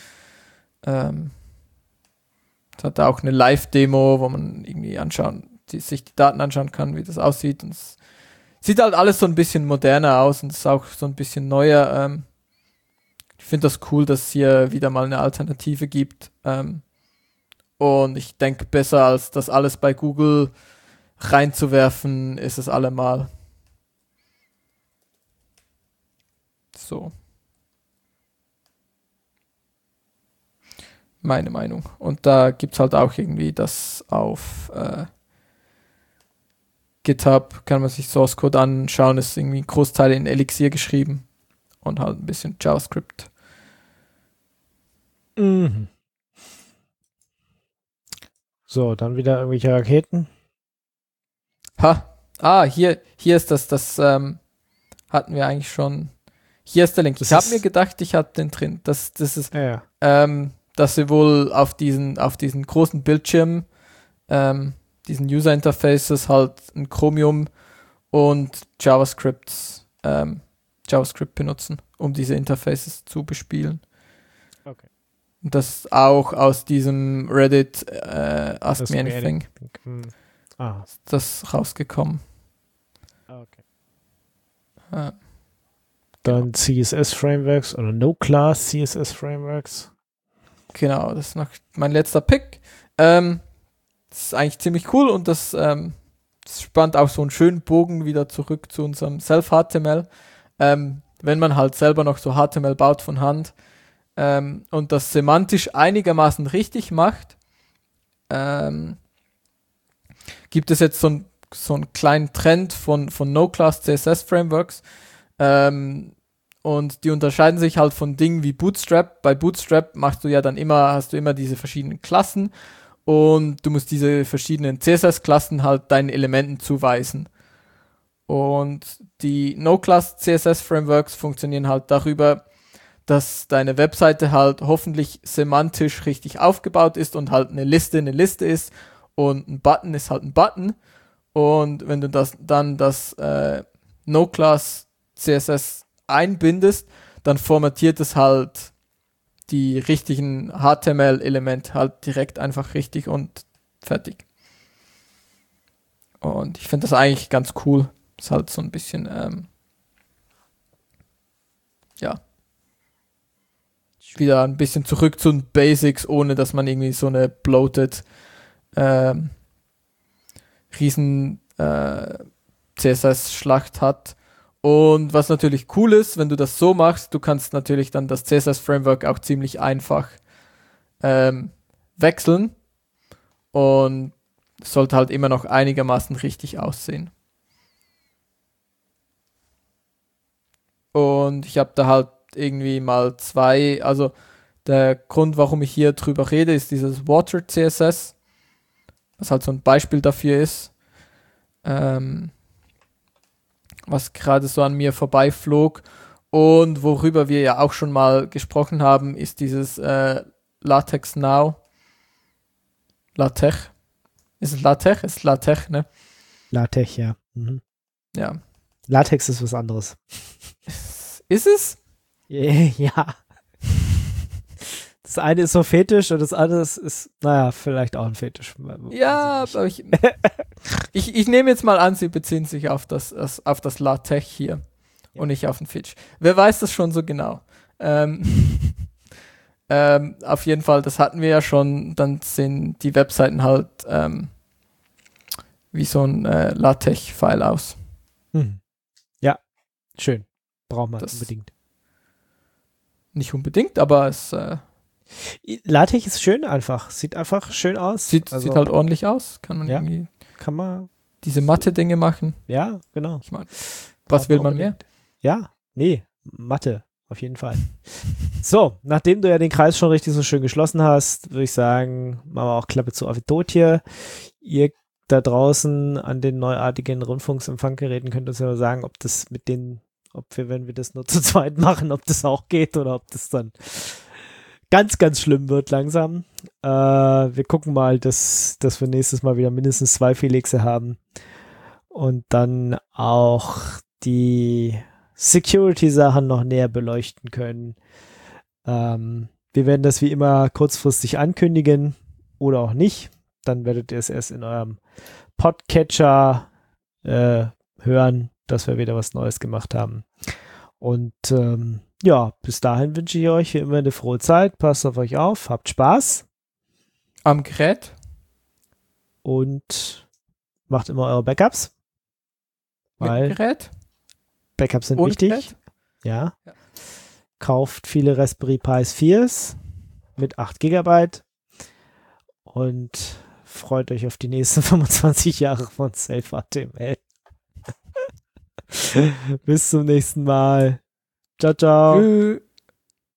es hat auch eine Live-Demo, wo man irgendwie sich die Daten anschauen kann, wie das aussieht. Und es sieht halt alles so ein bisschen moderner aus und es ist auch so ein bisschen neuer. Ich finde das cool, dass es hier wieder mal eine Alternative gibt. Und ich denke, besser als das alles bei Google reinzuwerfen, ist es allemal. So. Meine Meinung. Und da gibt es halt auch irgendwie das auf GitHub, kann man sich Source Code anschauen, ist irgendwie ein Großteil in Elixir geschrieben und halt ein bisschen JavaScript. Mhm. So, dann wieder irgendwelche Raketen. Hier ist das hatten wir eigentlich schon. Hier ist der Link. Ich habe mir gedacht, ich hatte den drin. Das ist, dass sie wohl auf diesen großen Bildschirm, diesen User Interfaces halt ein Chromium und JavaScript benutzen, um diese Interfaces zu bespielen. Okay. Und das auch aus diesem Reddit Ask Me Anything. Das rausgekommen. Okay. Dann CSS-Frameworks oder No-Class CSS-Frameworks. Genau, das ist noch mein letzter Pick. Das ist eigentlich ziemlich cool und das spannt auch so einen schönen Bogen wieder zurück zu unserem Self-HTML. Wenn man halt selber noch so HTML baut von Hand und das semantisch einigermaßen richtig macht, gibt es jetzt so einen kleinen Trend von No-Class CSS-Frameworks. Und die unterscheiden sich halt von Dingen wie Bootstrap. Bei Bootstrap hast du immer diese verschiedenen Klassen und du musst diese verschiedenen CSS-Klassen halt deinen Elementen zuweisen. Und die No-Class CSS-Frameworks funktionieren halt darüber, dass deine Webseite halt hoffentlich semantisch richtig aufgebaut ist und halt eine Liste ist und ein Button ist halt ein Button. Und wenn du das No-Class CSS einbindest, dann formatiert es halt die richtigen HTML-Elemente halt direkt einfach richtig und fertig. Und ich finde das eigentlich ganz cool. Ist halt so ein bisschen, wieder ein bisschen zurück zu den Basics, ohne dass man irgendwie so eine bloated riesen CSS-Schlacht hat. Und was natürlich cool ist, wenn du das so machst, du kannst natürlich dann das CSS-Framework auch ziemlich einfach wechseln und es sollte halt immer noch einigermaßen richtig aussehen. Und ich habe da halt irgendwie mal also der Grund, warum ich hier drüber rede, ist dieses Water CSS. was halt so ein Beispiel dafür ist, was gerade so an mir vorbeiflog. Und worüber wir ja auch schon mal gesprochen haben, ist dieses LaTeX Now. LaTeX. Ist es LaTeX? Ist LaTeX, ne? LaTeX, ja. Mhm. Ja. LaTeX ist was anderes. Ist es? Ja. Das eine ist so Fetisch und das andere ist, naja, vielleicht auch ein Fetisch. Ja, aber ich nehme jetzt mal an, sie beziehen sich auf das LaTeX hier und nicht auf den Fitch. Wer weiß das schon so genau? Auf jeden Fall, das hatten wir ja schon, dann sehen die Webseiten halt wie so ein LaTeX-File aus. Ja, schön. Braucht man Das unbedingt. Nicht unbedingt, aber es LaTeX ist schön einfach. Sieht einfach schön aus. sieht halt ordentlich aus. Kann man Ja. irgendwie Kann man, diese Mathe-Dinge machen. ja, genau. Ich meine, was will man mehr? Ja, nee, Mathe, auf jeden Fall. So, nachdem du ja den Kreis schon richtig so schön geschlossen hast, würde ich sagen, machen wir auch Klappe zu Avitotia. Ihr da draußen an den neuartigen Rundfunksempfanggeräten könnt uns ja mal sagen, ob das mit den, wenn wir das nur zu zweit machen, ob das auch geht oder ob das dann ganz, ganz schlimm wird langsam. Wir gucken mal, dass wir nächstes Mal wieder mindestens 2 Felixe haben und dann auch die Security-Sachen noch näher beleuchten können. Wir werden das wie immer kurzfristig ankündigen oder auch nicht. Dann werdet ihr es erst in eurem Podcatcher hören, dass wir wieder was Neues gemacht haben. Und ja, bis dahin wünsche ich euch wie immer eine frohe Zeit. Passt auf euch auf, habt Spaß. Am Gerät. Und macht immer eure Backups. Mit dem Weil Gerät. Backups sind Ohne wichtig. Gerät. Ja. Ja. Kauft viele Raspberry Pis 4s mit 8 GB und freut euch auf die nächsten 25 Jahre von SafeHTML. Bis zum nächsten Mal. Ciao, ciao. Tschüss.